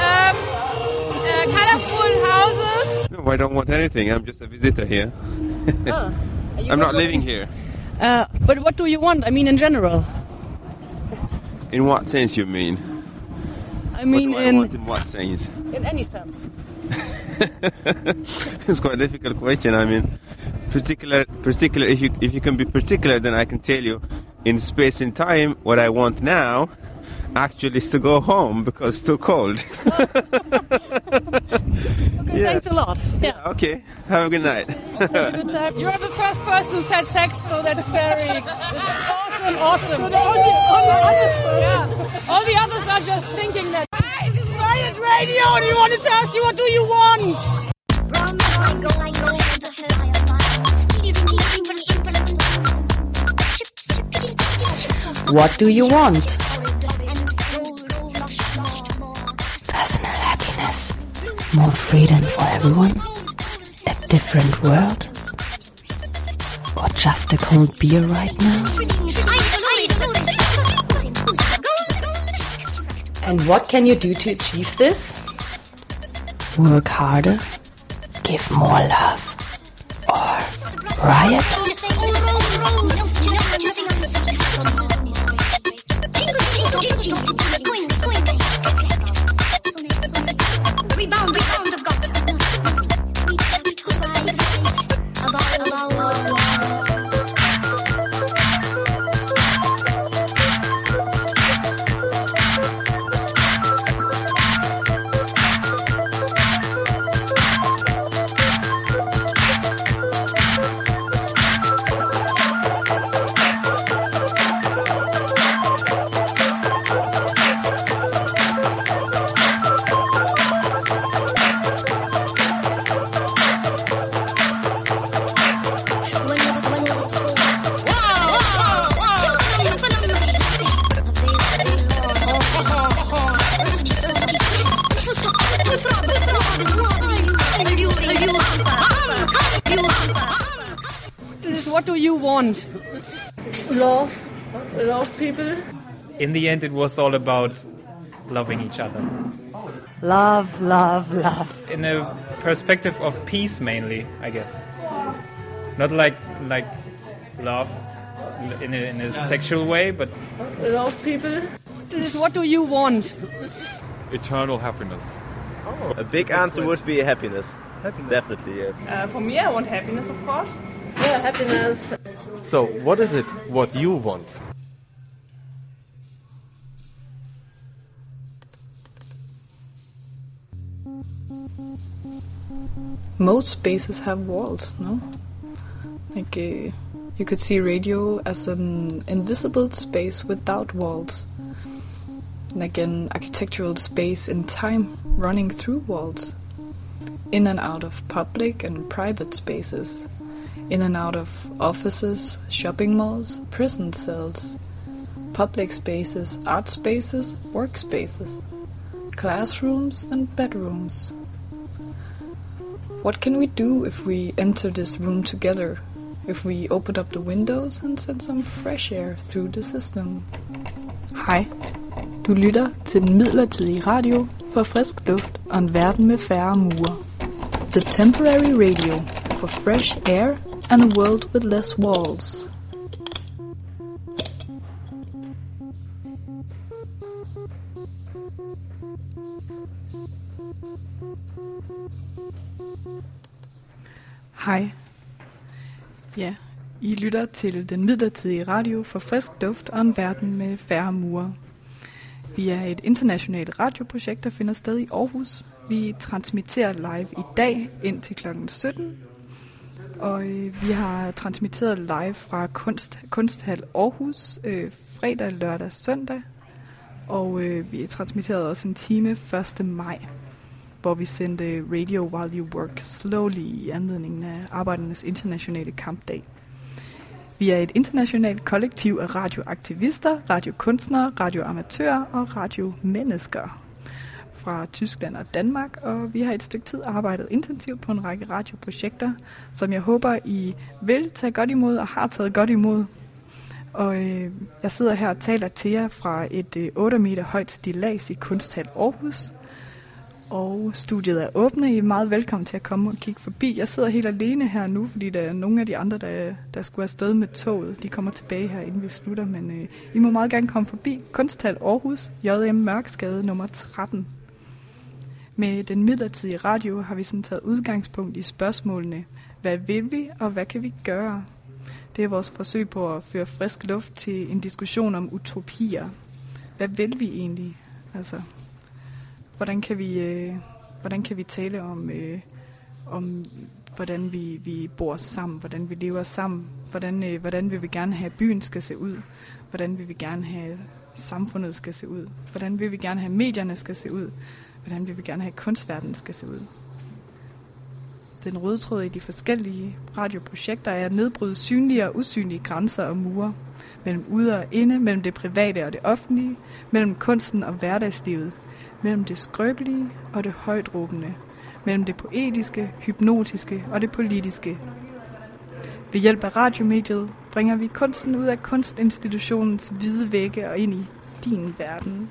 colorful houses. No, I don't want anything. I'm just a visitor here. I'm not living here. But what do you want? I mean, in general. In what sense you mean? I mean, what do I want in what sense? In any sense. It's quite a difficult question. I mean, particular. If you can be particular, then I can tell you, in space and time, what I want now, actually, is to go home because it's too cold. Okay, yeah. Thanks a lot. Yeah. Okay. Have a good night. You're the first person who said sex, so that's very awesome. All the others are just thinking that. Hi, this is Riot Radio, and we wanted to ask you, what do you want? What do you want? Personal happiness. More freedom for everyone. A different world. Or just a cold beer right now? And what can you do to achieve this? Work harder. Give more love. Or riot. what do you want? Love people. In the end, it was all about loving each other. Love, love, love. In a perspective of peace mainly, I guess. Not like love in a sexual way, but Love people. What do you want? Eternal happiness. A big answer would be happiness. Definitely, yes. For me, I want happiness, of course. Yeah, happiness. So, what is it what you want? Most spaces have walls, no? Like, you could see radio as an invisible space without walls. Like an architectural space in time running through walls. In and out of public and private spaces. In and out of offices, shopping malls, prison cells. Public spaces, art spaces, work spaces. Classrooms and bedrooms. What can we do if we enter this room together? If we open up the windows and send some fresh air through the system? Hej. Du lytter til den midlertidige radio for frisk luft og en verden med færre mure. The temporary radio for fresh air and a world with less walls. Hej. Ja, I lytter til den midlertidige radio for frisk luft og en verden med færre mure. Vi er et internationalt radioprojekt, der finder sted i Aarhus. Vi transmitterer live i dag indtil kl. 17. Og vi har transmitteret live fra Kunsthal Aarhus fredag, lørdag, søndag. Og vi transmitterede også en time 1. maj, hvor vi sendte Radio While You Work Slowly i anledningen af Arbejdernes Internationale Kampdag. Vi er et internationalt kollektiv af radioaktivister, radiokunstnere, radioamatører og radiomennesker fra Tyskland og Danmark, og vi har et stykke tid arbejdet intensivt på en række radioprojekter, som jeg håber, I vil tage godt imod og har taget godt imod. Og jeg sidder her og taler til jer fra et 8 meter højt stillads i Kunsthal Aarhus. Og studiet er åbne. I er meget velkommen til at komme og kigge forbi. Jeg sidder helt alene her nu, fordi der er nogle af de andre, der skulle afsted med toget. De kommer tilbage her, inden vi slutter. Men I må meget gerne komme forbi. Kunsthal Aarhus, JM Mørksgade nummer 13. Med den midlertidige radio har vi sådan taget udgangspunkt i spørgsmålene. Hvad vil vi, og hvad kan vi gøre? Det er vores forsøg på at føre frisk luft til en diskussion om utopier. Hvad vil vi egentlig? Altså, hvordan kan vi tale om hvordan vi bor sammen, hvordan vi lever sammen, hvordan vil vi gerne have byen skal se ud, hvordan vil vi gerne have samfundet skal se ud, hvordan vil vi gerne have medierne skal se ud, hvordan vil vi gerne have kunstverdenen skal se ud. Den røde tråd i de forskellige radioprojekter er at nedbryde synlige og usynlige grænser og mure, mellem ude og inde, mellem det private og det offentlige, mellem kunsten og hverdagslivet, mellem det skrøbelige og det højtråbende, mellem det poetiske, hypnotiske og det politiske. Ved hjælp af radiomediet bringer vi kunsten ud af kunstinstitutionens hvide vægge og ind i din verden.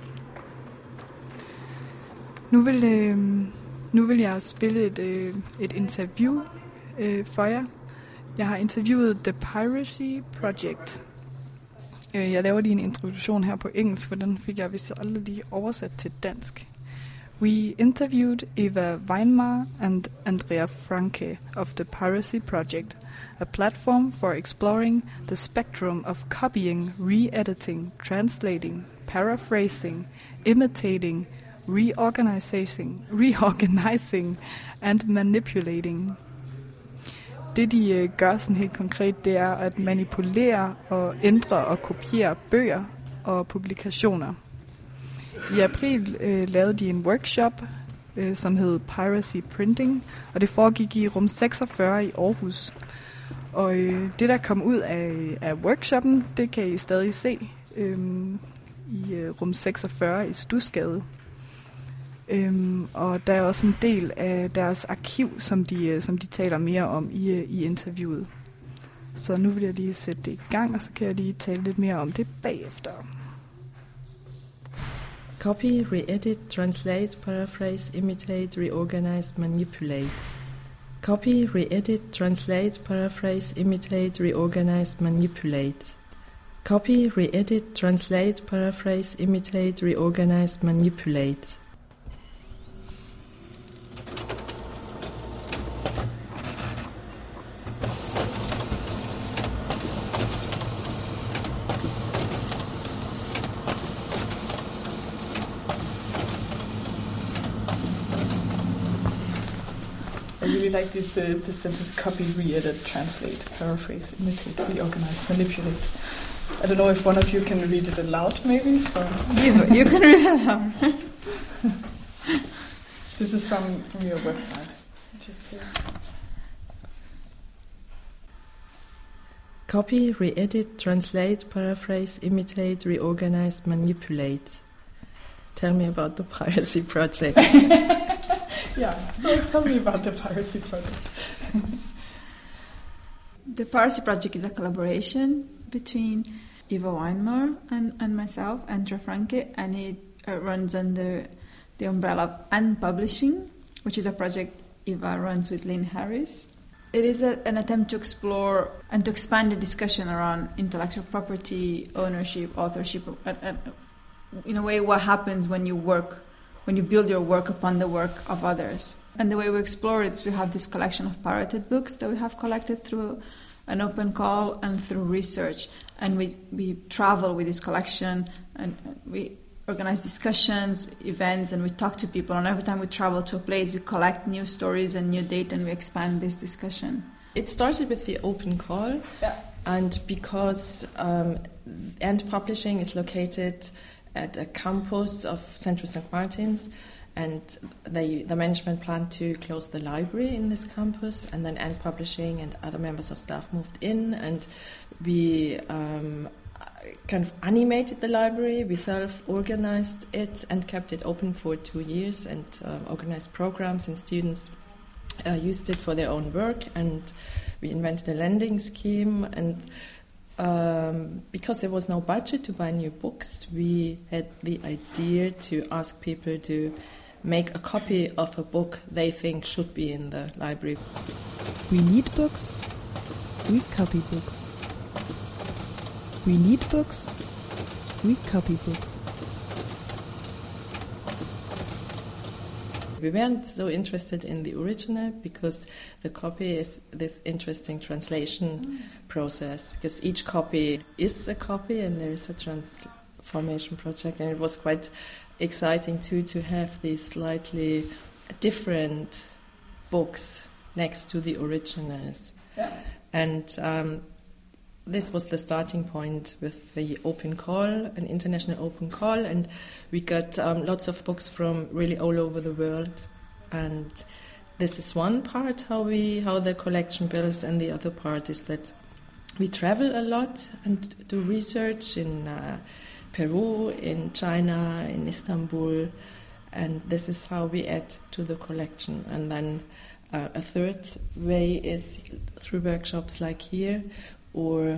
Nu vil jeg spille et interview for jer. Jeg har interviewet The Piracy Project. Jeg laver lige en introduktion her på engelsk, for den fik jeg vist aldrig lige oversat til dansk. We interviewed Eva Weinmar and Andrea Franke of the Piracy Project, a platform for exploring the spectrum of copying, re-editing, translating, paraphrasing, imitating, reorganizing and manipulating. Det de gør sådan helt konkret, det er at manipulere og ændre og kopiere bøger og publikationer. I april lavede de en workshop, som hed Piracy Printing, og det foregik i rum 46 i Aarhus. Og det der kom ud af workshoppen, det kan I stadig se i rum 46 i Studsgade. Og der er også en del af deres arkiv, som de taler mere om i interviewet. Så nu vil jeg lige sætte det i gang, og så kan jeg lige tale lidt mere om det bagefter. Copy, re-edit, translate, paraphrase, imitate, reorganize, manipulate. Copy, re-edit, translate, paraphrase, imitate, reorganize, manipulate. Copy, re-edit, translate, paraphrase, imitate, reorganize, manipulate. I really like this sentence: copy, re-edit, translate, paraphrase, imitate, reorganize, manipulate. I don't know if one of you can read it aloud, maybe? Or You can read it aloud. This is from your website. Just Copy, re-edit, translate, paraphrase, imitate, reorganize, manipulate. Tell me about the Piracy Project. Yeah, so tell me about the Piracy Project. The Piracy Project is a collaboration between Eva Weinmar and myself, Andrea Franke, and it runs under the umbrella of And Publishing, which is a project Eva runs with Lynn Harris. It is an attempt to explore and to expand the discussion around intellectual property, ownership, authorship, and in a way what happens when you build your work upon the work of others. And the way we explore it is we have this collection of pirated books that we have collected through an open call and through research. And we travel with this collection and we organize discussions, events, and we talk to people. And every time we travel to a place, we collect new stories and new data and we expand this discussion. It started with the open call. Yeah. And because And Publishing is located at a campus of Central St. Martin's, and the management planned to close the library in this campus, and then And Publishing and other members of staff moved in, and we kind of animated the library. We self-organized it and kept it open for 2 years, and organized programs, and students used it for their own work, and we invented a lending scheme. And because there was no budget to buy new books, we had the idea to ask people to make a copy of a book they think should be in the library. We need books. We copy books. We need books. We copy books. We weren't so interested in the original because the copy is this interesting translation process, because each copy is a copy and there is a transformation project, and it was quite exciting too to have these slightly different books next to the originals. Yeah. And this was the starting point with the open call, an international open call, and we got lots of books from really all over the world. And this is one part how the collection builds, and the other part is that we travel a lot and do research in Peru, in China, in Istanbul, and this is how we add to the collection. And then a third way is through workshops like here, or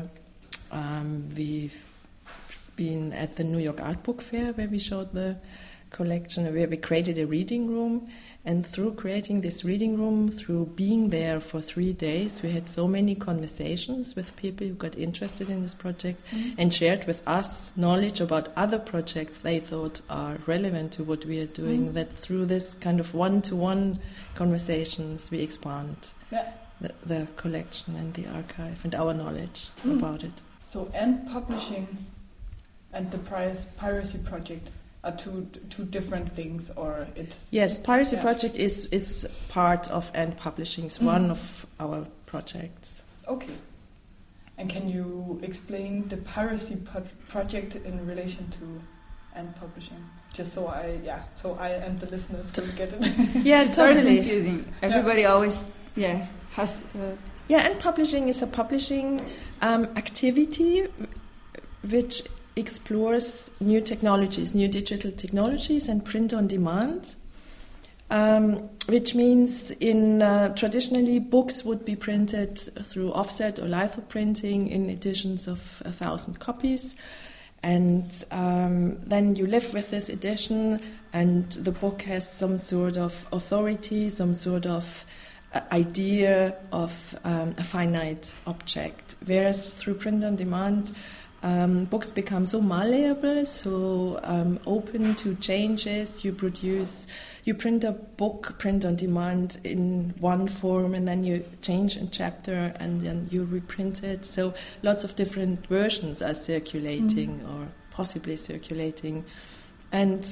we've been at the New York Art Book Fair where we showed the collection, where we created a reading room, and through creating this reading room, through being there for 3 days, we had so many conversations with people who got interested in this project and shared with us knowledge about other projects they thought are relevant to what we are doing, that through this kind of one-to-one conversations we expand the collection and the archive and our knowledge about it. So And Publishing and the Piracy Project are two different things, or it's... Yes, Piracy Project is part of And Publishing. It's one of our projects. Okay. And can you explain the Piracy Project in relation to And Publishing? Just so I and the listeners will get it. Yeah, it's totally. very confusing. Everybody always has... And Publishing is a publishing activity which explores new technologies, new digital technologies and print on demand. which means traditionally books would be printed through offset or lithoprinting in editions of 1,000 copies. And then you live with this edition, and the book has some sort of authority, some sort of idea of a finite object. Whereas through print on demand, books become so malleable, so open to changes. You print a book, print on demand in one form, and then you change a chapter, and then you reprint it. So lots of different versions are circulating or possibly circulating. And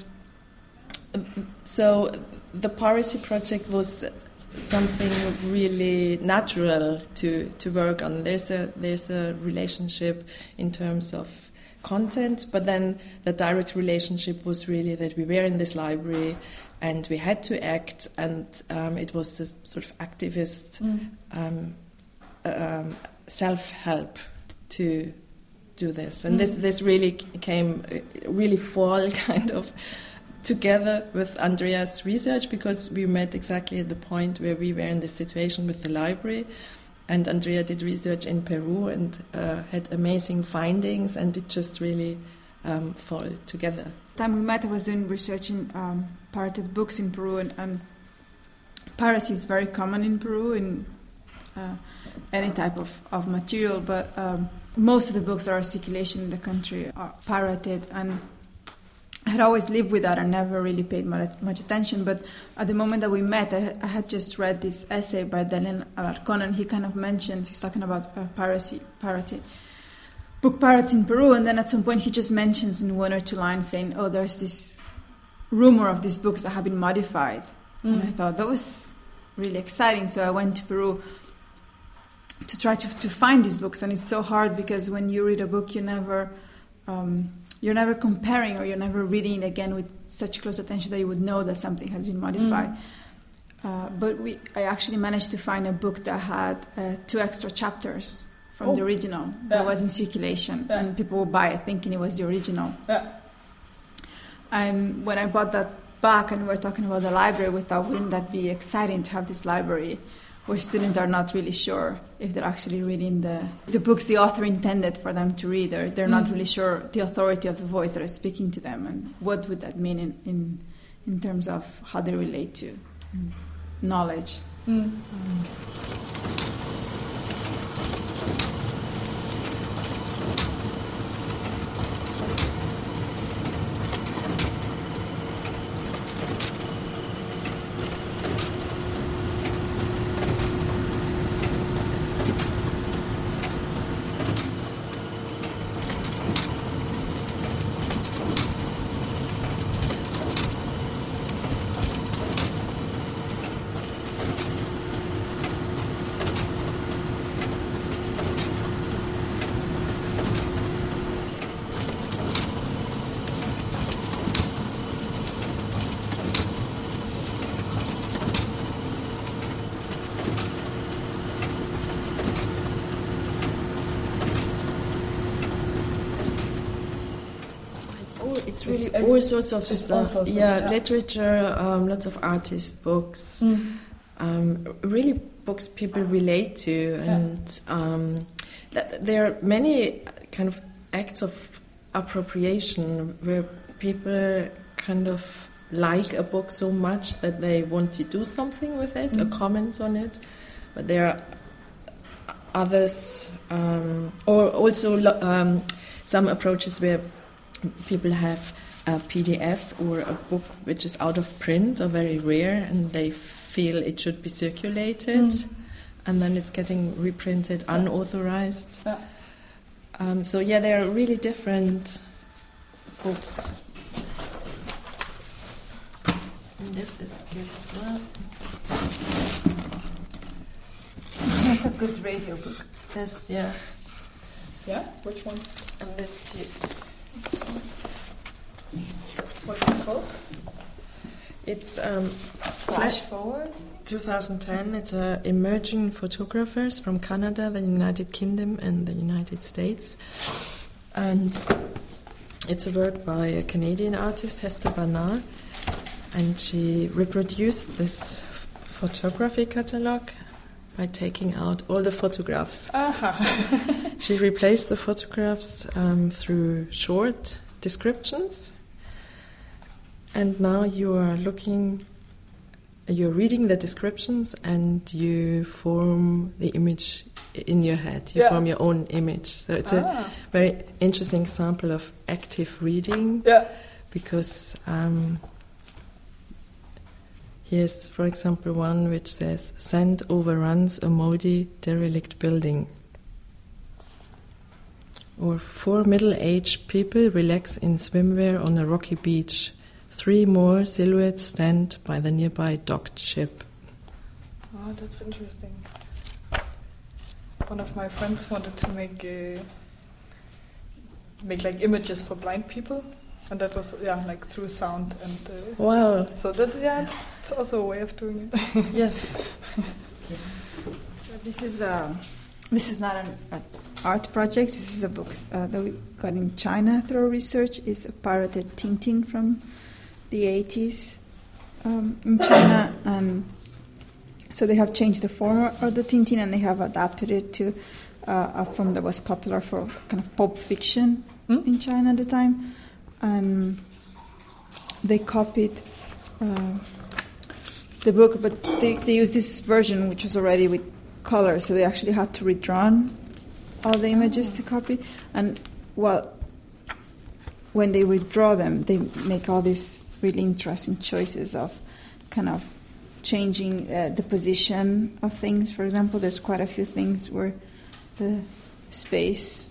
so the Piracy Project was something really natural to work on. There's a relationship in terms of content, but then the direct relationship was really that we were in this library and we had to act, and it was this sort of activist self-help to do this. And this really came really fall kind of together with Andrea's research, because we met exactly at the point where we were in this situation with the library, and Andrea did research in Peru and had amazing findings, and it just really fall together. The time we met, I was doing research in pirated books in Peru, and piracy is very common in Peru in any type of material, but most of the books that are in circulation in the country are pirated, and I had always lived with that and never really paid much attention. But at the moment that we met, I had just read this essay by Daniel Alarcón, and he kind of mentioned, he's talking about book pirates in Peru, and then at some point he just mentions in one or two lines saying, oh, there's this rumor of these books that have been modified. And I thought that was really exciting. So I went to Peru to try to find these books, and it's so hard because when you read a book, you're never comparing, or you're never reading it again with such close attention that you would know that something has been modified. But I actually managed to find a book that had 2 extra chapters from the original that was in circulation, and people would buy it thinking it was the original. And when I bought that back and we were talking about the library, we thought, wouldn't that be exciting to have this library where students are not really sure if they're actually reading the books the author intended for them to read, or they're not really sure the authority of the voice that is speaking to them, and what would that mean in terms of how they relate to knowledge. It's really all sorts of stuff. Literature, lots of artist books, really books people relate to, and there are many kind of acts of appropriation where people kind of like a book so much that they want to do something with it or comment on it. But there are others, or also some approaches where people have a PDF or a book which is out of print or very rare, and they feel it should be circulated, and then it's getting reprinted unauthorized. So there are really different books. And this is good as well. That's a good radio book. This, Yeah? Which one? And this too. What's it called? It's Flash Forward 2010. It's emerging photographers from Canada, the United Kingdom, and the United States. And it's a work by a Canadian artist, Hester Barnard. And she reproduced this photography catalog by taking out all the photographs. She replaced the photographs through short descriptions. And now you're reading the descriptions and you form the image in your head. You form your own image. So it's a very interesting example of active reading. Yeah. Because here's, for example, one which says, "Sand overruns a moldy, derelict building." Or 4 middle-aged people relax in swimwear on a rocky beach. 3 more silhouettes stand by the nearby docked ship. Oh, that's interesting. One of my friends wanted to make like images for blind people, and that was like through sound and. Wow! So that it's also a way of doing it. Yes. This is not an art project. This is a book that we got in China through research. It's a pirated Tintin from the 80s in China, and so they have changed the form of the Tintin and they have adapted it to a form that was popular for kind of pulp fiction in China at the time, and they copied the book, but they used this version which was already with color, so they actually had to redraw all the images to copy, and when they redraw them, they make all these really interesting choices of kind of changing the position of things. For example, there's quite a few things where the space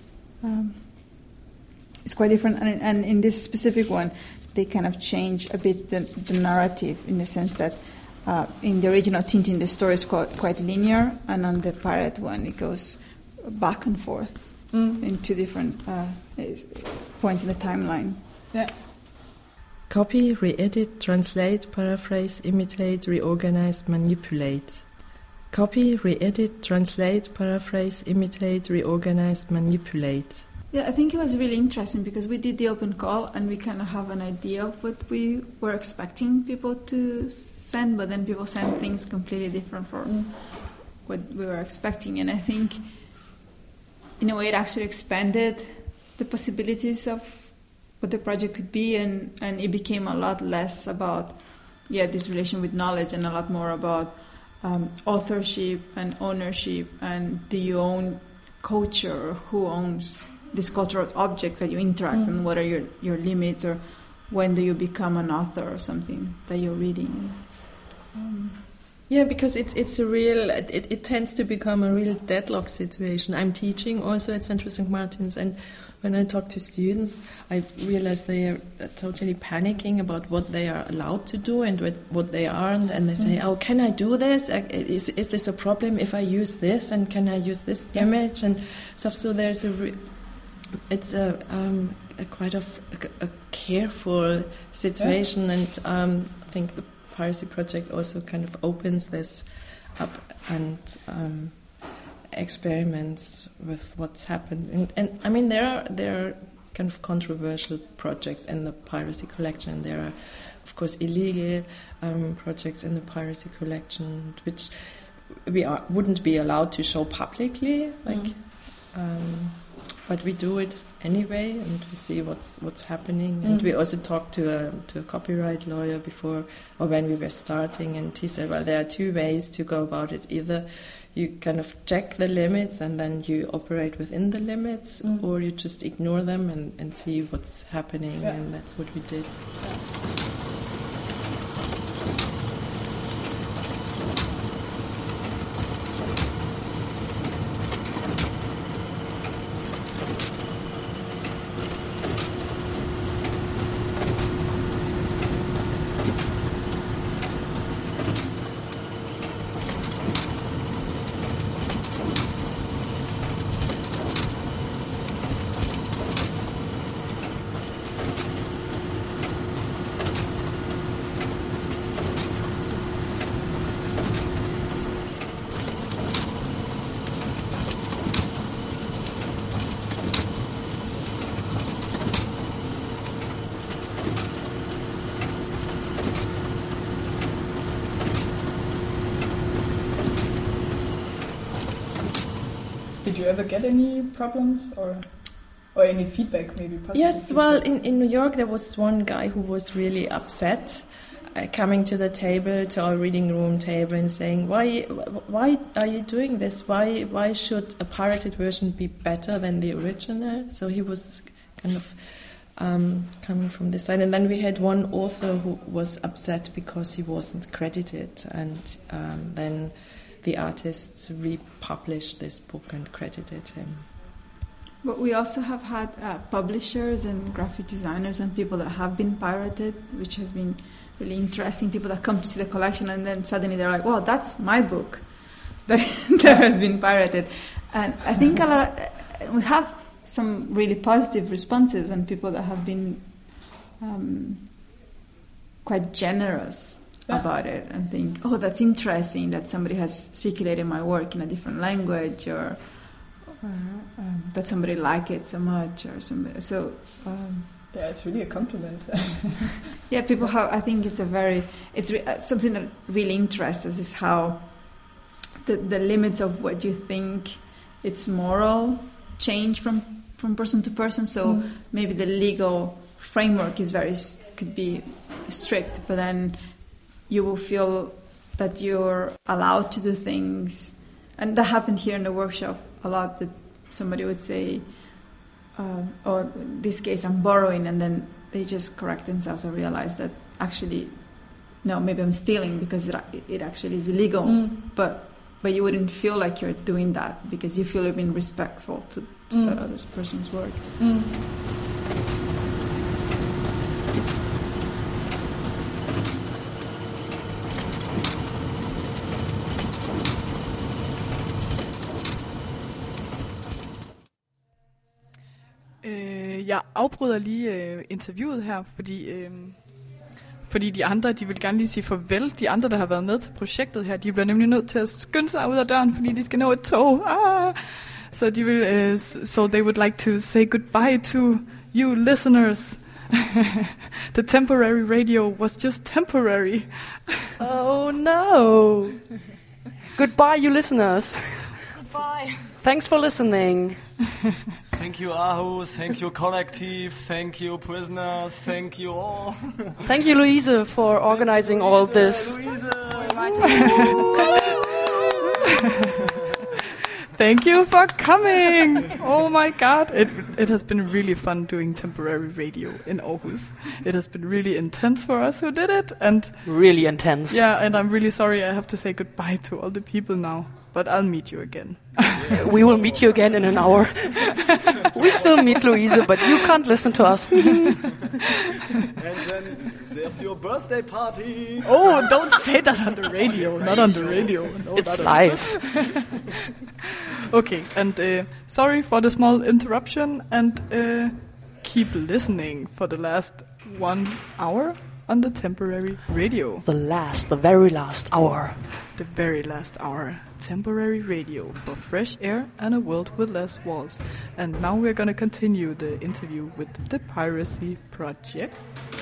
is quite different, and in this specific one, they kind of change a bit the narrative in the sense that in the original Tintin, the story is quite linear, and on the pirate one, it goes back and forth in 2 different points in the timeline. Yeah. Copy, re-edit, translate, paraphrase, imitate, reorganize, manipulate. Copy, re-edit, translate, paraphrase, imitate, reorganize, manipulate. Yeah, I think it was really interesting because we did the open call and we kind of have an idea of what we were expecting people to send, but then people send things completely different from what we were expecting. And I think, in a way, it actually expanded the possibilities of what the project could be, and it became a lot less about this relation with knowledge and a lot more about authorship and ownership, and do you own culture, or who owns these cultural objects that you interact, and what are your limits, or when do you become an author or something that you're reading. Yeah, because it's a real, it tends to become a real deadlock situation. I'm teaching also at Centro St. Martin's, and when I talk to students, I realize they are totally panicking about what they are allowed to do and what they aren't, and they say, "Oh, can I do this? Is this a problem if I use this? And can I use this image and stuff?" So there's it's a quite a careful situation, and I think the Piracy Project also kind of opens this up and experiments with what's happened. And I mean, there are kind of controversial projects in the Piracy Collection, and there are, of course, illegal projects in the Piracy Collection, which we wouldn't be allowed to show publicly, but we do it anyway, and we see what's happening. And we also talked to a copyright lawyer before, or when we were starting, and he said, well, there are 2 ways to go about it. Either you kind of check the limits and then you operate within the limits, or you just ignore them and see what's happening, and that's what we did. Did you ever get any problems or any feedback, maybe? Yes, well, in New York there was one guy who was really upset, coming to the table, to our reading room table, and saying, "Why are you doing this? Why should a pirated version be better than the original?" So he was kind of coming from this side. And then we had one author who was upset because he wasn't credited, and then the artists republished this book and credited him. But we also have had publishers and graphic designers and people that have been pirated, which has been really interesting. People that come to see the collection and then suddenly they're like, "Well, that's my book that has been pirated." And I think we have some really positive responses and people that have been quite generous about it and think, "Oh, that's interesting that somebody has circulated my work in a different language," or that somebody liked it so much, or somebody. So yeah, it's really a compliment. Yeah, people have. I think it's something that really interests us is how the limits of what you think it's moral change from person to person. So maybe the legal framework could be strict, but then you will feel that you're allowed to do things, and that happened here in the workshop a lot. That somebody would say, "Oh, in this case I'm borrowing," and then they just correct themselves and realize that actually, no, maybe I'm stealing because it actually is illegal. But you wouldn't feel like you're doing that because you feel you're being respectful to that other person's work. Jeg afbryder lige interviewet her, fordi de andre, de vil gerne lige sige farvel. De andre, der har været med til projektet her, de bliver nemlig nødt til at skynde sig ud af døren, fordi de skal nå et tog. Så de vil, so they would like to say goodbye to you listeners. The temporary radio was just temporary. Oh no! Goodbye, you listeners. Goodbye. Thanks for listening. Thank you, Aarhus. Thank you, Collective. Thank you, prisoners. Thank you all. Thank you, Louise, for organizing all this. Thank you for coming. Oh my God. It has been really fun doing temporary radio in Aarhus. It has been really intense for us who did it. And really intense. Yeah, and I'm really sorry I have to say goodbye to all the people now. But I'll meet you again. We will meet you again in an hour. We still meet Louise, but you can't listen to us. And then there's your birthday party. Oh, don't say that on the radio. Not on the radio. No, it's live. Okay, and sorry for the small interruption, and keep listening for the last 1 hour on the temporary radio. The very last hour. The very last hour. Temporary radio for fresh air and a world with less walls. And now we're going to continue the interview with the Piracy Project.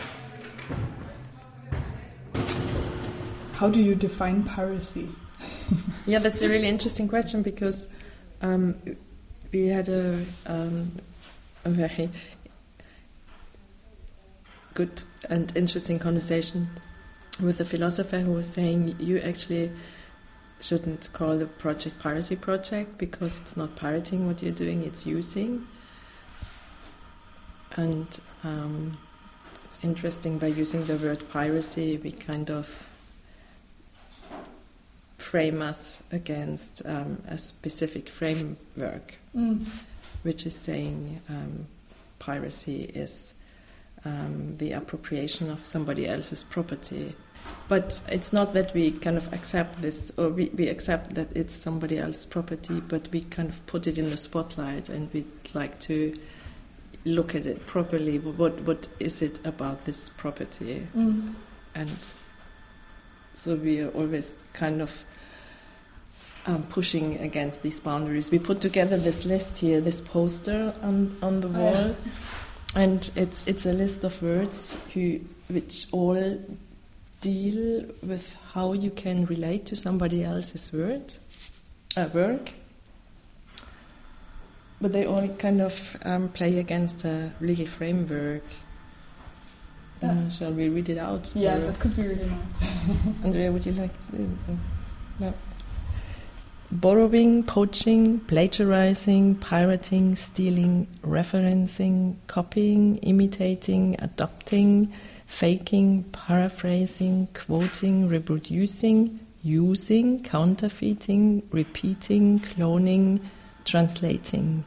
How do you define piracy? Yeah, that's a really interesting question because we had a very good and interesting conversation with a philosopher who was saying you actually shouldn't call the project Piracy Project because it's not pirating what you're doing, it's using. And it's interesting, by using the word piracy we kind of frame us against a specific framework, which is saying piracy is the appropriation of somebody else's property. But it's not that we kind of accept this, or we accept that it's somebody else's property, but we kind of put it in the spotlight and we'd like to look at it properly. What is it about this property? And so we are always kind of pushing against these boundaries. We put together this list here, this poster on the wall, and it's a list of words which all deal with how you can relate to somebody else's work. But they all kind of play against a legal framework. Shall we read it out? Yeah, that could be really nice. Andrea, would you like to? No. Borrowing, poaching, plagiarizing, pirating, stealing, referencing, copying, imitating, adopting, faking, paraphrasing, quoting, reproducing, using, counterfeiting, repeating, cloning, translating.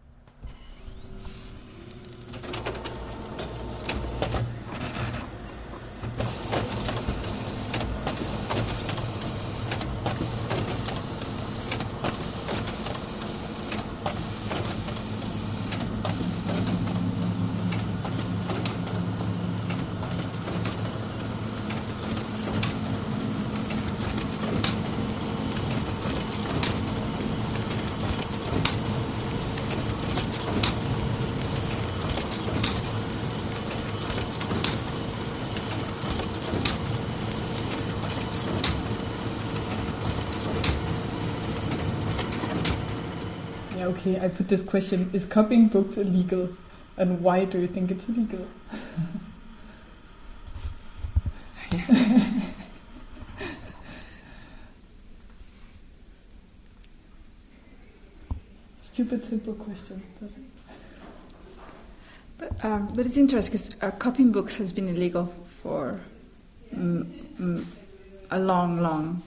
Okay, I put this question, is copying books illegal? And why do you think it's illegal? Stupid, simple question. But it's interesting because copying books has been illegal for a long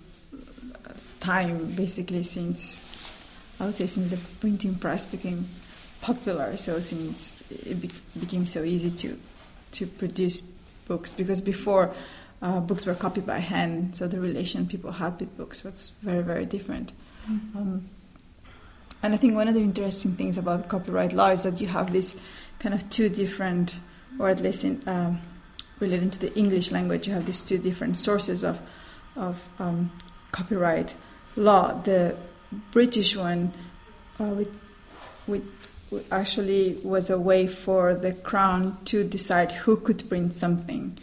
time, basically since the printing press became popular, so since it became so easy to produce books, because before books were copied by hand, so the relation people had with books was very, very different. Mm-hmm. And I think one of the interesting things about copyright law is that you have this kind of two different, or at least in relating to the English language, you have these two different sources of copyright law. The British one, which actually was a way for the Crown to decide who could print something.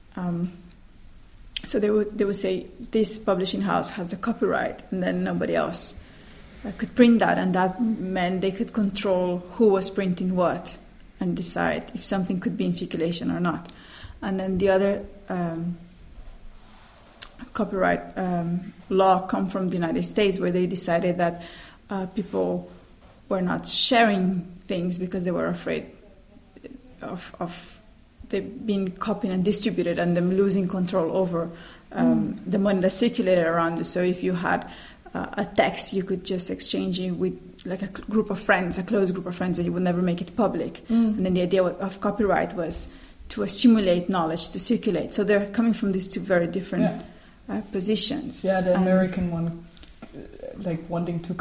So they would say this publishing house has the copyright, and then nobody else could print that, and that meant they could control who was printing what and decide if something could be in circulation or not. And then the other copyright law come from the United States, where they decided that people were not sharing things because they were afraid of them being copied and distributed and them losing control over the money that circulated around. So if you had a text, you could just exchange it with like a group of friends, a close group of friends, that you would never make it public. And then the idea of copyright was to stimulate knowledge to circulate. So they're coming from these two very different positions. Yeah, the American one, like wanting to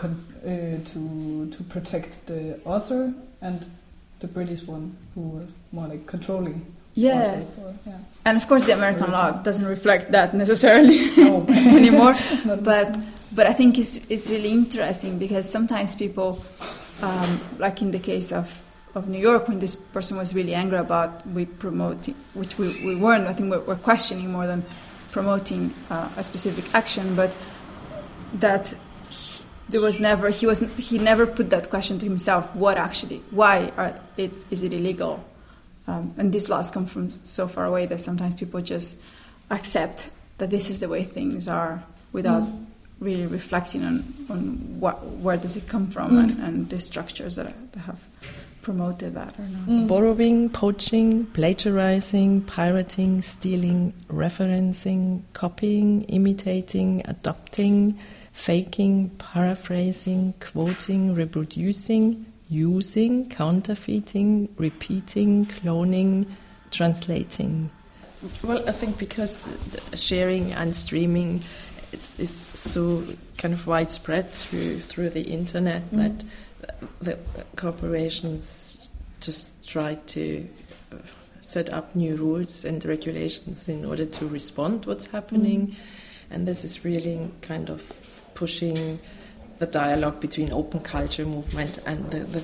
protect the author, and the British one who were more like controlling. Authors, and of course the American law doesn't reflect that necessarily anymore. But I think it's really interesting, because sometimes people, like in the case of New York, when this person was really angry about we promoting, which we weren't. I think we're questioning more than promoting a specific action, but that there was never he never put that question to himself. Why is it illegal? And these laws come from so far away that sometimes people just accept that this is the way things are without really reflecting on where does it come from and the structures that have promoted that or not. Borrowing, poaching, plagiarizing, pirating, stealing, referencing, copying, imitating, adopting, faking, paraphrasing, quoting, reproducing, using, counterfeiting, repeating, cloning, translating. Well, I think because sharing and streaming is so kind of widespread through the internet that the corporations just try to set up new rules and regulations in order to respond what's happening. And this is really kind of pushing the dialogue between open culture movement and the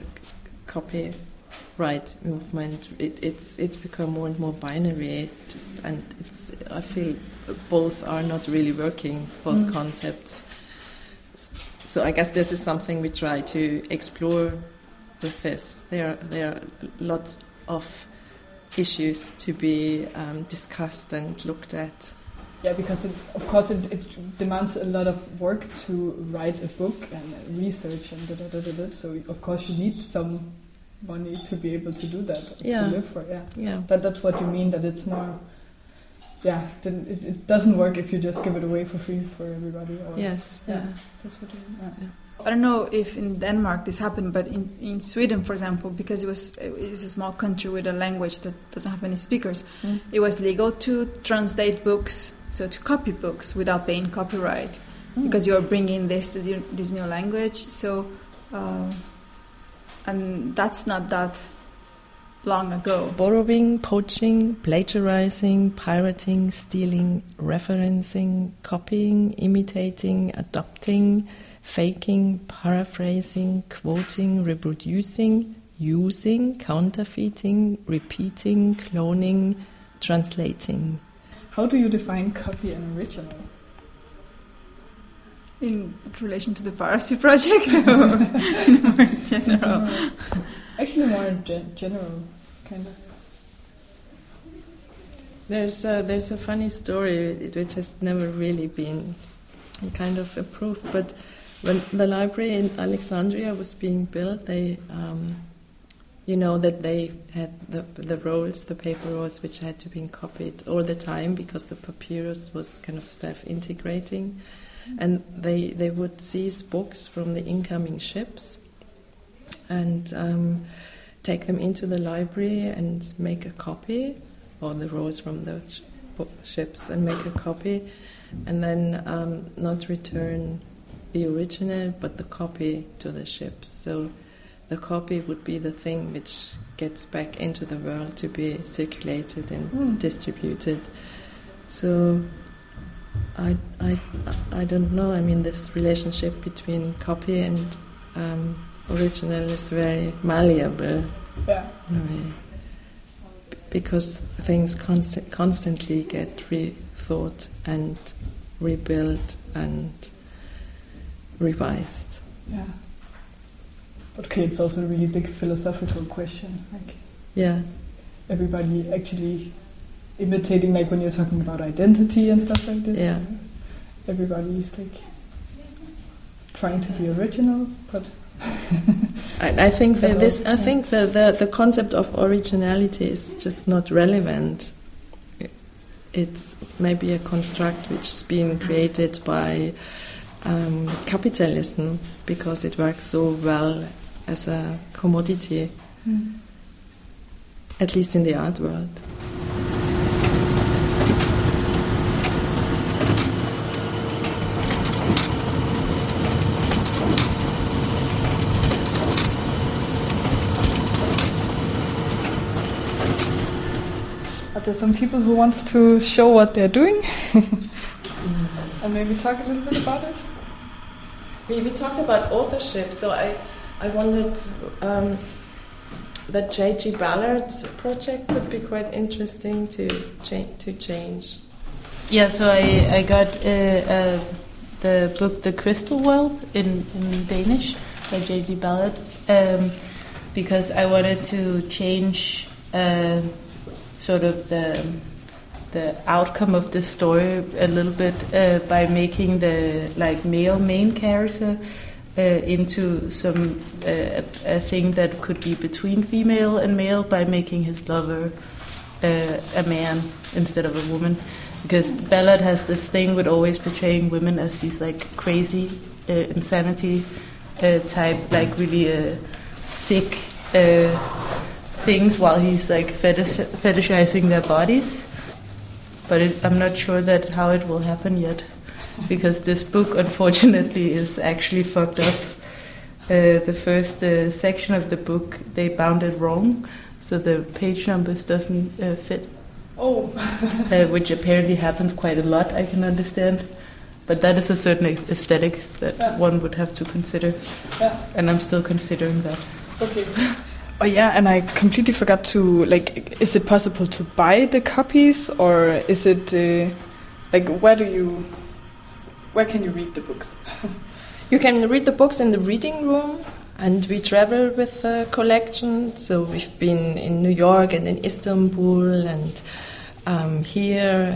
copyright movement. It's become more and more binary, I feel both are not really working, both concepts. So I guess this is something we try to explore with this. There are lots of issues to be discussed and looked at. Yeah, because it demands a lot of work to write a book and research and so of course you need some money to be able to do that, to live for. Yeah. That's what you mean, that it's more. Yeah, it doesn't work if you just give it away for free for everybody. Or, yes. Yeah. That's what you mean. Yeah. I don't know if in Denmark this happened, but in Sweden, for example, because it's a small country with a language that doesn't have any speakers, it was legal to translate books, so to copy books without paying copyright, because you are bringing this to this new language. So, and that's not that long ago. Borrowing, poaching, plagiarizing, pirating, stealing, referencing, copying, imitating, adopting, faking, paraphrasing, quoting, reproducing, using, counterfeiting, repeating, cloning, translating. How do you define copy and original? In relation to the Piracy Project, or more general? Actually, more general, kind of. There's a funny story which has never really been kind of approved, but when the library in Alexandria was being built, they, that they had the rolls, the paper rolls, which had to be copied all the time because the papyrus was kind of self-integrating, and they would seize books from the incoming ships and take them into the library and make a copy, or the rolls from the ships, and make a copy, and then not return the original but the copy to the ships. So the copy would be the thing which gets back into the world to be circulated and distributed. So I don't know. I mean, this relationship between copy and original is very malleable. Yeah. Because things constantly get rethought and rebuilt and revised. Yeah. Okay, it's also a really big philosophical question. Yeah. Everybody actually imitating, like when you're talking about identity and stuff like this. Yeah. Everybody's trying to be original, but I think that the concept of originality is just not relevant. It's maybe a construct which has been created by capitalism because it works so well as a commodity, at least in the art world. Are there some people who wants to show what they're doing? And maybe talk a little bit about it? We talked about authorship, so I wondered that J.G. Ballard's project would be quite interesting to change. Yeah, so I got the book The Crystal World in Danish by J.G. Ballard because I wanted to change sort of the outcome of the story a little bit by making the male main character into some a thing that could be between female and male by making his lover a man instead of a woman, because Ballard has this thing with always portraying women as these crazy insanity type, really sick things, while he's fetishizing their bodies. But I'm not sure that how it will happen yet, because this book, unfortunately, is actually fucked up. The first section of the book, they bound it wrong, so the page numbers doesn't fit. Oh. Which apparently happens quite a lot, I can understand. But that is a certain aesthetic that one would have to consider. Yeah. And I'm still considering that. Okay. Oh yeah, and I completely forgot to, is it possible to buy the copies, or is it, where can you read the books? You can read the books in the reading room, And we travel with the collection, so we've been in New York and in Istanbul and here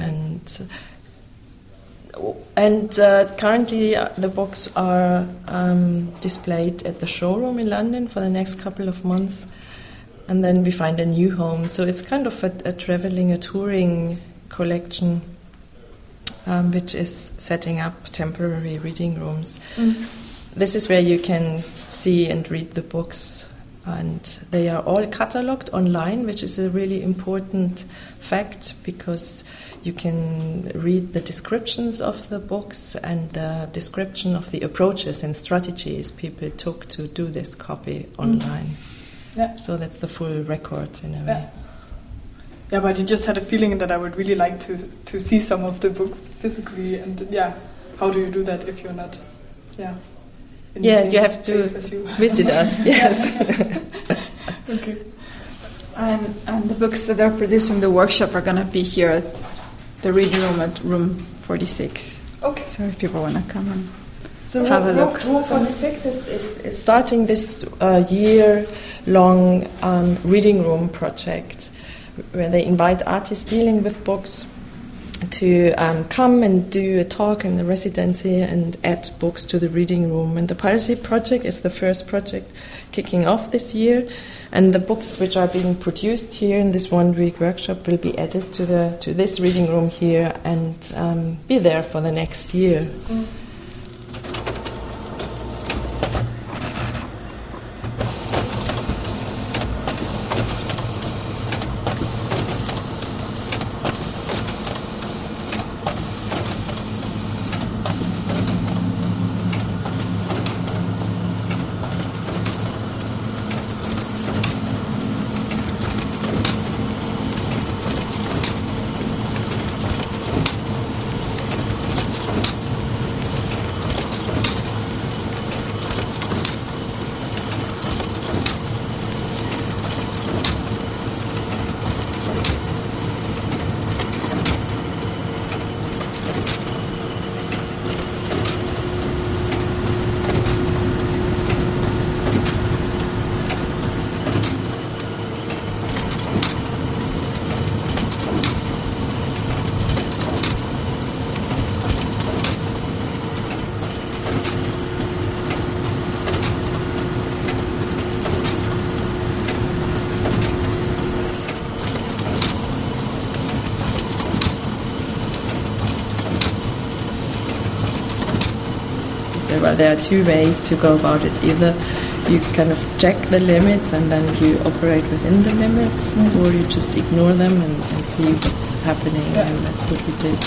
and currently the books are displayed at the showroom in London for the next couple of months, and then we find a new home. So it's kind of a touring collection, which is setting up temporary reading rooms. This is where you can see and read the books, and they are all catalogued online, which is a really important fact, because you can read the descriptions of the books and the description of the approaches and strategies people took to do this copy online. Yeah. So that's the full record in a way. Yeah, but you just had a feeling that I would really like to see some of the books physically, and how do you do that if you're not you have to visit us. Yes. Okay. And the books that are produced in the workshop are going to be here at the reading room at room 46. Okay. So if people want to come and So have a look. Room 46 is starting this year-long reading room project, where they invite artists dealing with books to come and do a talk in the residency and add books to the reading room. And the Piracy Project is the first project kicking off this year, and the books which are being produced here in this one-week workshop will be added to this reading room here and be there for the next year. Well, there are two ways to go about it. Either you kind of check the limits and then you operate within the limits, or you just ignore them and see what's happening, and that's what we did.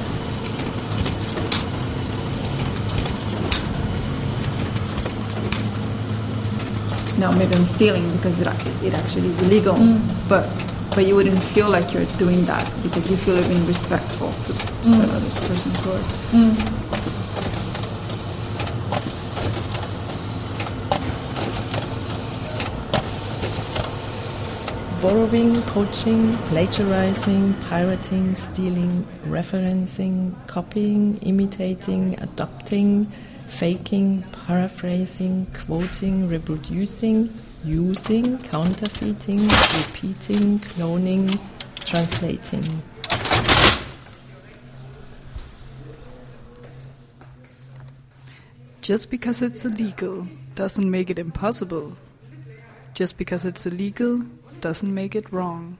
No, maybe I'm stealing because it actually is illegal, but you wouldn't feel like you're doing that because you feel you're being respectful to the other person's work. Borrowing, poaching, plagiarizing, pirating, stealing, referencing, copying, imitating, adopting, faking, paraphrasing, quoting, reproducing, using, counterfeiting, repeating, cloning, translating. Just because it's illegal doesn't make it impossible. Just because it's illegal doesn't make it wrong.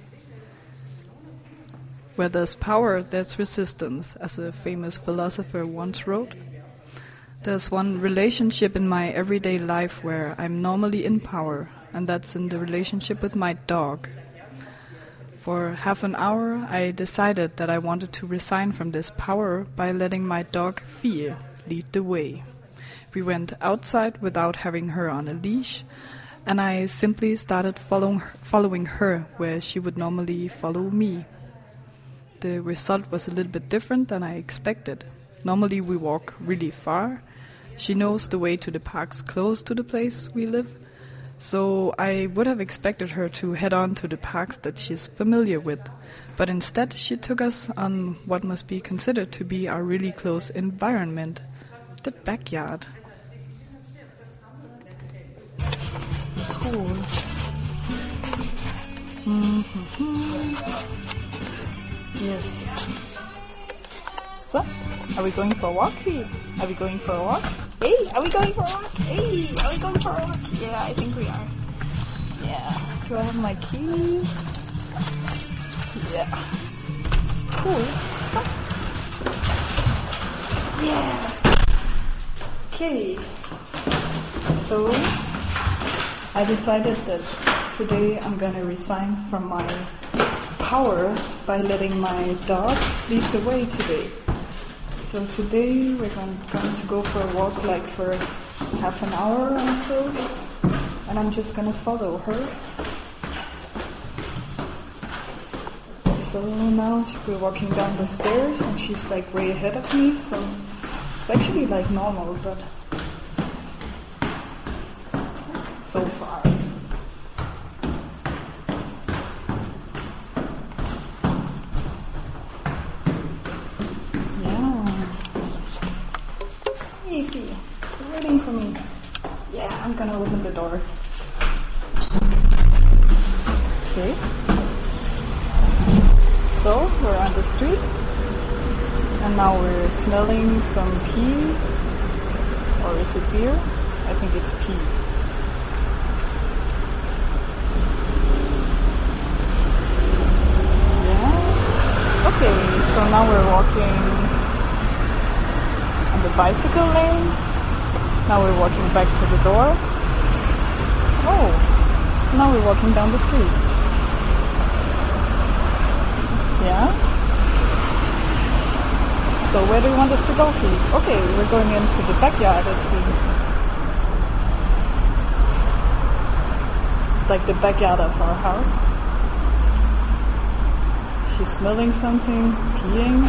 Where there's power, there's resistance, as a famous philosopher once wrote. There's one relationship in my everyday life where I'm normally in power, and that's in the relationship with my dog. For half an hour, I decided that I wanted to resign from this power by letting my dog Fie lead the way. We went outside without having her on a leash, and I simply started following her where she would normally follow me. The result was a little bit different than I expected. Normally we walk really far. She knows the way to the parks close to the place we live, so I would have expected her to head on to the parks that she's familiar with. But instead she took us on what must be considered to be our really close environment, the backyard. Cool. Yes. So, are we going for a walk? Are we going for a walk? Hey, are we going for a walk? Hey, are we going for a walk? Yeah, I think we are. Yeah. Do I have my keys? Yeah. Cool. Yeah. Okay. So, I decided that today I'm gonna resign from my power by letting my dog lead the way today. So today we're going to go for a walk like for half an hour or so, and I'm just gonna follow her. So now we're walking down the stairs and she's like way ahead of me, so it's actually like normal, but so far. Waiting for me. Yeah, I'm gonna open the door. Okay. So, we're on the street. And now we're smelling some pee. Or is it beer? I think it's pee. Yeah. Okay, so now we're walking on the bicycle lane. Now we're walking back to the door. Oh, now we're walking down the street. Yeah? So where do you want us to go, Pete? Okay, we're going into the backyard, it seems. It's like the backyard of our house. She's smelling something, peeing.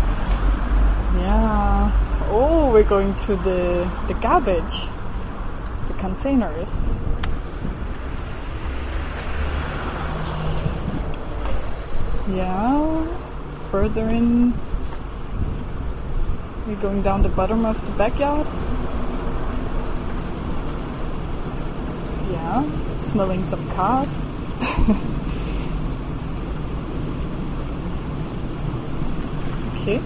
Yeah. Oh, we're going to the garbage, the containers. Yeah, further in, we're going down the bottom of the backyard. Yeah, smelling some cars. Okay.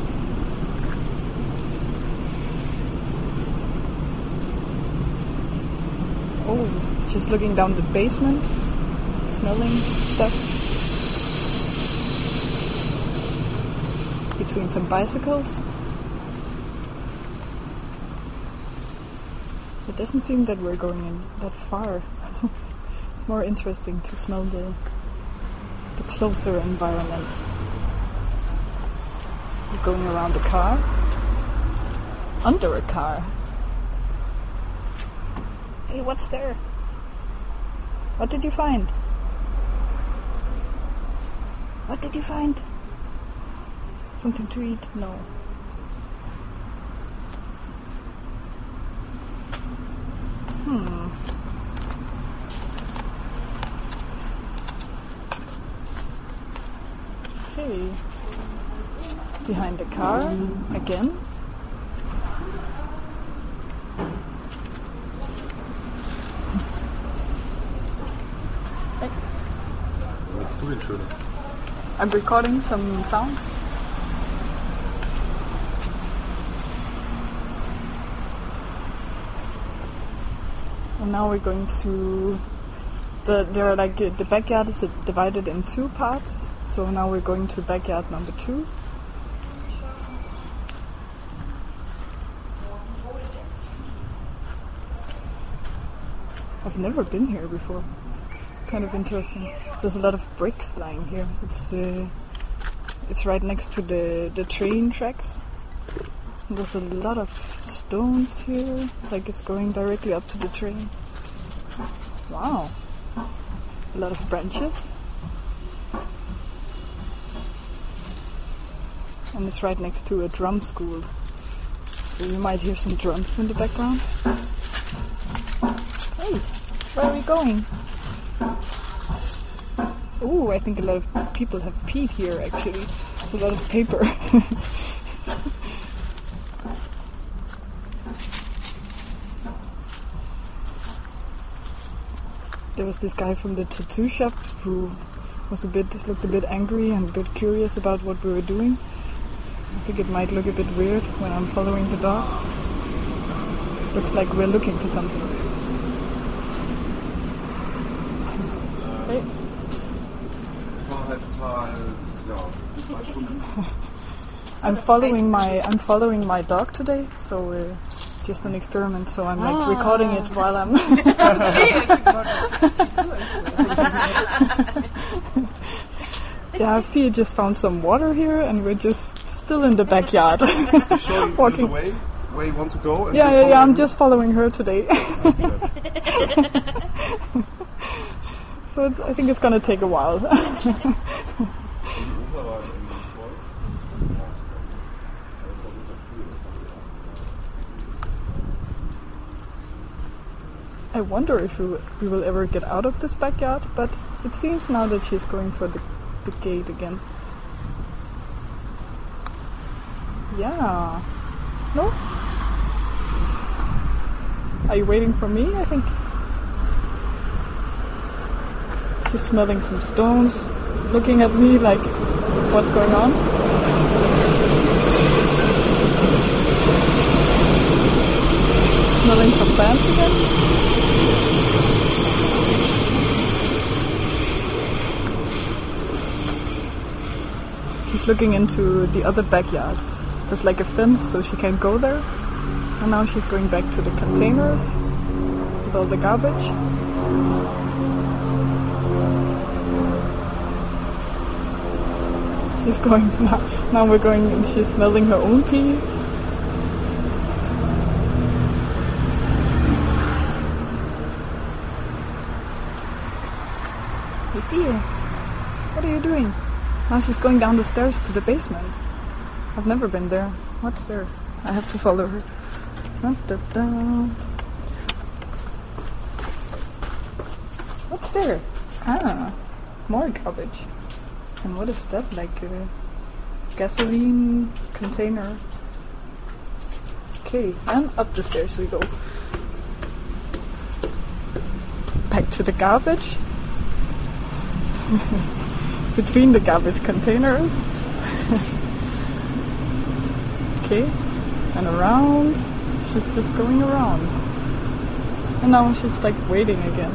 Oh, just looking down the basement, smelling stuff. Between some bicycles. It doesn't seem that we're going in that far. It's more interesting to smell the closer environment. We're going around a car. Under a car. Hey, what's there? What did you find? What did you find? Something to eat? No. Okay. Behind the car again. Was du denn Schönes? I'm recording some sounds. And now we're going to the backyard is divided in two parts. So now we're going to backyard number 2. I've never been here before. It's kind of interesting. There's a lot of bricks lying here. It's right next to the train tracks. And there's a lot of stones here, like it's going directly up to the train. Wow. A lot of branches. And it's right next to a drum school. So you might hear some drums in the background. Hey, where are we going? Ooh, I think a lot of people have peed here actually. There's a lot of paper. there was this guy from the tattoo shop who looked a bit angry and a bit curious about what we were doing. I think it might look a bit weird when I'm following the dog. Looks like we're looking for something. Hey. I'm following my dog today, so just an experiment. So I'm like recording it while I'm. Yeah, Fia just found some water here, and we're just still in the backyard. Walking. Where you want to go? And Yeah. I'm just following her today. So I think it's gonna take a while. I wonder if we will ever get out of this backyard, but it seems now that she's going for the gate again. Yeah. No? Are you waiting for me? I think she's smelling some stones, looking at me like, what's going on? Smelling some plants again? She's looking into the other backyard. There's like a fence, so she can't go there. And now she's going back to the containers with all the garbage. She's going now we're going and she's smelling her own pee. Hey Fia, what are you doing? Now she's going down the stairs to the basement. I've never been there. What's there? I have to follow her. What's there? Ah, more garbage. And what is that? Like a gasoline container. Okay, and up the stairs we go. Back to the garbage. Between the garbage containers. Okay, and around. She's just going around. And now she's like waiting again.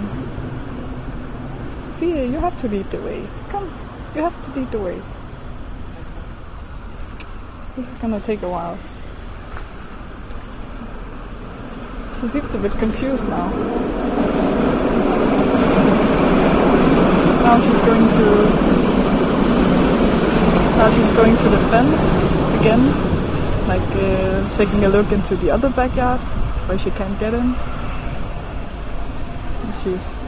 Fia, you have to lead the way. Come, you have to lead the way. This is gonna take a while. She seems a bit confused now. Now she's going to the fence again, like taking a look into the other backyard where she can't get in. And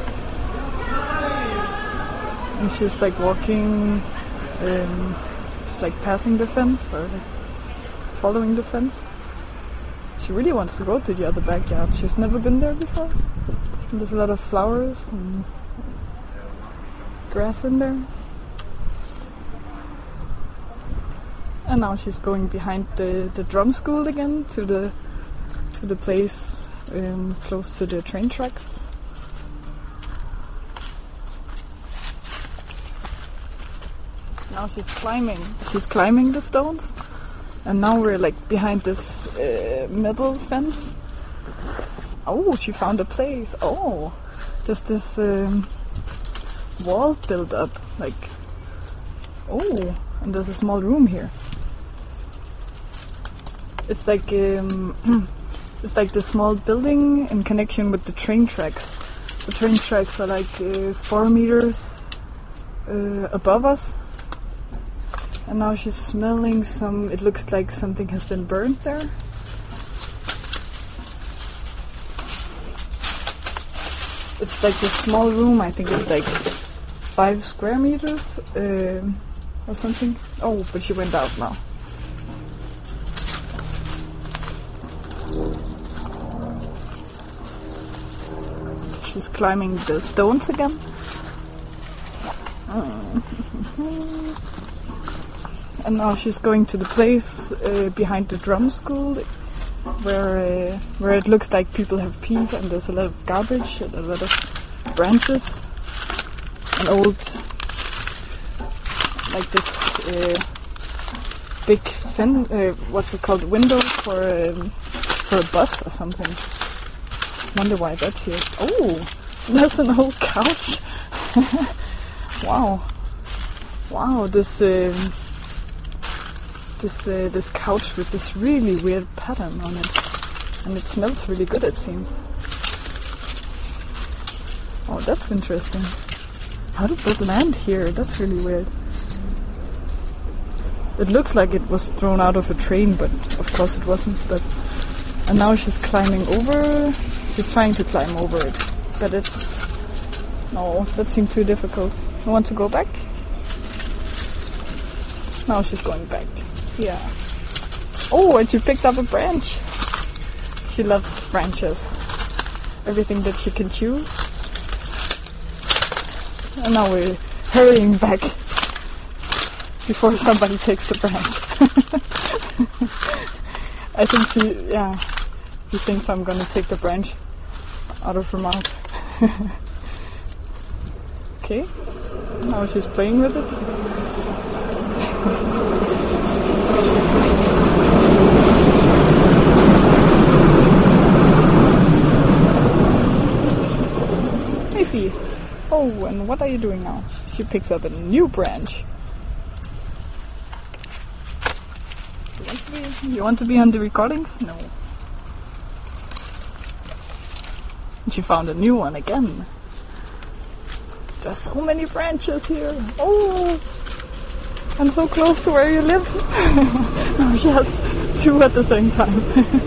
she's like walking, it's like passing the fence or like following the fence. She really wants to go to the other backyard. She's never been there before. And there's a lot of flowers and grass in there. And now she's going behind the drum school again to the place close to the train tracks. Now she's climbing the stones, and now we're like behind this metal fence. Oh, she found a place. Oh, there's this wall built up, like, oh, and there's a small room here. It's like the small building in connection with the train tracks. The train tracks are like 4 meters above us. And now she's smelling it looks like something has been burnt there. It's like this small room, I think it's like 5 square meters or something. Oh, but she went out now. She's climbing the stones again. And now she's going to the place behind the drum school where it looks like people have peed and there's a lot of garbage and a lot of branches, an old, like this big what's it called, window for a bus or something. Wonder why that's here. Oh, that's an old couch. Wow, this couch with this really weird pattern on it, and it smells really good, it seems. Oh, that's interesting. How did that land here? That's really weird. It looks like it was thrown out of a train, but of course it wasn't. And now she's climbing over. She's trying to climb over it, but no, that seemed too difficult. You want to go back? Now she's going back. Yeah. Oh, and she picked up a branch. She loves branches. Everything that she can chew. And now we're hurrying back before somebody takes the branch. I think she thinks I'm gonna take the branch out of her mouth. Okay, now she's playing with it. Hey Fee. Oh, and what are you doing now? She picks up a new branch. You want to be on the recordings? No. She found a new one again. There's so many branches here. Oh, I'm so close to where you live. No, she has two at the same time.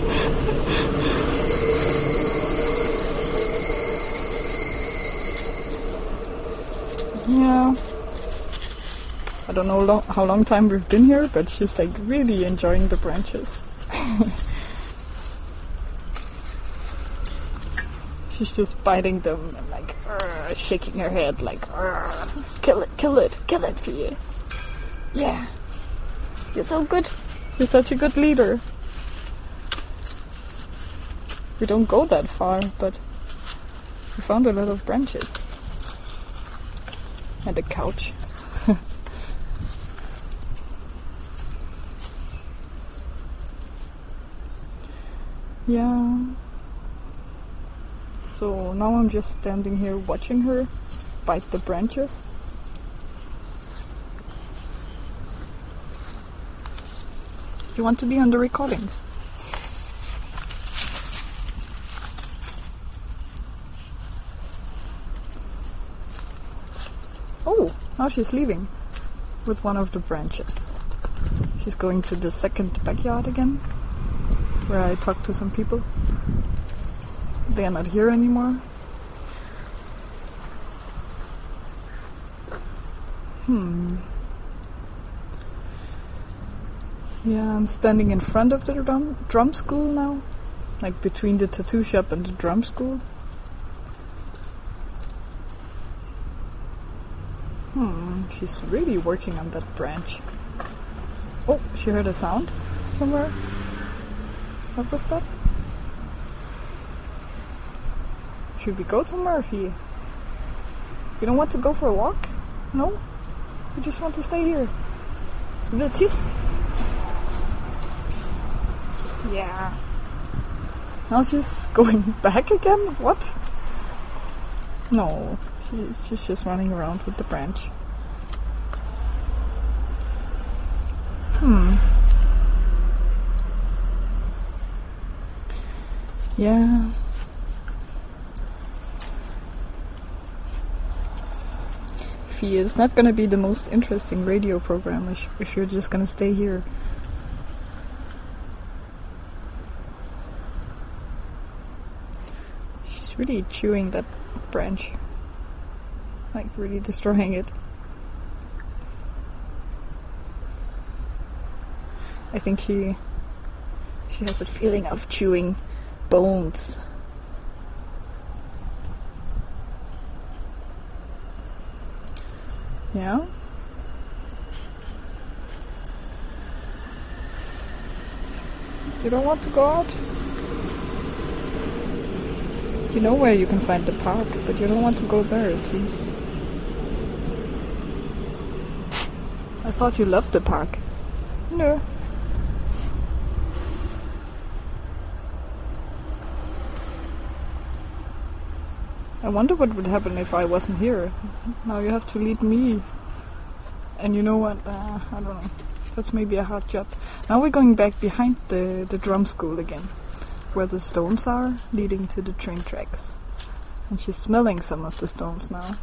Yeah. I don't know how long time we've been here, but she's like really enjoying the branches. She's just biting them and like shaking her head like, kill it, Fie. Yeah. You're so good. You're such a good leader. We don't go that far, but we found a lot of branches. And a couch. Yeah. So now I'm just standing here watching her bite the branches. You want to be on the recordings? Oh, now she's leaving with one of the branches. She's going to the second backyard again, where I talked to some people. They are not here anymore. Yeah, I'm standing in front of the drum school now, like between the tattoo shop and the drum school. She's really working on that branch. Oh, she heard a sound somewhere. What was that? Should we go somewhere, Fie? You don't want to go for a walk? No? You just want to stay here? Ska vi tiss? Yeah. Now she's going back again? What? No, she's just running around with the branch. Yeah. Fie, it's not gonna be the most interesting radio program if you're just gonna stay here. She's really chewing that branch. Like really destroying it. I think she has a feeling of chewing bones. Yeah? You don't want to go out? You know where you can find the park, but you don't want to go there, it seems. I thought you loved the park. No. I wonder what would happen if I wasn't here. Now you have to lead me. And you know what? I don't know. That's maybe a hard job. Now we're going back behind the drum school again, where the stones are leading to the train tracks. And she's smelling some of the stones now.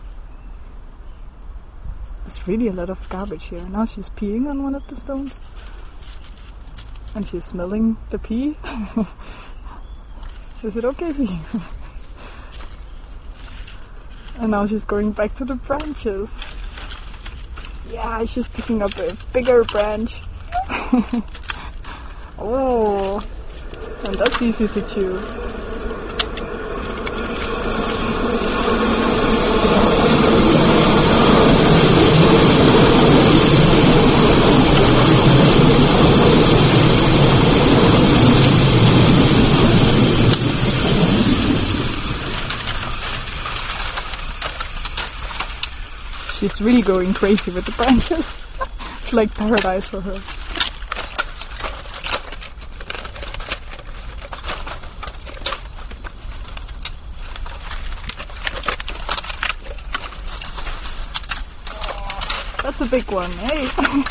There's really a lot of garbage here. Now she's peeing on one of the stones. And she's smelling the pee. Is it okay for you? And now she's going back to the branches. Yeah, she's picking up a bigger branch. Oh, and that's easy to chew. She's really going crazy with the branches. It's like paradise for her. That's a big one, hey?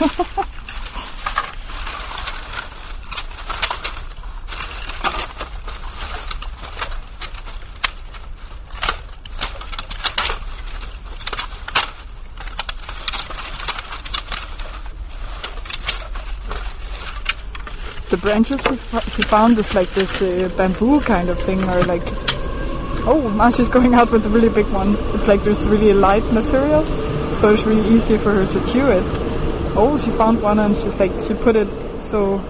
The branches she found is like this bamboo kind of thing, or like... Oh, now she's going out with a really big one. It's like there's really light material, so it's really easy for her to chew it. Oh, she found one and she's like, she put it so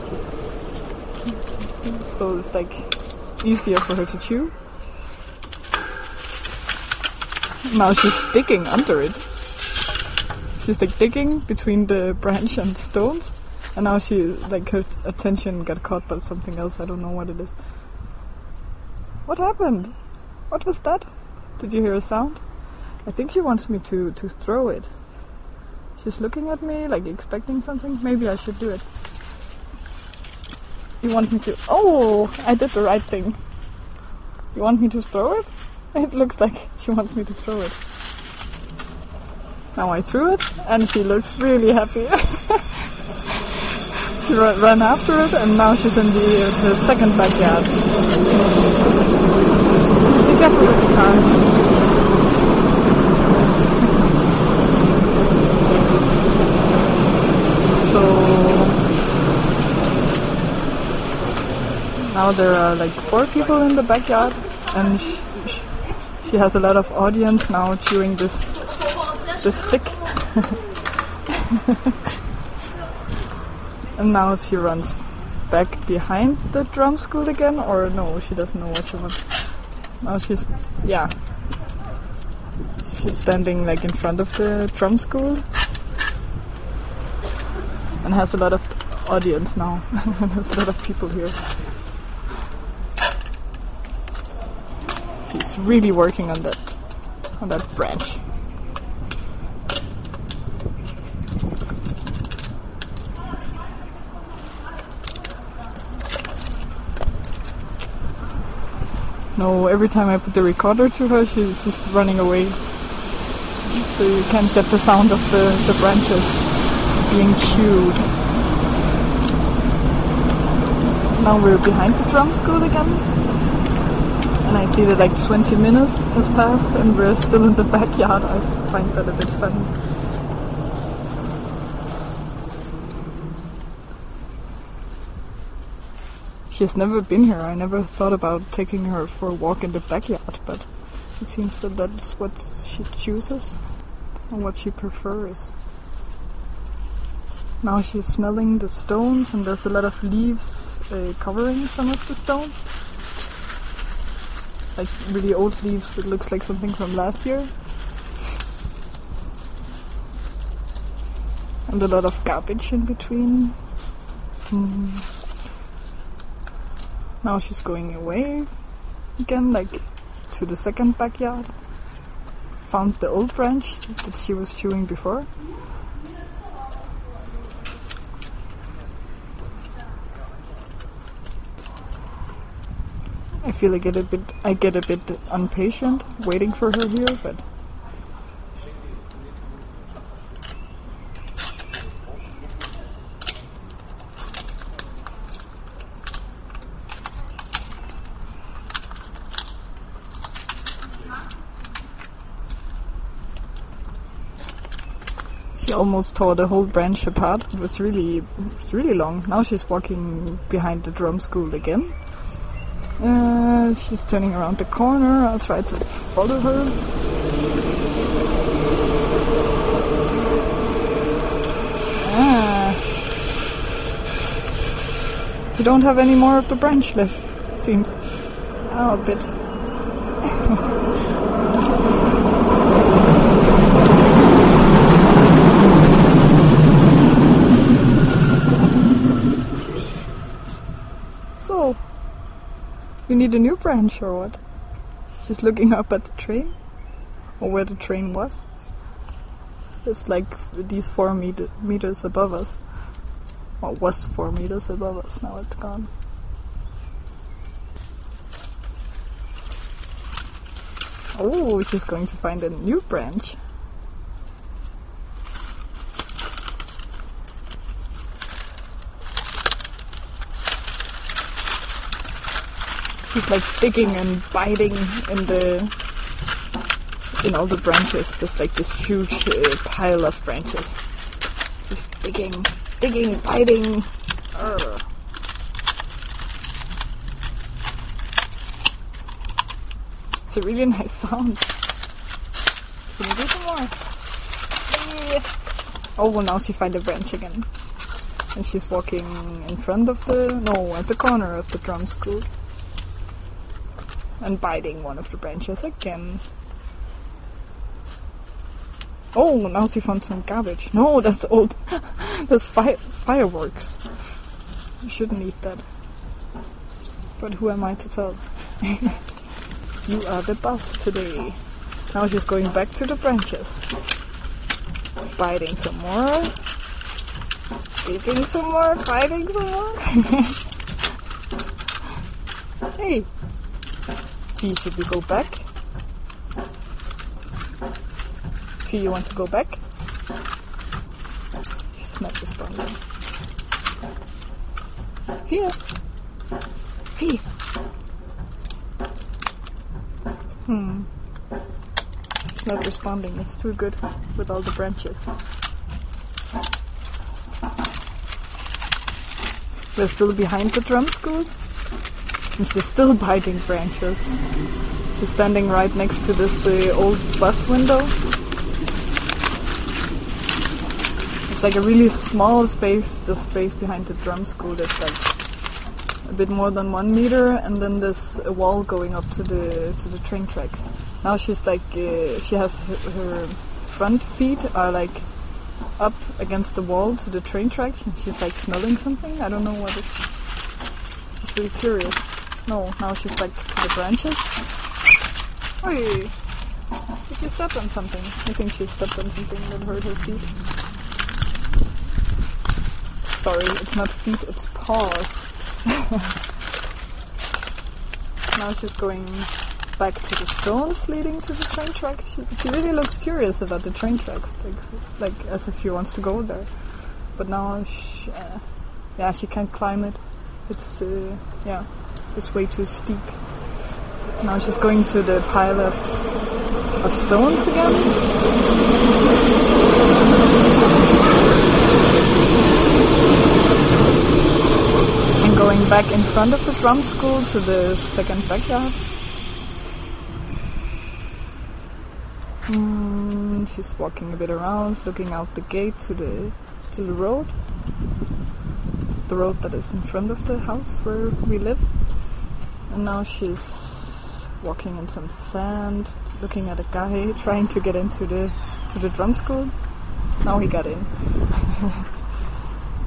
it's like easier for her to chew. Now she's digging under it. She's like digging between the branch and stones. And now she, like, her attention got caught by something else. I don't know what it is. What happened? What was that? Did you hear a sound? I think she wants me to throw it. She's looking at me, like, expecting something. Maybe I should do it. You want me to... Oh! I did the right thing. You want me to throw it? It looks like she wants me to throw it. Now I threw it, and she looks really happy. She ran after it, and now she's in the second backyard. Be careful with the cars. So now there are like 4 people in the backyard, and she has a lot of audience now chewing this stick. And now she runs back behind the drum school again, or no, she doesn't know what she wants. Now she's standing like in front of the drum school and has a lot of audience now. There's a lot of people here. She's really working on that branch. No, every time I put the recorder to her, she's just running away. So you can't get the sound of the branches being chewed. Now we're behind the drum school again. And I see that like 20 minutes has passed and we're still in the backyard. I find that a bit funny. She's never been here. I never thought about taking her for a walk in the backyard, but it seems that that's what she chooses and what she prefers. Now she's smelling the stones, and there's a lot of leaves covering some of the stones. Like really old leaves. It looks like something from last year. And a lot of garbage in between. Now she's going away again, like to the second backyard. Found the old branch that she was chewing before. I feel I get a bit impatient waiting for her here, but she almost tore the whole branch apart. It was really long. Now she's walking behind the drum school again. She's turning around the corner. I'll try to follow her. You don't have any more of the branch left, it seems. Oh, a bit. So, you need a new branch or what? She's looking up at the train, or where the train was. It's like these 4 meters above us. Or was 4 meters above us, now it's gone. Oh, she's going to find a new branch. She's like digging and biting in all the branches. There's like this huge pile of branches. Just digging, biting. Urgh. It's a really nice sound. Can you do some more? Yeah. Oh, well, now she finds a branch again. And she's walking in front of at the corner of the drum school. And biting one of the branches again. Oh, now she found some garbage. No, that's old. That's fireworks. You shouldn't eat that. But who am I to tell? You are the boss today. Now she's going back to the branches. Biting some more. Eating some more. Biting some more. Hey. Should we go back? Fee, you want to go back? She's not responding. Fee! She's not responding. It's too good with all the branches. We're still behind the drum school. And she's still biting branches. She's standing right next to this old bus window. It's like a really small space, the space behind the drum school. That's like a bit more than 1 meter, and then there's a wall going up to the train tracks. Now she's like, she has her front feet are like up against the wall to the train track, and she's like smelling something. I don't know what it is. She's really curious. No, now she's back to the branches. Oi! Did you step on something? I think she stepped on something that hurt her feet. Sorry, it's not feet, it's paws. Now she's going back to the stones leading to the train tracks. She really looks curious about the train tracks, like as if she wants to go there. But now, she can't climb it. It's, it's way too steep. Now she's going to the pile of stones again. And going back in front of the drum school to the second backyard. She's walking a bit around, looking out the gate to the road. The road that is in front of the house where we live. And now she's walking in some sand, looking at a guy trying to get into the drum school. Now he got in.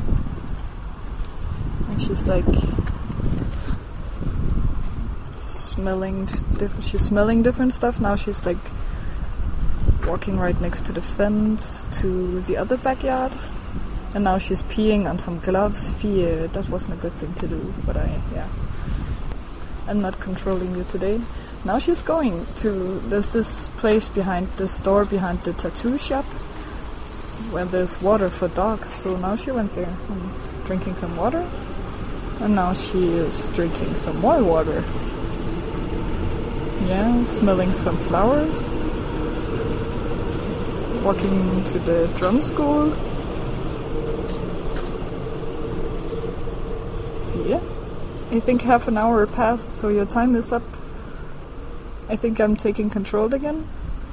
And she's like She's smelling different stuff. Now she's like walking right next to the fence to the other backyard. And now she's peeing on some gloves. Fie, that wasn't a good thing to do, but I'm not controlling you today. Now she's going to, there's this place behind, this door behind the tattoo shop where there's water for dogs. So now she went there and drinking some water. And now she is drinking some more water. Yeah, smelling some flowers. Walking to the drum school. Yeah. I think half an hour passed, so your time is up. I think I'm taking control again.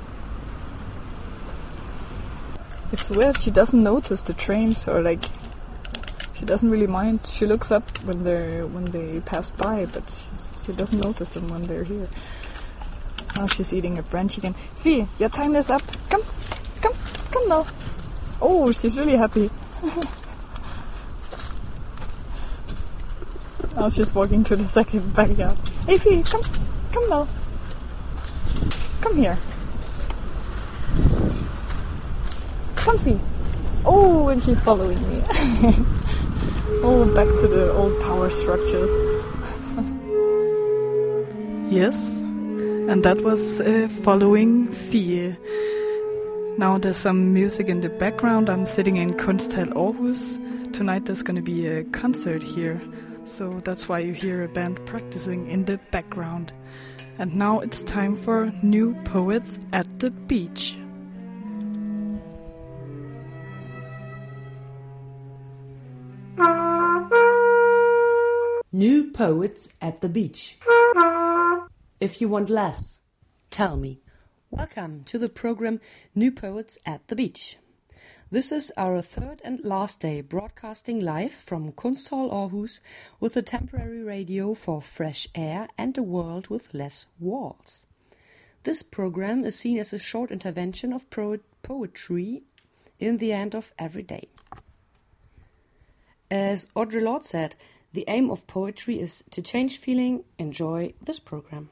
It's weird, she doesn't notice the trains, or like, she doesn't really mind. She looks up when they pass by, but she doesn't notice them when they're here. Now she's eating a branch again. Fie, your time is up. Come now. Oh, she's really happy. Now she's walking to the second backyard. Hey Fie, come now. Come here. Come Fie. Oh, and she's following me. Oh, back to the old power structures. Yes, and that was Following Fie. Now there's some music in the background. I'm sitting in Kunsthal Aarhus. Tonight there's going to be a concert here. So that's why you hear a band practicing in the background. And now it's time for New Poets at the Beach. New Poets at the Beach. If you want less, tell me. Welcome to the program New Poets at the Beach. This is our third and last day broadcasting live from Kunsthal Aarhus with a temporary radio for fresh air and a world with less walls. This program is seen as a short intervention of poetry in the end of every day. As Audre Lorde said, the aim of poetry is to change feeling. Enjoy this program.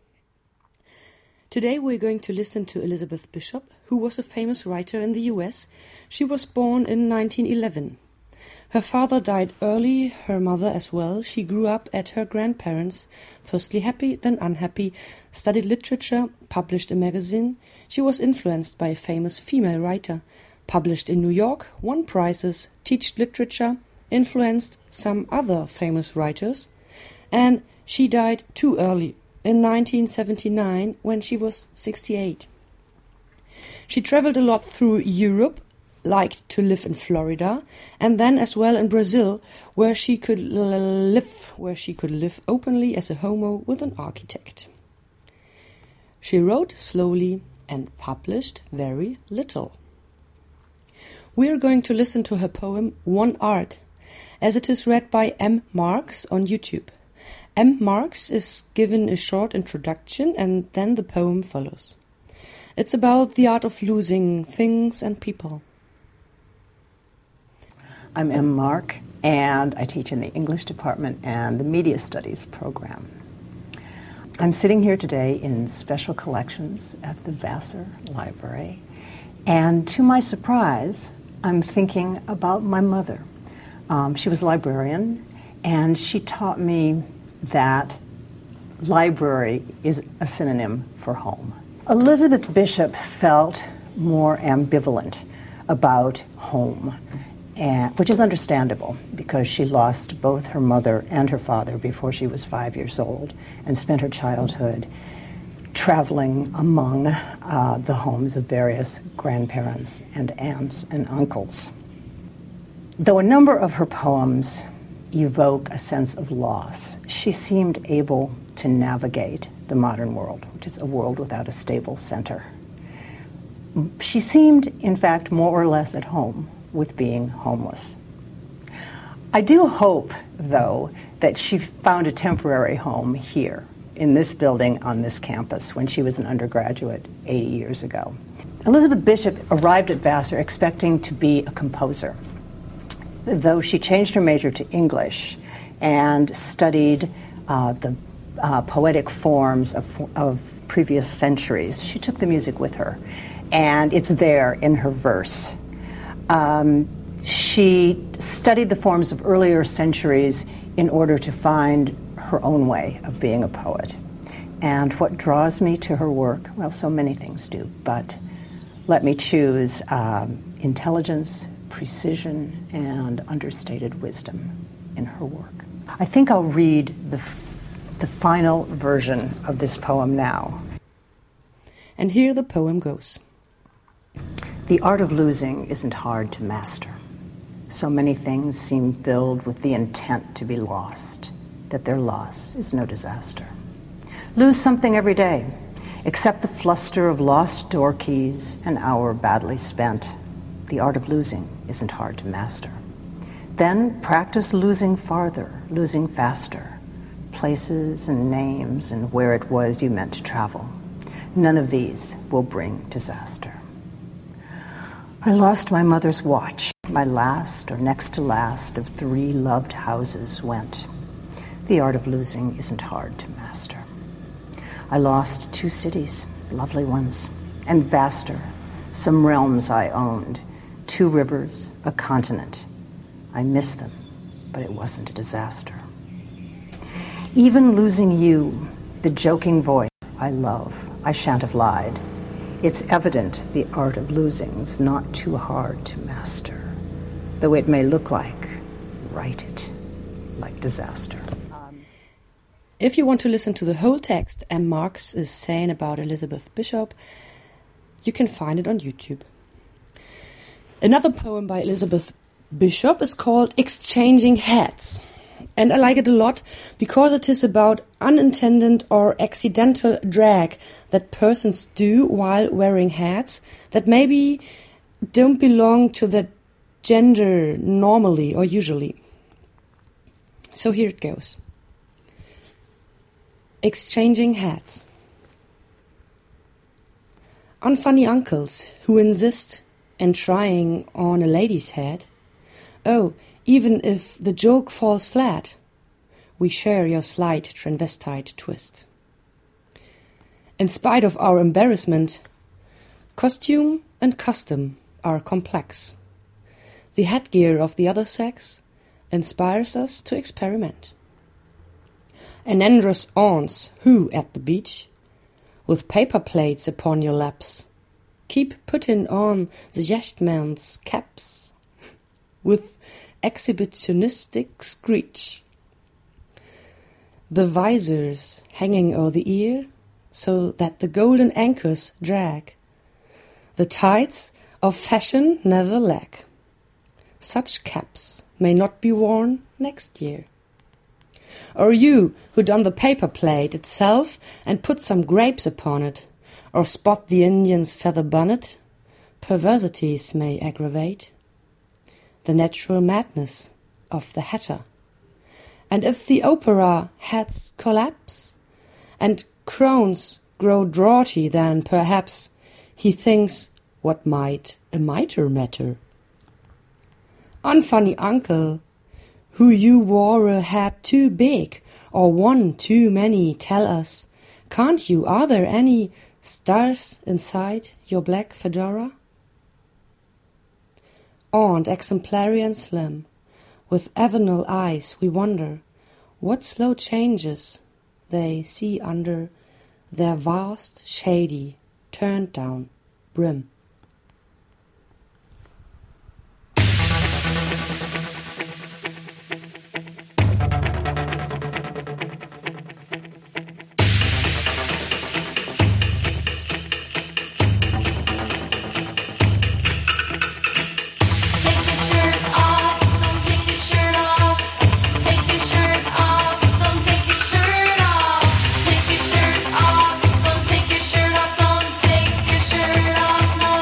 Today we're going to listen to Elizabeth Bishop, who was a famous writer in the US. She was born in 1911. Her father died early, her mother as well. She grew up at her grandparents', firstly happy, then unhappy, studied literature, published a magazine. She was influenced by a famous female writer, published in New York, won prizes, taught literature, influenced some other famous writers, and she died too early. In 1979, when she was 68. She traveled a lot through Europe, liked to live in Florida, and then as well in Brazil, where she could live openly as a homo with an architect. She wrote slowly and published very little. We are going to listen to her poem One Art, as it is read by M. Marks on YouTube. M. Marks is given a short introduction and then the poem follows. It's about the art of losing things and people. I'm M. Mark, and I teach in the English department and the Media Studies program. I'm sitting here today in Special Collections at the Vassar Library, and to my surprise, I'm thinking about my mother. She was a librarian, and she taught me that library is a synonym for home. Elizabeth Bishop felt more ambivalent about home, which is understandable because she lost both her mother and her father before she was 5 years old and spent her childhood traveling among the homes of various grandparents and aunts and uncles. Though a number of her poems evoke a sense of loss, she seemed able to navigate the modern world, which is a world without a stable center. She seemed, in fact, more or less at home with being homeless. I do hope, though, that she found a temporary home here, in this building on this campus, when she was an undergraduate 80 years ago. Elizabeth Bishop arrived at Vassar expecting to be a composer, though she changed her major to English and studied the poetic forms of previous centuries. She took the music with her, and it's there in her verse. She studied the forms of earlier centuries in order to find her own way of being a poet. And what draws me to her work, well, so many things do, but let me choose intelligence, precision, and understated wisdom in her work. I think I'll read the final version of this poem now. And here the poem goes. The art of losing isn't hard to master. So many things seem filled with the intent to be lost, that their loss is no disaster. Lose something every day, except the fluster of lost door keys, an hour badly spent. The art of losing isn't hard to master. Then practice losing farther, losing faster, places and names and where it was you meant to travel. None of these will bring disaster. I lost my mother's watch. My last or next to last of 3 loved houses went. The art of losing isn't hard to master. I lost 2 cities, lovely ones, and vaster, some realms I owned, 2 rivers, a continent. I miss them, but it wasn't a disaster. Even losing you, the joking voice I love, I shan't have lied. It's evident the art of losing's not too hard to master. Though it may look like, write it, like disaster. If you want to listen to the whole text and Marx is saying about Elizabeth Bishop, you can find it on YouTube. Another poem by Elizabeth Bishop is called Exchanging Hats. And I like it a lot because it is about unintended or accidental drag that persons do while wearing hats that maybe don't belong to that gender normally or usually. So here it goes. Exchanging hats. Unfunny uncles who insist in trying on a lady's hat. Oh, even if the joke falls flat, we share your slight transvestite twist. In spite of our embarrassment, costume and custom are complex. The headgear of the other sex inspires us to experiment. And androus aunts who, at the beach, with paper plates upon your laps, keep putting on the yachtman's caps with exhibitionistic screech. The visors hanging o'er the ear so that the golden anchors drag. The tides of fashion never lack. Such caps may not be worn next year. Or you who done the paper plate itself and put some grapes upon it, or spot the Indian's feather bonnet, perversities may aggravate the natural madness of the hatter. And if the opera hats collapse and crowns grow draughty, then perhaps he thinks, what might a mitre matter? Unfunny uncle, who you wore a hat too big or one too many, tell us, can't you, are there any stars inside your black fedora? Aunt exemplary and slim, with avenal eyes we wonder what slow changes they see under their vast, shady, turned-down brim. Take your shirt off, don't take your shirt off.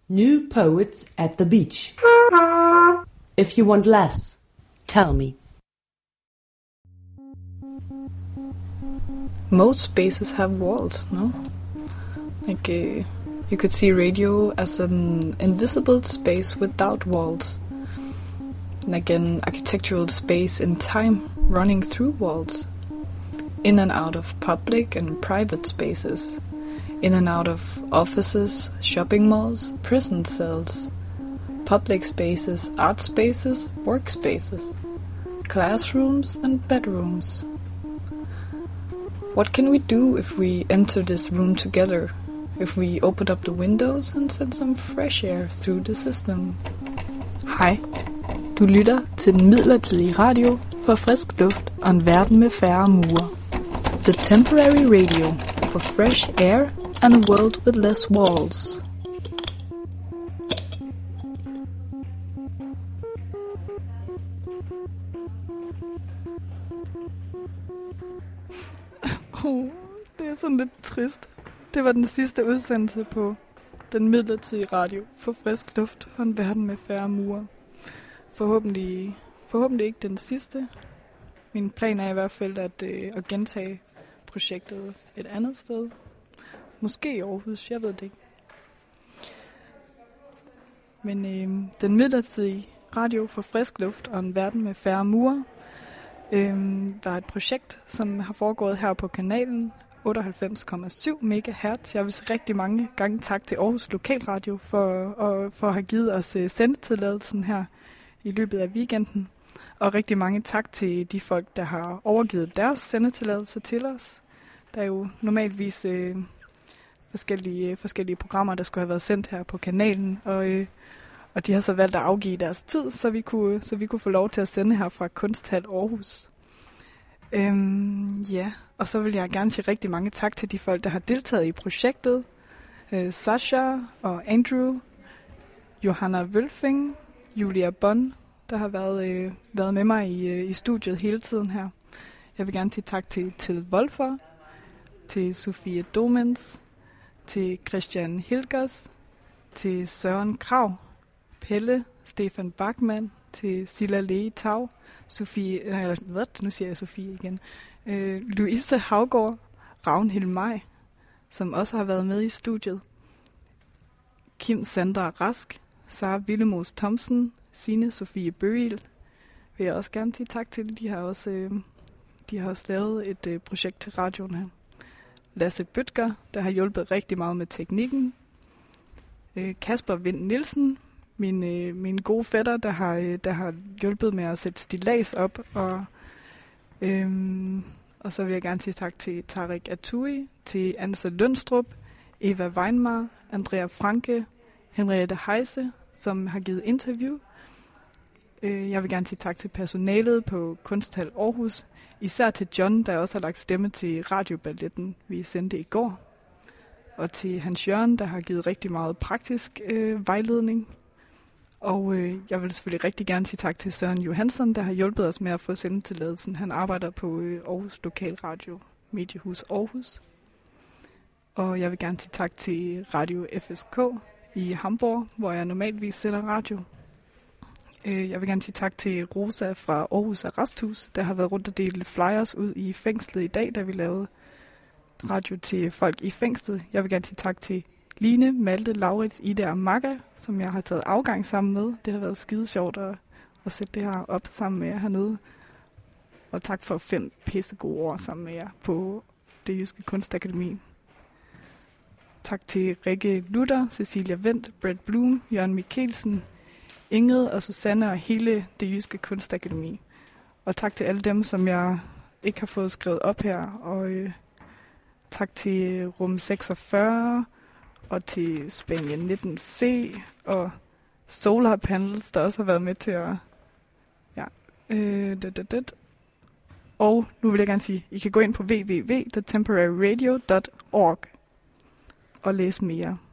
New poets at the beach. If you want less, tell me. Most spaces have walls, no? Like you could see radio as an invisible space without walls. Like an architectural space in time running through walls. In and out of public and private spaces. In and out of offices, shopping malls, prison cells. Public spaces, art spaces, work spaces. Classrooms and bedrooms. What can we do if we enter this room together? If we open up the windows and send some fresh air through the system? Hej, du lytter til den midlertidige radio for frisk luft og en verden med færre mure. The temporary radio for fresh air and a world with less walls. Det er sådan lidt trist. Det var den sidste udsendelse på den midlertidige radio for frisk luft og en verden med færre mure. Forhåbentlig ikke den sidste. Min plan er i hvert fald at gentage projektet et andet sted. Måske i Aarhus, jeg ved det ikke. Men den midlertidige radio for frisk luft og en verden med færre mure var et projekt, som har foregået her på kanalen 98,7 MHz. Jeg vil sige rigtig mange gange tak til Aarhus Lokalradio for at have givet os sendetilladelsen her i løbet af weekenden. Og rigtig mange tak til de folk, der har overgivet deres sendetilladelse til os. Der er jo normalvis forskellige programmer, der skulle have været sendt her på kanalen, og de har så valgt at afgive deres tid, så vi kunne få lov til at sende her fra Kunsthal Aarhus. Og så vil jeg gerne sige rigtig mange tak til de folk, der har deltaget i projektet. Sasha og Andrew, Johanna Wølfing, Julia Bonn, der har været med mig i studiet hele tiden her. Jeg vil gerne sige tak til Wolfer, til Sofie Domens, til Christian Hilgers, til Søren Krav, Pelle, Stefan Bachmann, til Silla Lee Tau, Louise Havgård, Ragnhild Maj, som også har været med i studiet, Kim Sandra Rask, Sara Willemos Thomsen, Signe Sofie Bøgel, vil jeg også gerne sige tak til. De har også lavet et projekt til radioen her. Lasse Bøtger, der har hjulpet rigtig meget med teknikken. Kasper Vind Nielsen, min gode fætter, der har hjulpet med at sætte stillads op. Og så vil jeg gerne sige tak til Tarek Atui, til Anse Lønstrup, Eva Weinmar, Andrea Franke, Henriette Heise, som har givet interview. Jeg vil gerne sige tak til personalet på Kunsthal Aarhus, især til John, der også har lagt stemme til radioballetten, vi sendte i går. Og til Hans Jørgen, der har givet rigtig meget praktisk vejledning. Og jeg vil selvfølgelig rigtig gerne sige tak til Søren Johansson, der har hjulpet os med at få sendetilladelsen. Han arbejder på Aarhus Lokalradio, Mediehus Aarhus. Og jeg vil gerne sige tak til Radio FSK i Hamburg, hvor jeg normalvis sender radio. Jeg vil gerne sige tak til Rosa fra Aarhus Arresthus, der har været rundt og dele flyers ud i fængslet i dag, da vi lavede radio til folk i fængslet. Jeg vil gerne sige tak til Line, Malte, Laurits, Ida og Magga, som jeg har taget afgang sammen med. Det har været skide sjovt at sætte det her op sammen med jer hernede. Og tak for 5 pissegode år sammen med jer på Det Jyske Kunstakademi. Tak til Rikke Luther, Cecilia Wendt, Brett Bloom, Jørgen Mikkelsen, Ingrid og Susanne og hele Det Jyske Kunstakademi. Og tak til alle dem, som jeg ikke har fået skrevet op her. Og tak til Rum 46 og til Spanien 19C og Solar Panels, der også har været med til at... Og nu vil jeg gerne sige, I kan gå ind på www.thetemporaryradio.org og læse mere.